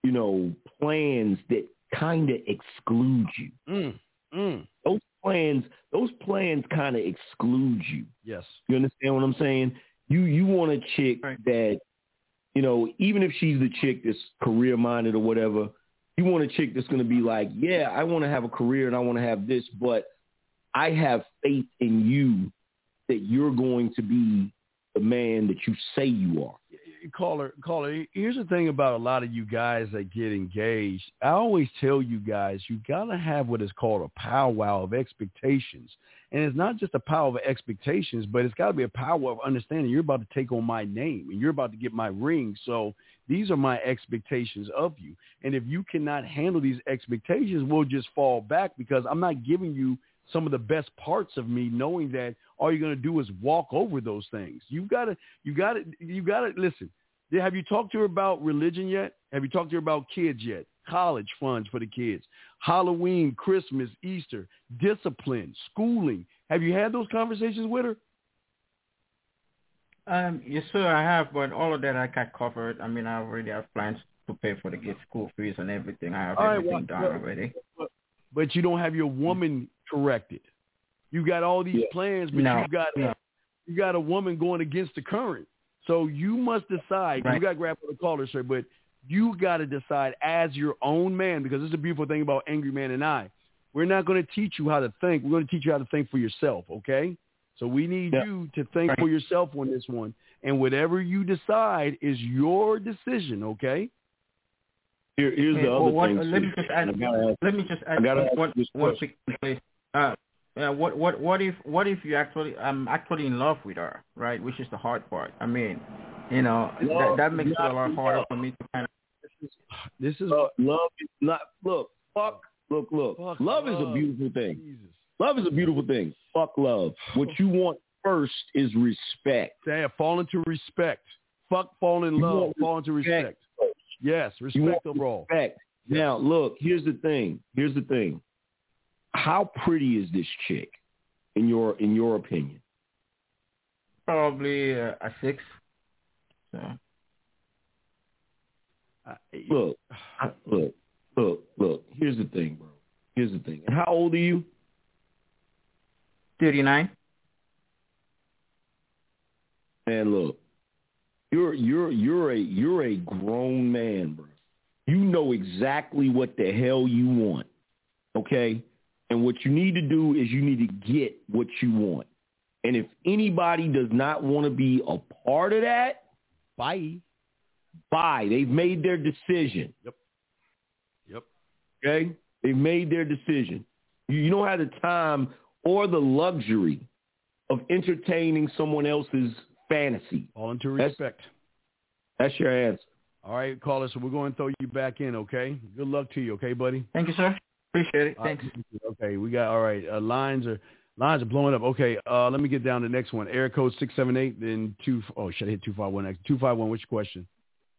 you know, plans that kind of exclude you. Mm, mm. Those plans, those plans kind of exclude you. Yes. You understand what I'm saying? You you want a chick right. that, you know, even if she's the chick that's career-minded or whatever, you want a chick that's going to be like, yeah, I want to have a career and I want to have this, but I have faith in you that you're going to be the man that you say you are. Caller, caller, here's the thing about a lot of you guys that get engaged. I always tell you guys, you got to have what is called a powwow of expectations. And it's not just a power of expectations, but it's got to be a power of understanding you're about to take on my name and you're about to get my ring. So these are my expectations of you. And if you cannot handle these expectations, we'll just fall back because I'm not giving you some of the best parts of me, knowing that all you're going to do is walk over those things. You've got to, you got to, you got to listen. Have you talked to her about religion yet? Have you talked to her about kids yet? College funds for the kids, Halloween, Christmas, Easter, discipline, schooling. Have you had those conversations with her? Um, yes, sir, I have, but all of that I got covered. I mean, I already have plans to pay for the kids' school fees and everything. I have all everything right, well, done well, already. But you don't have your woman corrected. You got all these yeah. plans, but no, you got no. you got a woman going against the current. So you must decide. Right. You got to grab for the caller, sir, but you got to decide as your own man, because this is a beautiful thing about Angry Man and I. We're not going to teach you how to think. We're going to teach you how to think for yourself, okay? So we need yeah. you to think right. for yourself on this one. And whatever you decide is your decision, okay? Here, here's hey, the well, other what, thing. Let me just add, ask, let me just add one, one quick thing. Uh, uh, what what what if what if you actually I'm actually in love with her, right? Which is the hard part. I mean, you know, that, that makes it a lot harder for me to kind of. This is, this is uh, love is not look fuck look look. Fuck love, love is a beautiful thing. Jesus. Love is a beautiful thing. Fuck love. What you want first is respect. Damn, fall into respect. Fuck fall in love. Fall into respect. respect. Yes, respect overall. Respect. Yes. Now, look, here's the thing. Here's the thing. How pretty is this chick, in your in your opinion? Probably uh, a six. So. Uh, look, I, look, look, look. Here's the thing, bro. Here's the thing. And how old are you? thirty-nine. Man, look, you're you're you're a you're a grown man, bro. You know exactly what the hell you want, okay? And what you need to do is you need to get what you want. And if anybody does not want to be a part of that, bye. Bye. They've made their decision. Yep. Yep. Okay? They've made their decision. You, you don't have the time or the luxury of entertaining someone else's fantasy. All into respect. That's, that's your answer. All right, caller, so we're going to throw you back in, okay? Good luck to you, okay, buddy? Thank you, sir. Appreciate it. Thanks. Right. Okay, we got, all right, uh, lines are lines are blowing up. Okay, uh, let me get down to the next one. Area code six seven eight, then two, oh, should I hit two five one next? two five one, which question?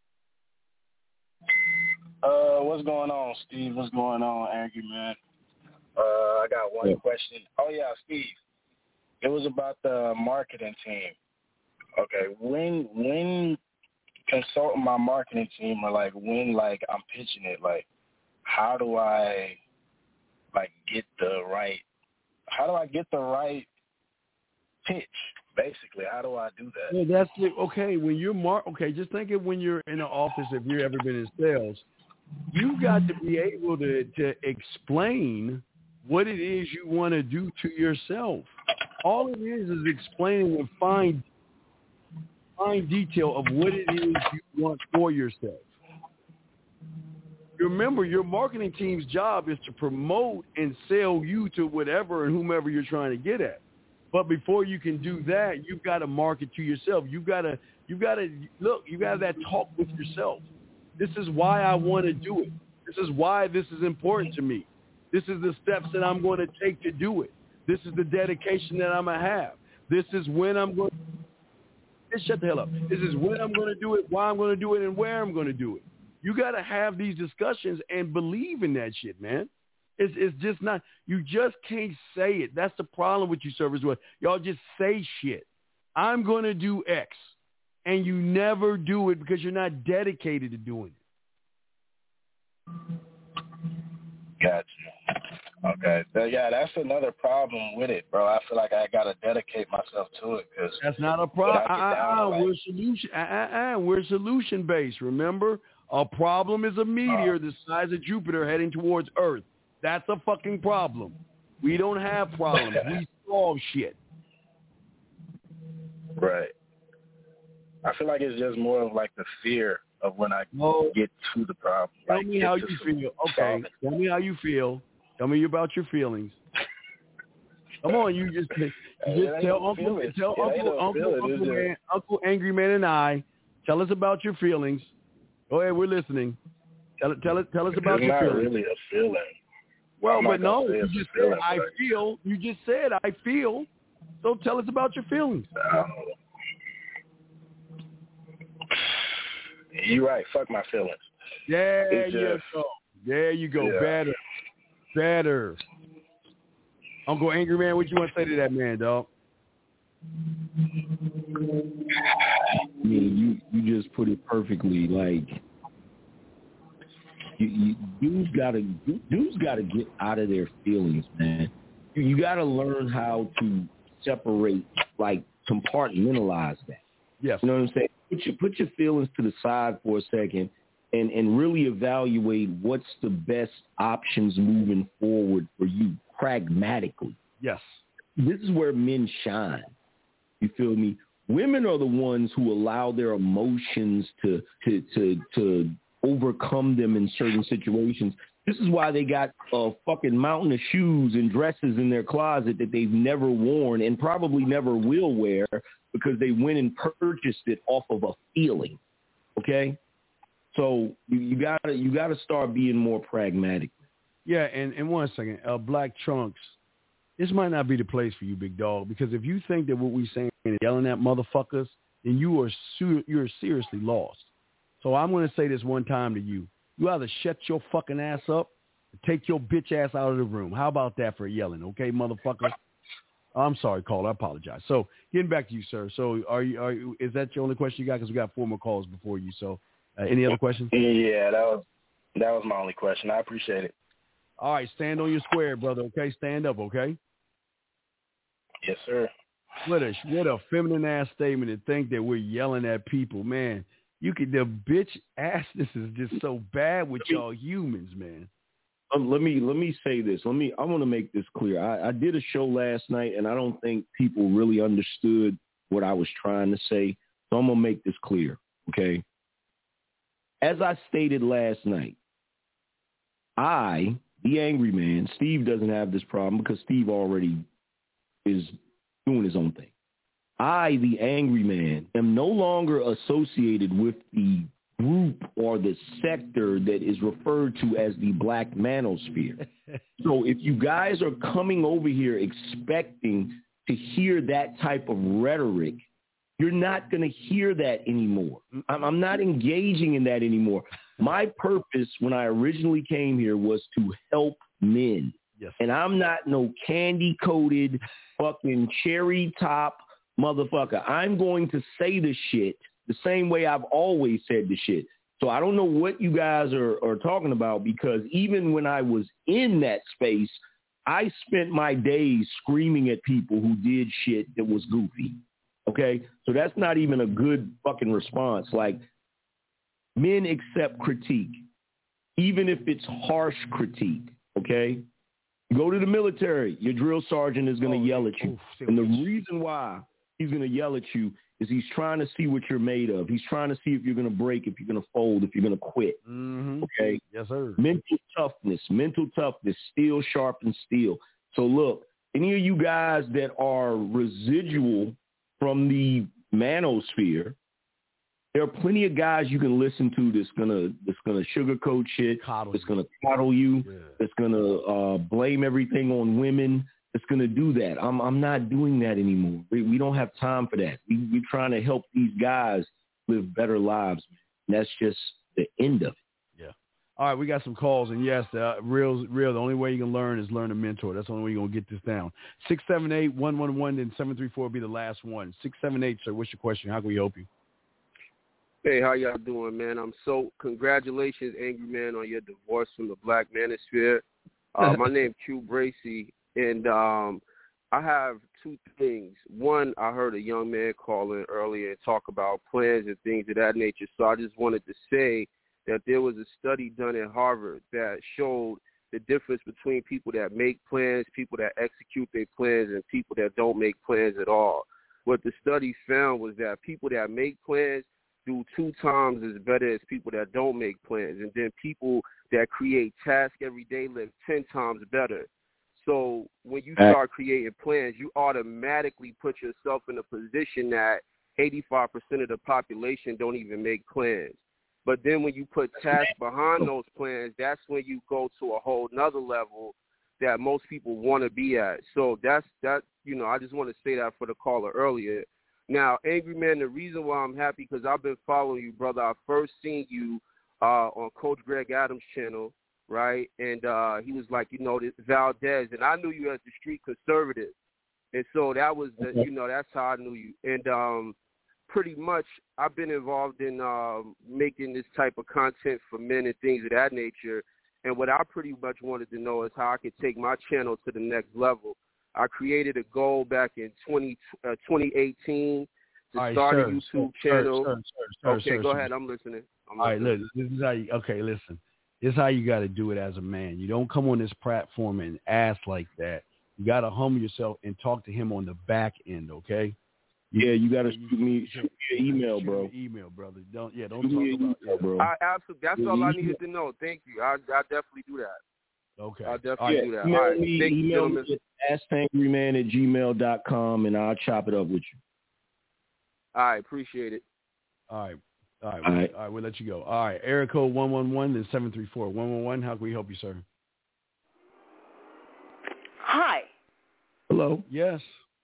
Uh, what's going on, Steve? What's going on, Angry Man? Uh, I got one yeah. question. Oh, yeah, Steve. It was about the marketing team. Okay, when when consulting my marketing team, or like when like I'm pitching it, like how do I like get the right? How do I get the right pitch? Basically, how do I do that? Well, that's it. Okay. When you're mar- okay, just think of when you're in the office. If you've ever been in sales, you got to be able to to explain what it is you want to do to yourself. All it is is explaining in fine, fine detail of what it is you want for yourself. Remember, your marketing team's job is to promote and sell you to whatever and whomever you're trying to get at. But before you can do that, you've got to market to yourself. You've got to, you've got to look. You got that talk with yourself. This is why I want to do it. This is why this is important to me. This is the steps that I'm going to take to do it. This is the dedication that I'm going to have. This is when I'm going to shut the hell up. This is when I'm going to do it, why I'm going to do it, and where I'm going to do it. You got to have these discussions and believe in that shit, man. It's, it's just not, you just can't say it. That's the problem with you servers. Y'all just say shit. I'm going to do X. And you never do it because you're not dedicated to doing it. Gotcha. Okay. So, yeah, that's another problem with it, bro. I feel like I gotta dedicate myself to it because that's not a problem. Uh, uh, uh, we're solution. Uh, uh, uh, we're solution based. Remember, a problem is a meteor the size of Jupiter heading towards Earth. That's a fucking problem. We don't have problems. We solve shit. Right. I feel like it's just more of like the fear of when I well, get to the problem. Tell like, me how you feel. Okay. Tell me how you feel. Tell me about your feelings. Come on, you just, you just tell Uncle, tell Uncle, Uncle, Uncle, man, Uncle Angry Man and I, tell us about your feelings. Go ahead, we're listening. Tell it, tell it, tell us about it's your not feelings. Really a feeling. Well, I'm but no, you just said feeling, I but... feel. You just said I feel. So tell us about your feelings. Um, you're right. Fuck my feelings. There it's you just, go. There you go. Yeah. Better. Better. Uncle Angry Man, what you want to say to that man, dog? I mean, you, you just put it perfectly. Like, you, you, dudes gotta dudes gotta get out of their feelings, man. You, you gotta learn how to separate, like, compartmentalize that. Yes. You know what I'm saying? Put your put your feelings to the side for a second, and and really evaluate what's the best options moving forward for you, pragmatically. Yes. This is where men shine. You feel me? Women are the ones who allow their emotions to to to to overcome them in certain situations. This is why they got a fucking mountain of shoes and dresses in their closet that they've never worn and probably never will wear because they went and purchased it off of a feeling. Okay? So you, you gotta you gotta start being more pragmatic. Yeah, and, and one second, uh, Black Trunks, this might not be the place for you, big dog, because if you think that what we're saying is yelling at motherfuckers, then you are su- you're seriously lost. So I'm going to say this one time to you. You either shut your fucking ass up or take your bitch ass out of the room. How about that for yelling, okay, motherfucker? I'm sorry, caller. I apologize. So getting back to you, sir. So are you, are you, is that your only question you got? Because we got four more calls before you. So uh, any other questions? Yeah, that was that was my only question. I appreciate it. All right, stand on your square, brother, okay? Stand up, okay? Yes, sir. What a, what a feminine-ass statement to think that we're yelling at people, man. You could, the bitch assness is just so bad with y'all humans, man. Um, let me let me say this. Let me. I want to make this clear. I, I did a show last night, and I don't think people really understood what I was trying to say. So I'm gonna make this clear, okay? As I stated last night, I, the angry man, Steve doesn't have this problem because Steve already is doing his own thing. I, the angry man, am no longer associated with the group or the sector that is referred to as the Black Manosphere. So if you guys are coming over here expecting to hear that type of rhetoric, you're not going to hear that anymore. I'm, I'm not engaging in that anymore. My purpose when I originally came here was to help men. Yes. And I'm not no candy-coated fucking cherry top motherfucker. I'm going to say the shit the same way I've always said the shit. So I don't know what you guys are, are talking about, because even when I was in that space, I spent my days screaming at people who did shit that was goofy. Okay? So that's not even a good fucking response. Like, men accept critique, even if it's harsh critique. Okay? Go to the military. Your drill sergeant is going to oh, yell at you. Oof, and the reason why he's going to yell at you is he's trying to see what you're made of. He's trying to see if you're going to break, if you're going to fold, if you're going to quit. Mm-hmm. Okay? Yes, sir. Mental toughness, mental toughness, steel sharpens steel. So look, any of you guys that are residual from the manosphere, there are plenty of guys you can listen to that's gonna that's gonna sugarcoat shit, coddle that's you. gonna coddle you, yeah. that's gonna uh, blame everything on women. That's gonna do that. I'm I'm not doing that anymore. We we don't have time for that. We we're trying to help these guys live better lives. And that's just the end of it. Yeah. All right, we got some calls, and yes, uh, real real. The only way you can learn is learn a mentor. That's the only way you're gonna get this down. Six seven eight one one one, then seven three four will be the last one. Six seven eight, sir. What's your question? How can we help you? Hey, how y'all doing, man? I'm so congratulations, Angry Man, on your divorce from the Black Manosphere. Uh, my name's Q Bracy, and um, I have two things. One, I heard a young man call in earlier and talk about plans and things of that nature. So I just wanted to say that there was a study done at Harvard that showed the difference between people that make plans, people that execute their plans, and people that don't make plans at all. What the study found was that people that make plans do two times as better as people that don't make plans. And then people that create tasks every day live ten times better. So when you start creating plans, you automatically put yourself in a position that eighty-five percent of the population don't even make plans. But then when you put tasks behind those plans, that's when you go to a whole nother level that most people want to be at. So that's that. You know, I just want to say that for the caller earlier. Now, Angry Man, the reason why I'm happy because I've been following you, brother. I first seen you uh, on Coach Greg Adams' channel, right? And uh, he was like, you know, this Valdez, and I knew you as the street conservative, and so that was the, you know, that's how I knew you. And um, pretty much, I've been involved in uh, making this type of content for men and things of that nature. And what I pretty much wanted to know is how I could take my channel to the next level. I created a goal back in twenty, uh, twenty eighteen to right, start sir, a YouTube sir, channel. Sir, sir, sir, okay, sir, go sir. ahead. I'm listening. I'm All right, listening. look, this is how you, okay, listen. This is how you got to do it as a man. You don't come on this platform and ask like that. You got to humble yourself and talk to him on the back end, okay? Yeah, you got to shoot me shoot me an email, shoot bro. Me email, brother. Don't yeah, don't shoot talk me about email, yeah. bro. I, absolutely, that's Yeah, all I you- needed to know. Thank you. I I definitely do that. Okay. I'll definitely Yeah, do that. email All right. me, Thank you, email gentlemen. me at askangryman at gmail dot com, and I'll chop it up with you. All right. Appreciate it. All right. All right. All All right. right, we'll let you go. All right. Area code one one one, then seven three four. one one one, how can we help you, sir? Hi. Hello. Yes.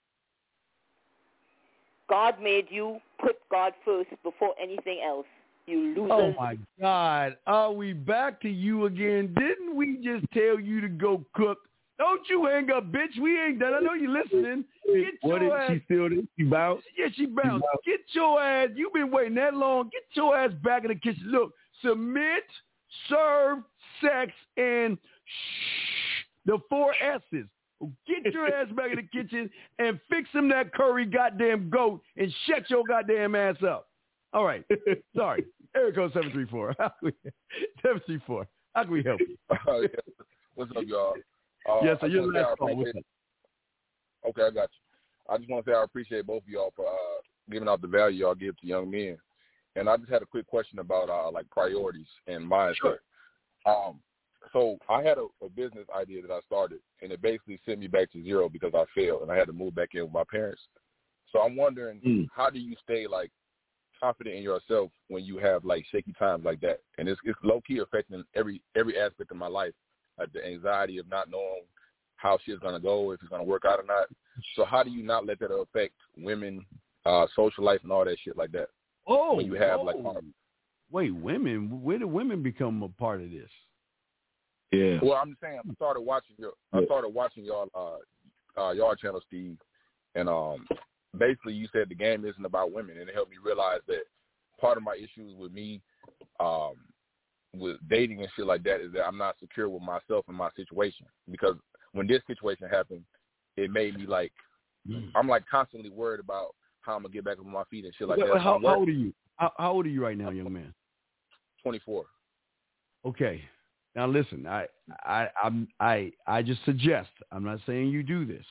God made you. Put God first before anything else. You losers. Oh, my God. Are we back to you again? Didn't we just tell you to go cook? Don't you hang up, bitch. We ain't done. I know you listening. Get What your is ass. she still there? She bounced? Yeah, she bounced. Get your ass. You've been waiting that long. Get your ass back in the kitchen. Look, submit, serve, sex, and shh, the four S's. Get your ass back in the kitchen and fix him that curry goddamn goat and shut your goddamn ass up. All right. Sorry. Area code seven three four. seven three four. How can we help you? Uh, yeah. What's up, y'all? Uh, yes, so I your just wanna say last I call. What's appreciate- up? Okay, I got you. I just want to say I appreciate both of y'all for uh, giving out the value y'all give to young men. And I just had a quick question about uh, like priorities and mindset. Sure. Um, so I had a, a business idea that I started, and it basically sent me back to zero because I failed, and I had to move back in with my parents. So I'm wondering, Mm. how do you stay like confident in yourself when you have like shaky times like that? And it's it's low key affecting every every aspect of my life, like the anxiety of not knowing how shit's gonna go, if it's gonna work out or not. So how do you not let that affect women, uh, social life, and all that shit like that? Oh, when you have whoa. like, um, Wait, women? Where do women become a part of this? Yeah. well, I'm just saying, I started watching your, I started watching y'all, uh, uh, y'all channel, Steve, and um, basically you said the game isn't about women, and it helped me realize that part of my issues with me, um, with dating and shit like that is that I'm not secure with myself and my situation. Because when this situation happened, it made me like, mm. I'm like constantly worried about how I'm gonna get back on my feet and shit like Wait, that. how, So how old are you? How, how old are you right now, young man? twenty-four. Okay. Now listen, I I I'm, I I just suggest. I'm not saying you do this,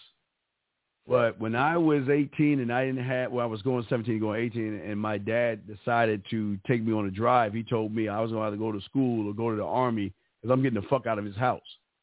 but when I was eighteen and I didn't have, well, I was going seventeen, going eighteen, and my dad decided to take me on a drive. He told me I was going to either go to school or go to the army because I'm getting the fuck out of his house.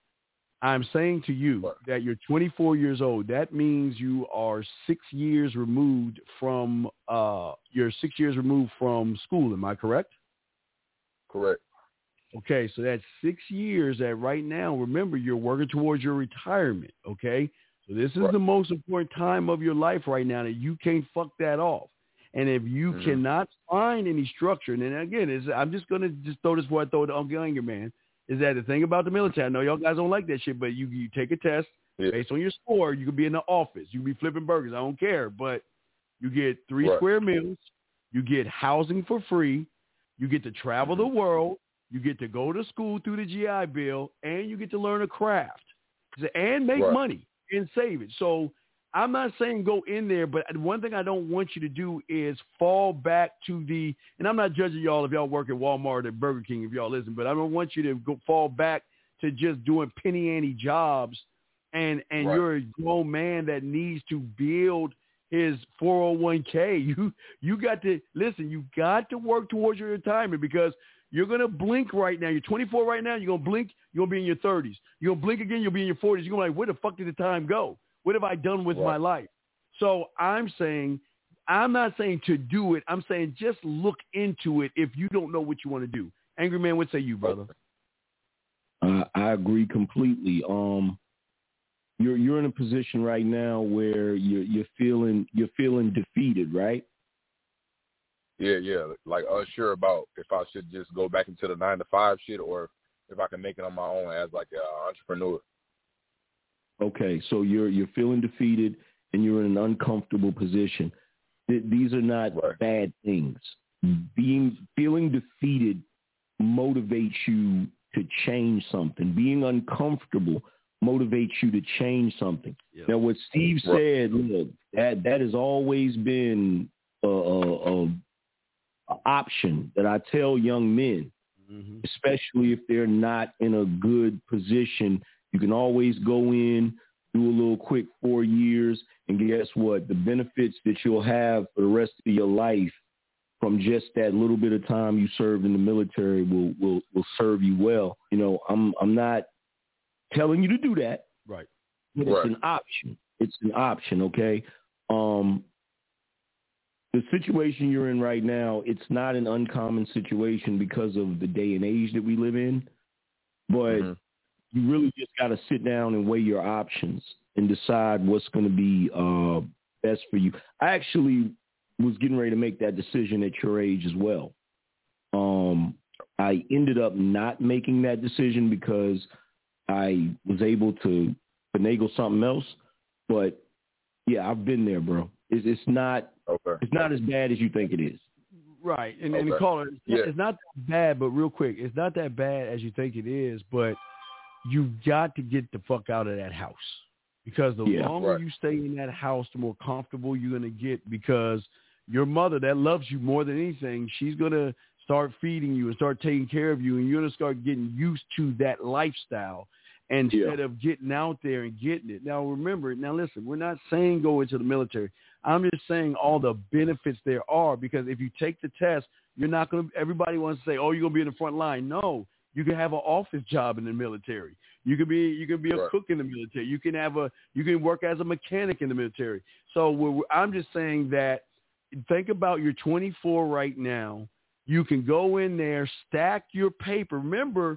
I'm saying to you that you're twenty-four years old. That means you are six years removed from uh, you're six years removed from school. Am I correct? Correct. Okay, so that's six years that right now, remember, you're working towards your retirement, okay? So this is right. the most important time of your life right now that you can't fuck that off. And if you mm-hmm. cannot find any structure, and then again, is I'm just going to just throw this before I throw it to Uncle Anger Man, is that the thing about the military, I know y'all guys don't like that shit, but you, you take a test, yeah. based on your score, you could be in the office, you can be flipping burgers, I don't care, but you get three right. square meals, You get housing for free. You get to travel the world. You get to go to school through the G I Bill, and you get to learn a craft and make right. money and save it. So I'm not saying go in there, but one thing I don't want you to do is fall back to the, and I'm not judging y'all if y'all work at Walmart or Burger King if y'all listen, but I don't want you to go fall back to just doing penny ante jobs and, and right. you're a grown man that needs to build his four oh one k. You, you got to, listen, you got to work towards your retirement because you're going to blink right now. You're twenty-four right now. You're going to blink. You're going to be in your thirties. You're going to blink again. You'll be in your forties. You're going to be like, where the fuck did the time go? What have I done with right. my life? So I'm saying, I'm not saying to do it. I'm saying just look into it if you don't know what you want to do. Angry Man, what say you, brother? Uh, I agree completely. Um, you're you're in a position right now where you're you're feeling you're feeling defeated, right? Yeah, yeah. Like unsure about if I should just go back into the nine to five shit or if I can make it on my own as like an entrepreneur. Okay, so you're you're feeling defeated and you're in an uncomfortable position. Th- these are not right. bad things. Being feeling defeated motivates you to change something. Being uncomfortable motivates you to change something. Yeah. Now, what Steve right. said, look, that that has always been a, a, a option that I tell young men, mm-hmm. especially if they're not in a good position. You can always go in, do a little quick four years, and guess what? The benefits that you'll have for the rest of your life from just that little bit of time you served in the military will will, will serve you well. You know, I'm I'm not telling you to do that. Right. But right. it's an option. It's an option, okay? Um, the situation you're in right now, it's not an uncommon situation because of the day and age that we live in, but mm-hmm. you really just got to sit down and weigh your options and decide what's going to be uh, best for you. I actually was getting ready to make that decision at your age as well. Um, I ended up not making that decision because I was able to finagle something else. But, yeah, I've been there, bro. It's, it's not okay. It's not as bad as you think it is. Right. And, okay. and the caller, it's, yeah. it's not that bad, but real quick, it's not that bad as you think it is, but you got to get the fuck out of that house because the yeah, longer right. you stay in that house, the more comfortable you're going to get because your mother that loves you more than anything, she's going to start feeding you and start taking care of you, and you're going to start getting used to that lifestyle instead yeah. of getting out there and getting it. Now, remember, now listen, we're not saying go into the military. I'm just saying all the benefits there are because if you take the test, you're not going to – everybody wants to say, oh, you're going to be in the front line. No. You can have an office job in the military. You can be you can be a right. cook in the military. You can have a you can work as a mechanic in the military. So we're, I'm just saying that think about you're twenty-four right now. You can go in there, stack your paper. Remember,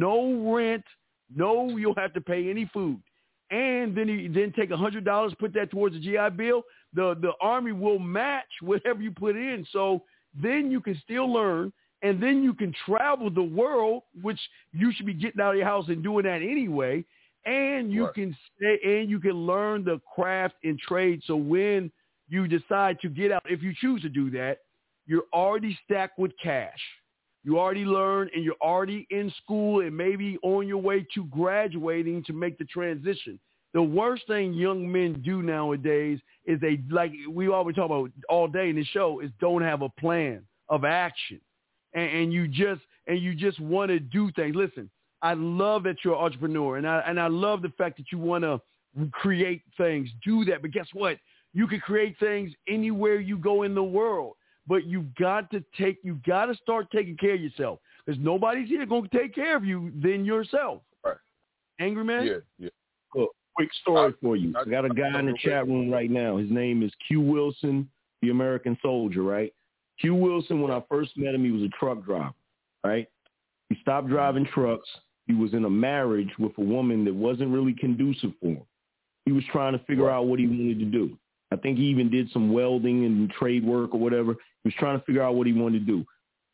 no rent, no you'll have to pay any food, and then you then take a hundred dollars, put that towards the G I Bill. The the Army will match whatever you put in. So then you can still learn. And then you can travel the world, which you should be getting out of your house and doing that anyway. And you right. can stay and you can learn the craft and trade. So when you decide to get out, if you choose to do that, you're already stacked with cash. You already learned and you're already in school and maybe on your way to graduating to make the transition. The worst thing young men do nowadays is they, like we always talk about all day in the show, is don't have a plan of action. And, and you just and you just want to do things. Listen, I love that you're an entrepreneur, and I and I love the fact that you want to create things. Do that, but guess what? You can create things anywhere you go in the world. But you got to take, you got to start taking care of yourself because nobody's here going to take care of you than yourself. Right. Angry Man. Yeah, yeah. Cool. Quick story for you. I got a guy in the chat room right now. His name is Q Wilson, the American Soldier, right? Q Wilson, when I first met him, he was a truck driver, right? He stopped driving trucks. He was in a marriage with a woman that wasn't really conducive for him. He was trying to figure out what he wanted to do. I think he even did some welding and trade work or whatever. He was trying to figure out what he wanted to do.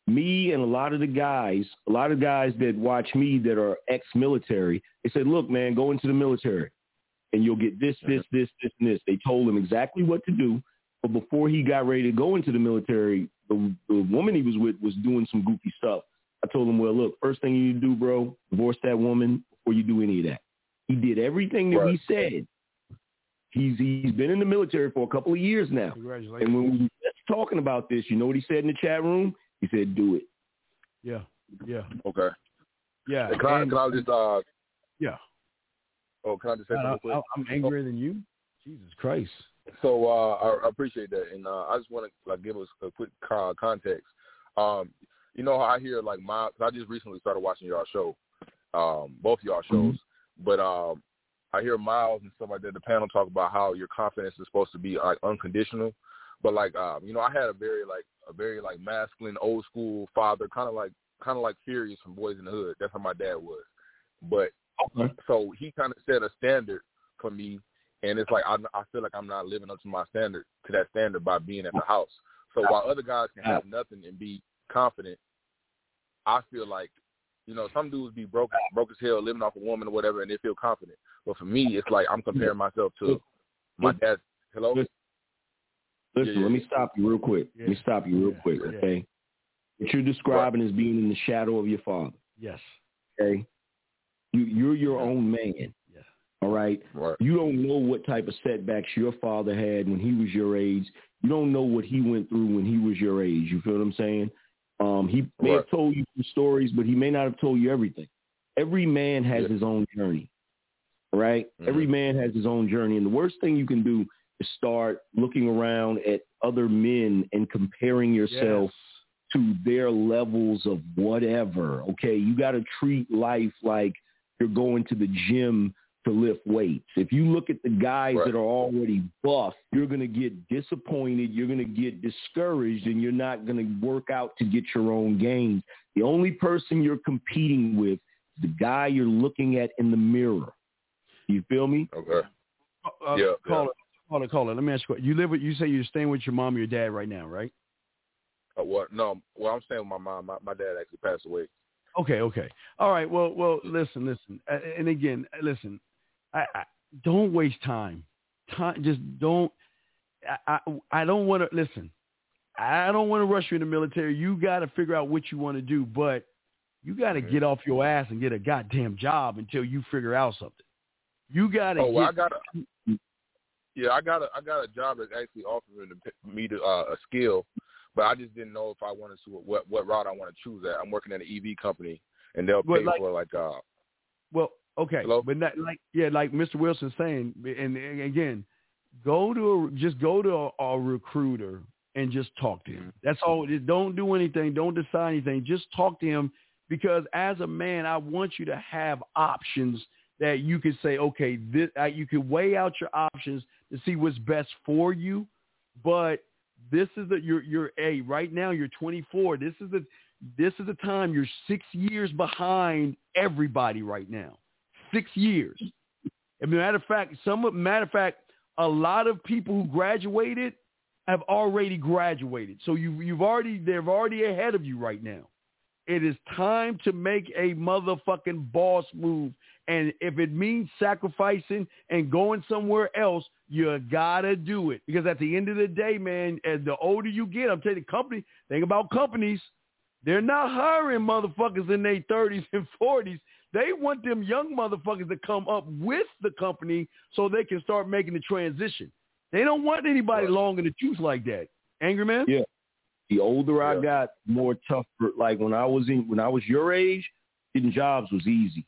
Me and a lot of the guys, a lot of guys that watch me that are ex-military, they said, look, man, go into the military and you'll get this, this, this, this, and this. They told him exactly what to do. But before he got ready to go into the military, the, the woman he was with was doing some goofy stuff. I told him, well, look, first thing you need to do, bro, divorce that woman before you do any of that. He did everything that right. we said. He's he's been in the military for a couple of years now. Congratulations. And when we were talking about this, you know what he said in the chat room? He said, do it. Yeah, yeah. Okay. Yeah. Hey, can, I, can I just, uh, yeah. Oh, can I just say I, something quick? I'm angrier than you? Jesus Christ. So uh, I, I appreciate that. And uh, I just want to like give us a quick uh, context. Um, you know how I hear like my, I just recently started watching y'all show, um, both y'all shows, mm-hmm. but um, I hear Miles and stuff like that, the panel talk about how your confidence is supposed to be like unconditional. But like, um, you know, I had a very like, a very like masculine, old school father, kind of like, kind of like Furious from Boys in the Hood. That's how my dad was. But okay. So he kind of set a standard for me. And it's like, I, I feel like I'm not living up to my standard, to that standard by being at the house. So while other guys can have nothing and be confident, I feel like, you know, some dudes be broke, broke as hell, living off a woman or whatever, and they feel confident. But for me, it's like I'm comparing myself to my dad. Hello? Listen, listen yeah, let me stop you real quick. Yeah. Let me stop you real yeah. quick, okay? Yeah. What you're describing right. is being in the shadow of your father. Yes. Okay? You, you're your own man. All right? right? You don't know what type of setbacks your father had when he was your age. You don't know what he went through when he was your age. You feel what I'm saying? Um, he may right. have told you some stories, but he may not have told you everything. Every man has yeah. his own journey, all right? Mm-hmm. Every man has his own journey. And the worst thing you can do is start looking around at other men and comparing yourself yes. to their levels of whatever, okay? You got to treat life like you're going to the gym to lift weights. If you look at the guys right. that are already buff, you're going to get disappointed, you're going to get discouraged, and you're not going to work out to get your own gains. The only person you're competing with is the guy you're looking at in the mirror. You feel me? Okay. Uh, yeah. Call yeah. it. Call it. Call it. Let me ask you. You live with? You say you're staying with your mom or your dad right now, right? Uh, what? No. Well, I'm staying with my mom. My, my dad actually passed away. Okay. Okay. All right. Well. Well. Listen. Listen. Uh, and again, listen. I, I don't waste time. Time. Just don't. I. I, I don't want to listen. I don't want to rush you in the military. You got to figure out what you want to do, but you got to mm-hmm. get off your ass and get a goddamn job until you figure out something. You got to. Oh, well, get, I got a. Yeah, I got a. I got a job that's actually offering me to, uh, a skill, but I just didn't know if I wanted to what what route I want to choose. At. I'm working at an E V company, and they'll pay like, for like. Uh, well. Okay, Hello? but not like yeah, like Mister Wilson's saying, and, and again, go to a, just go to a, a recruiter and just talk to him. That's all. Just don't do anything. Don't decide anything. Just talk to him, because as a man, I want you to have options that you can say, okay, this uh, you can weigh out your options to see what's best for you. But this is the you're you're a right now you're twenty-four. This is the this is the time you're six years behind everybody right now. Six years. As a matter of fact, some matter of fact, a lot of people who graduated have already graduated. So you you've already they're already ahead of you right now. It is time to make a motherfucking boss move. And if it means sacrificing and going somewhere else, you gotta do it. Because at the end of the day, man, as the older you get, I'm telling you, company, think about companies, they're not hiring motherfuckers in their thirties and forties. They want them young motherfuckers to come up with the company so they can start making the transition. They don't want anybody right. long in the tooth like that. Angry man? Yeah. The older yeah. I got, more tougher. Like when I was in, when I was your age, getting jobs was easy.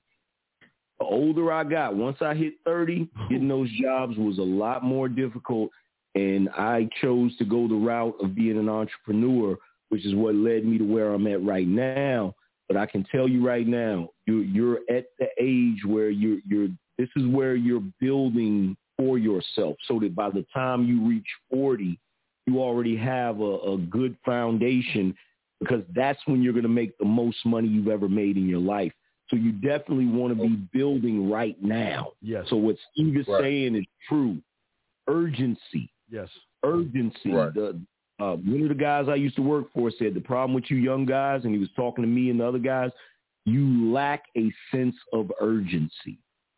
The older I got, once I hit thirty, getting those jobs was a lot more difficult. And I chose to go the route of being an entrepreneur, which is what led me to where I'm at right now. But I can tell you right now, you're, you're at the age where you're, you're, this is where you're building for yourself so that by the time you reach forty, you already have a, a good foundation, because that's when you're going to make the most money you've ever made in your life. So you definitely want to be building right now. Yes. So what Steve is right. saying is true. Urgency. Yes. Urgency. Right. The, Uh, one of the guys I used to work for said the problem with you young guys, and he was talking to me and the other guys, you lack a sense of urgency.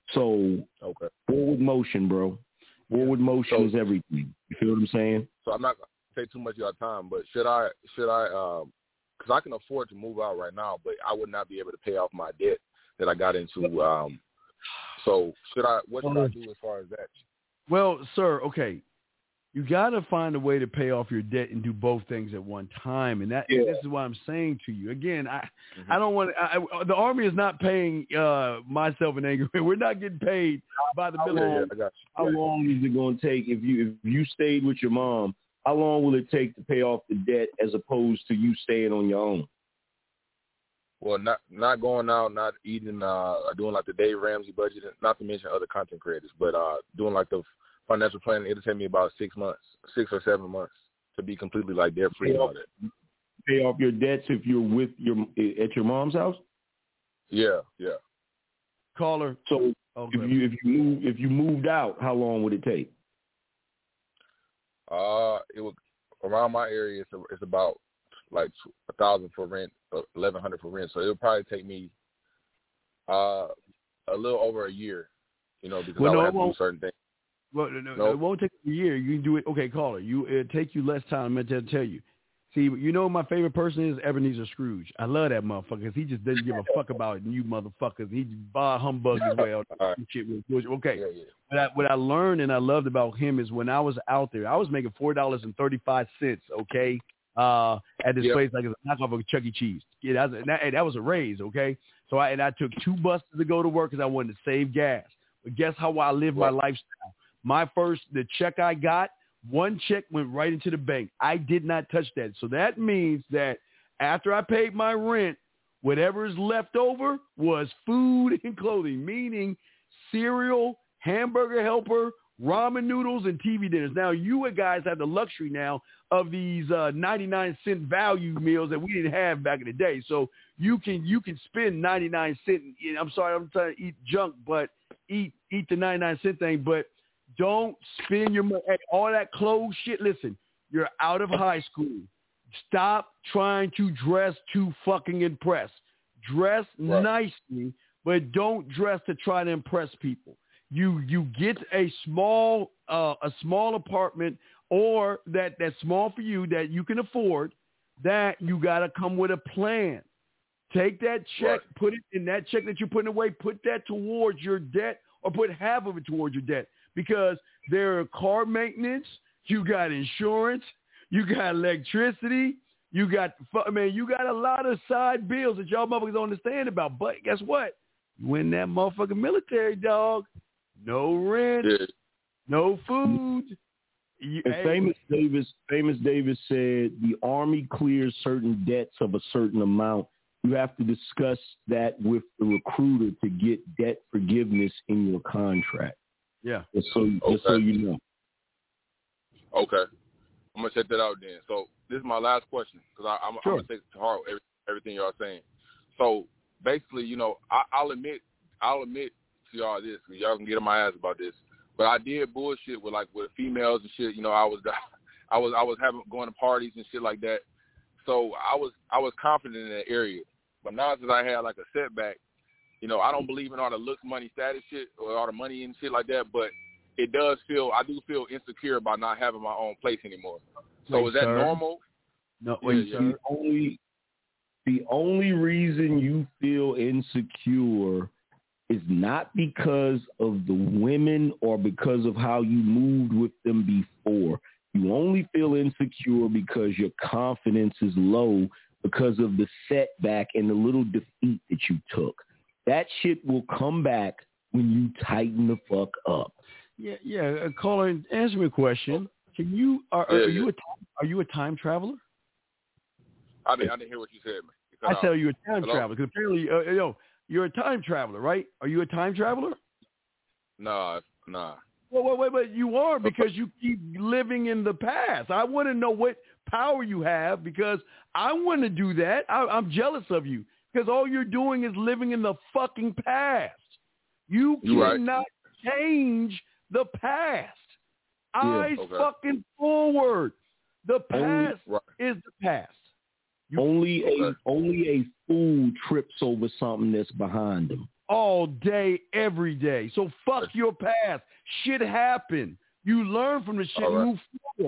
So okay. forward motion, bro. Forward motion so, is everything. You feel what I'm saying? So I'm not take too much of your time, but should I should I um because I can afford to move out right now, but I would not be able to pay off my debt that I got into. Um, so should I? What should I do as far as that? Well, sir, okay, you got to find a way to pay off your debt and do both things at one time, and that Yeah. this is what I'm saying to you. Again, I mm-hmm. I don't want to. The Army is not paying uh, myself and Angry. We're not getting paid by the military. How long, how long is it going to take if you if you stayed with your mom? How long will it take to pay off the debt as opposed to you staying on your own? Well, not not going out, not eating, uh, doing like the Dave Ramsey budget, not to mention other content creators, but uh, doing like the financial planning, it'll take me about six months, six or seven months to be completely like debt free and all that. Pay off your debts if you're with your at your mom's house. Yeah, yeah. Caller. So okay. if you if you move if you moved out, how long would it take? Uh, it would around my area. It's, a, it's about like a thousand for rent, eleven hundred for rent. So it would probably take me uh a little over a year, you know, because well, I would no, have to do certain things. Well, no, no, Nope. it won't take a year. You can do it. Okay, caller. You it'll take you less time. I meant to tell you. See, you know what my favorite person is? Ebenezer Scrooge. I love that motherfucker because he just doesn't give a fuck about you motherfuckers. He just bar humbug his way out. Right. Shit with, okay. Yeah, yeah. What I, what I learned and I loved about him is when I was out there, I was making four dollars and thirty five cents. Okay, uh, at this Yep. place like a knockoff of a Chuck E. Cheese. Yeah, that was, and that, and that was a raise. Okay, so I and I took two buses to go to work because I wanted to save gas. But guess how I live my lifestyle? My first the check I got. One check went right into the bank. I did not touch that. So that means that after I paid my rent, whatever is left over was food and clothing, meaning cereal, hamburger helper, ramen noodles, and T V dinners. Now, you guys have the luxury now of these uh, ninety-nine cent value meals that we didn't have back in the day. So you can you can spend ninety-nine cent. I'm sorry, I'm trying to eat junk, but eat eat the ninety-nine cent thing, but don't spend your money. All that clothes shit. Listen, you're out of high school. Stop trying to dress to fucking impress. Dress Right. nicely, but don't dress to try to impress people. You you get a small uh, a small apartment or that that's small for you that you can afford. That you got to come with a plan. Take that check, Right. put it in that check that you're putting away. Put that towards your debt, or put half of it towards your debt. Because there are car maintenance, you got insurance, you got electricity, you got, I mean, you got a lot of side bills that y'all motherfuckers don't understand about. But guess what? You in that motherfucking military, dog. No rent, Yeah. no food. You, And hey, famous Davis, famous Davis said the Army clears certain debts of a certain amount. You have to discuss that with the recruiter to get debt forgiveness in your contract. Yeah. Just so, just so Okay. you know. Okay, I'm gonna check that out then. So this is my last question because I'm, Sure. I'm gonna take to heart every, everything y'all saying. So basically, you know, I, I'll admit, I'll admit to y'all this, because y'all can get on my ass about this. But I did bullshit with like with females and shit. You know, I was, I was, I was having going to parties and shit like that. So I was, I was confident in that area. But now that I had like a setback, you know, I don't believe in all the looks, money, status shit or all the money and shit like that. But it does feel, I do feel insecure about not having my own place anymore. So Wait, is that sir? normal? No, Yeah, wait, yeah. sir. The only, the only reason you feel insecure is not because of the women or because of how you moved with them before. You only feel insecure because your confidence is low because of the setback and the little defeat that you took. That shit will come back when you tighten the fuck up. Yeah, yeah. Uh, caller, answer me a question. Can you are, Yeah, are yeah. you a are you a time traveler? I didn't, I didn't hear what you said, man. You cut I out. tell you, a time Hello? traveler because apparently, uh, you know, you're a time traveler, right? Are you a time traveler? Nah, nah. Well, wait, wait, but you are because you keep living in the past. I want to know what power you have because I want to do that. I, I'm jealous of you because all you're doing is living in the fucking past. You You right. cannot change the past. Eyes okay. fucking forward. The Only- past Right. is the past. Only a Okay. only a fool trips over something that's behind them. All day, every day. So fuck your past. Shit happened. You learn from the shit All and right. move forward.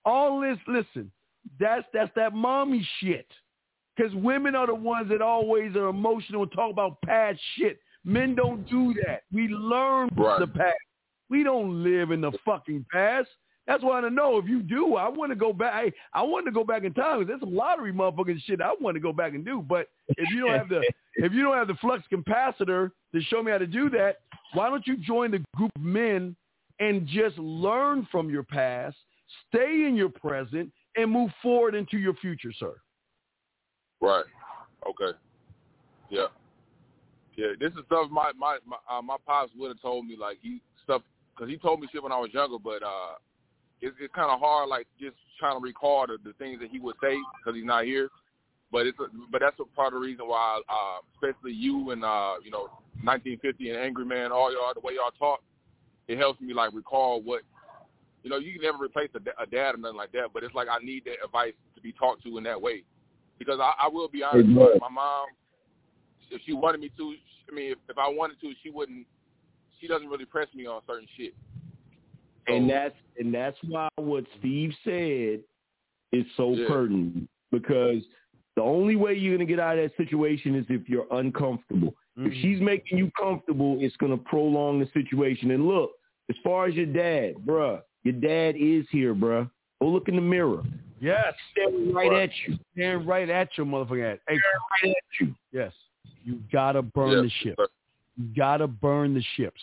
All this, listen, that's that's that mommy shit. Because women are the ones that always are emotional and talk about past shit. Men don't do that. We learn from right. the past. We don't live in the fucking past. That's why I know if you do, I want to go back. I, I want to go back in time because there's some lottery motherfucking shit I want to go back and do. But if you don't have the if you don't have the flux capacitor to show me how to do that, why don't you join the group of men and just learn from your past, stay in your present, and move forward into your future, sir? Right. Okay. Yeah. Yeah. This is stuff my my my, uh, my pops would have told me, like he stuff because he told me shit when I was younger, but uh. It's, it's kind of hard, like just trying to recall the, the things that he would say because he's not here. But it's a, but that's a part of the reason why, uh, especially you and uh, you know, nineteen fifty and Angry Man, all y'all, the way y'all talk, it helps me like recall what, you know, you can never replace a, a dad or nothing like that. But it's like I need that advice to be talked to in that way because I, I will be honest, Exactly. my mom, if she wanted me to, I mean, if, if I wanted to, she wouldn't. She doesn't really press me on certain shit. And that's and that's why what Steve said is so yeah. pertinent because the only way you're going to get out of that situation is if you're uncomfortable. Mm-hmm. If she's making you comfortable, it's going to prolong the situation. And look, as far as your dad, bruh, your dad is here, bruh. Go look in the mirror. Yes. Staring right Bruh. at you. Staring right at your motherfucking ass. Hey, right at you. Yes. You got to burn yes. the ship. You got to burn the ships.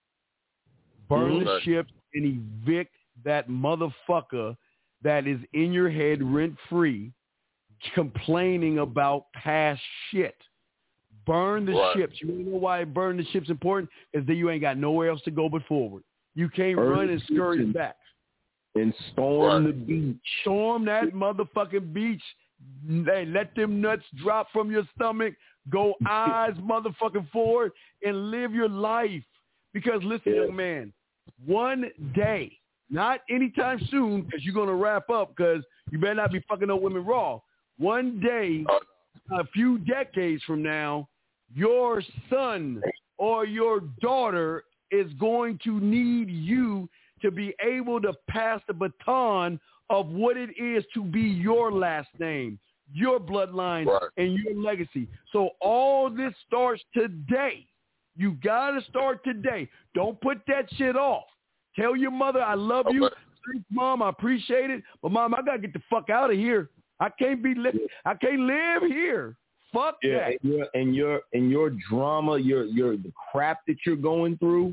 Burn mm-hmm. the ships and evict that motherfucker that is in your head rent-free complaining about past shit. Burn the right. ships. You know why burn the ships important? Is that you ain't got nowhere else to go but forward. You can't burn run and scurry back. And storm right. the beach. Storm that motherfucking beach. Hey, let them nuts drop from your stomach. Go eyes motherfucking forward and live your life. Because listen, yeah. young man, one day, not anytime soon, because you're going to wrap up because you better not be fucking no women raw. One day, a few decades from now, your son or your daughter is going to need you to be able to pass the baton of what it is to be your last name, your bloodline, right. and your legacy. So all this starts today. You got to start today. Don't put that shit off. Tell your mother, I love okay. you. Thanks, Mom, I appreciate it. But, Mom, I got to get the fuck out of here. I can't be li- I can't live here. Fuck yeah, that. And your, and your and your drama, your your the crap that you're going through,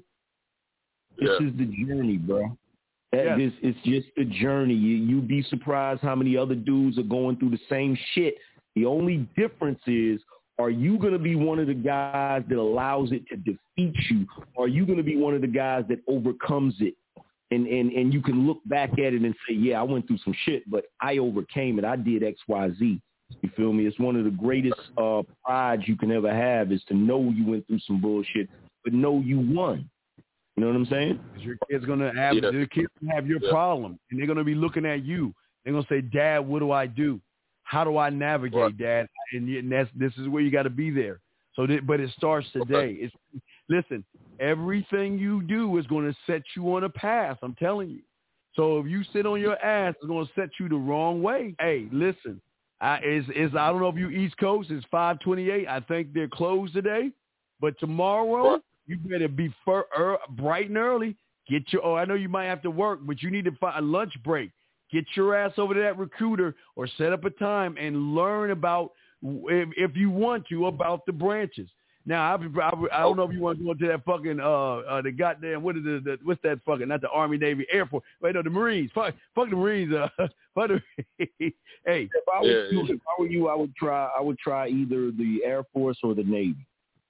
this yeah. is the journey, bro. That yes. is, it's just the journey. You you'd be surprised how many other dudes are going through the same shit. The only difference is, are you going to be one of the guys that allows it to defeat you? Or are you going to be one of the guys that overcomes it? And, and and you can look back at it and say, yeah, I went through some shit, but I overcame it. I did X, Y, Z. You feel me? It's one of the greatest uh, prides you can ever have is to know you went through some bullshit, but know you won. You know what I'm saying? Because your kid's going to have, yeah. your kids have your yeah. problem, and they're going to be looking at you. They're going to say, Dad, what do I do? How do I navigate, right. Dad? And, and that's this is where you got to be there. So, that, but it starts today. It's listen. Everything you do is going to set you on a path. I'm telling you. So if you sit on your ass, it's going to set you the wrong way. Hey, listen. I is is I don't know if you East Coast. It's five twenty-eight. I think they're closed today. But tomorrow, you better be fur, er, bright and early. Get your. Oh, I know you might have to work, but you need to find a lunch break. Get your ass over to that recruiter or set up a time and learn about, if, if you want to, about the branches. Now, I, I, I don't know if you want to go into that fucking, uh, uh, the goddamn, what is the, the, what's that fucking, not the Army, Navy, Air Force. Wait, no, the Marines. Fuck, fuck the Marines. Uh, fuck the, hey. If I, was, yeah, yeah. if I were you, I would try, I would try either the Air Force or the Navy.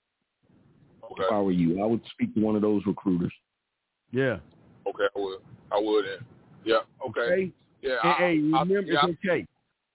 Okay. If I were you, I would speak to one of those recruiters. Yeah. Okay, I would. I would. Yeah. Okay. okay. Yeah. Hey, I, hey remember, I, yeah, it's okay.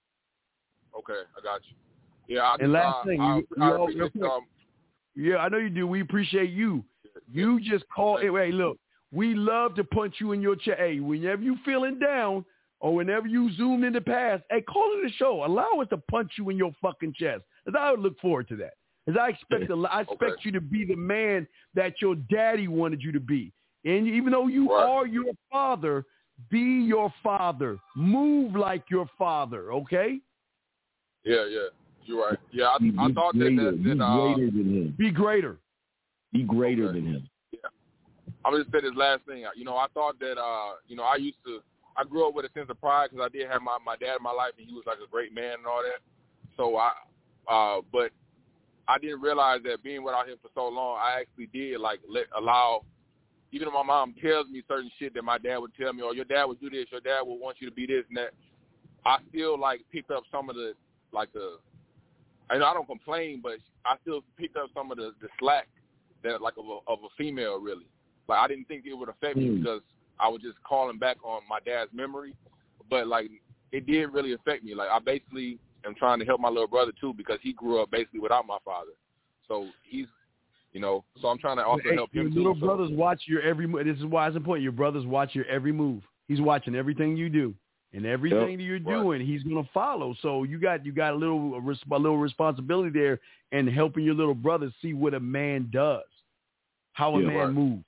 Okay, I got you. Yeah. I, and last uh, thing, I, you, I, you I all, um, yeah, I know you do. We appreciate you. You just call. Hey, hey, look, we love to punch you in your chest. Hey, whenever you feeling down or whenever you zoomed in the past, hey, call it a show. Allow us to punch you in your fucking chest. As I would look forward to that. As I expect, to, I expect okay. you to be the man that your daddy wanted you to be. And even though you right. are your father, Be your father. Move like your father, okay? Yeah, yeah. You're right. Yeah, I, Be, I be thought greater, that, that, be that uh, greater than him. Be greater. Be greater okay. than him. Yeah. I'm going to say this last thing. You know, I thought that, uh, you know, I used to, I grew up with a sense of pride because I did have my, my dad in my life, and he was like a great man and all that. So I, uh, but I didn't realize that being without him for so long, I actually did like let allow. Even if my mom tells me certain shit that my dad would tell me, or your dad would do this, your dad would want you to be this and that, I still like picked up some of the like the. I know I don't complain, but I still picked up some of the, the slack that like of a, of a female really. Like I didn't think it would affect me because I was just calling back on my dad's memory, but like it did really affect me. Like I basically am trying to help my little brother too because he grew up basically without my father. So he's, you know, so I'm trying to also hey, help him your too. Your little so. brothers watch your every move. This is why it's important. Your brothers watch your every move. He's watching everything you do. And everything yep. that you're doing, right. he's going to follow. So you got you got a little a, res- a little responsibility there in helping your little brother see what a man does, how a yeah, man right. moves.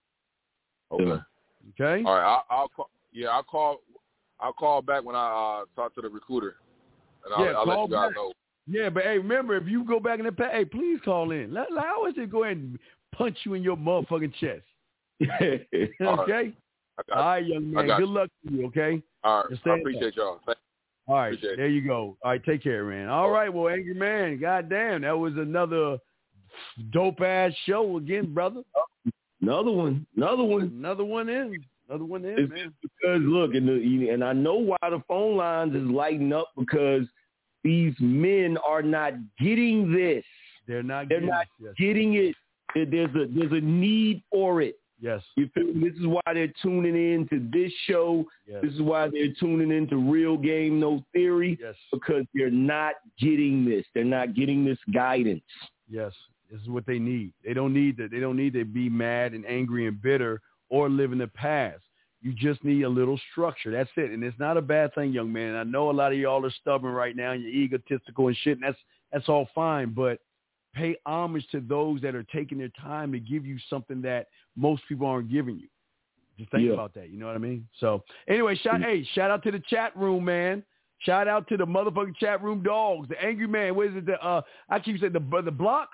Okay. Okay. All right. I'll, I'll call. Yeah, I'll call. I'll call back when I uh, talk to the recruiter, and I'll, yeah, I'll let call you guys back. know. Yeah, but hey, remember if you go back in the past, hey, please call in. Let, let, I always just go ahead and punch you in your motherfucking chest. okay. All right. All right, young man. Good you. luck to you. Okay. All right. I appreciate y'all. Thanks. All right. Appreciate there you go. All right. Take care, man. All right. Well, Angry Man, goddamn, that was another dope-ass show again, brother. Another one. Another one. Another one in. Another one in, it's man. Because, look, and, the, and I know why the phone lines is lighting up because these men are not getting this. They're not They're getting, not yes. getting it. There's a, there's a need for it. Yes. You feel me? This is why they're tuning in to this show. Yes. This is why they're tuning in to Real Game No Theory. Yes. Because they're not getting this. They're not getting this guidance. Yes. This is what they need. They don't need that. They don't need to be mad and angry and bitter or live in the past. You just need a little structure. That's it. And it's not a bad thing, young man. And I know a lot of y'all are stubborn right now and you're egotistical and shit, and that's that's all fine. But pay homage to those that are taking their time to give you something that most people aren't giving you. Just think yeah. about that. You know what I mean? So anyway, shout hey, shout out to the chat room, man. Shout out to the motherfucking chat room dogs. The Angry Man. What is it? The uh, I keep saying the the block.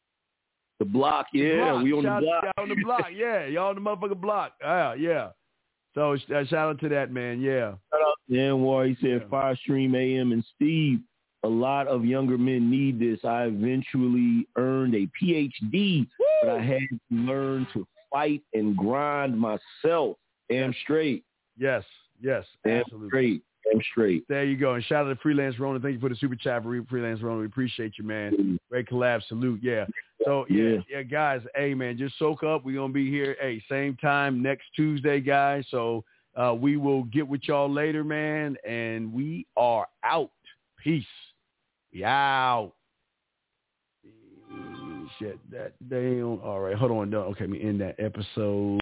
The block, yeah, the block. we on shout the block. Y'all on the block, yeah, y'all on the motherfucking block. Yeah, yeah. So uh, shout out to that, man. Yeah. Shout out to Anwar. He said, yeah. Fire Stream A M and Steve. A lot of younger men need this. I eventually earned a P H D, Woo! But I had to learn to fight and grind myself. Damn straight. Yes, yes, Damn absolutely. straight. Damn straight. There you go. And shout out to Freelance Ronan. Thank you for the super chat for Freelance Ronan. We appreciate you, man. Great collab. Salute. Yeah. So, yeah, yeah, yeah, guys, hey, man, just soak up. We're going to be here, hey, same time next Tuesday, guys. So uh, we will get with y'all later, man, and we are out. Peace. We out. Shit, that damn. All right, hold on. Okay, let me end that episode.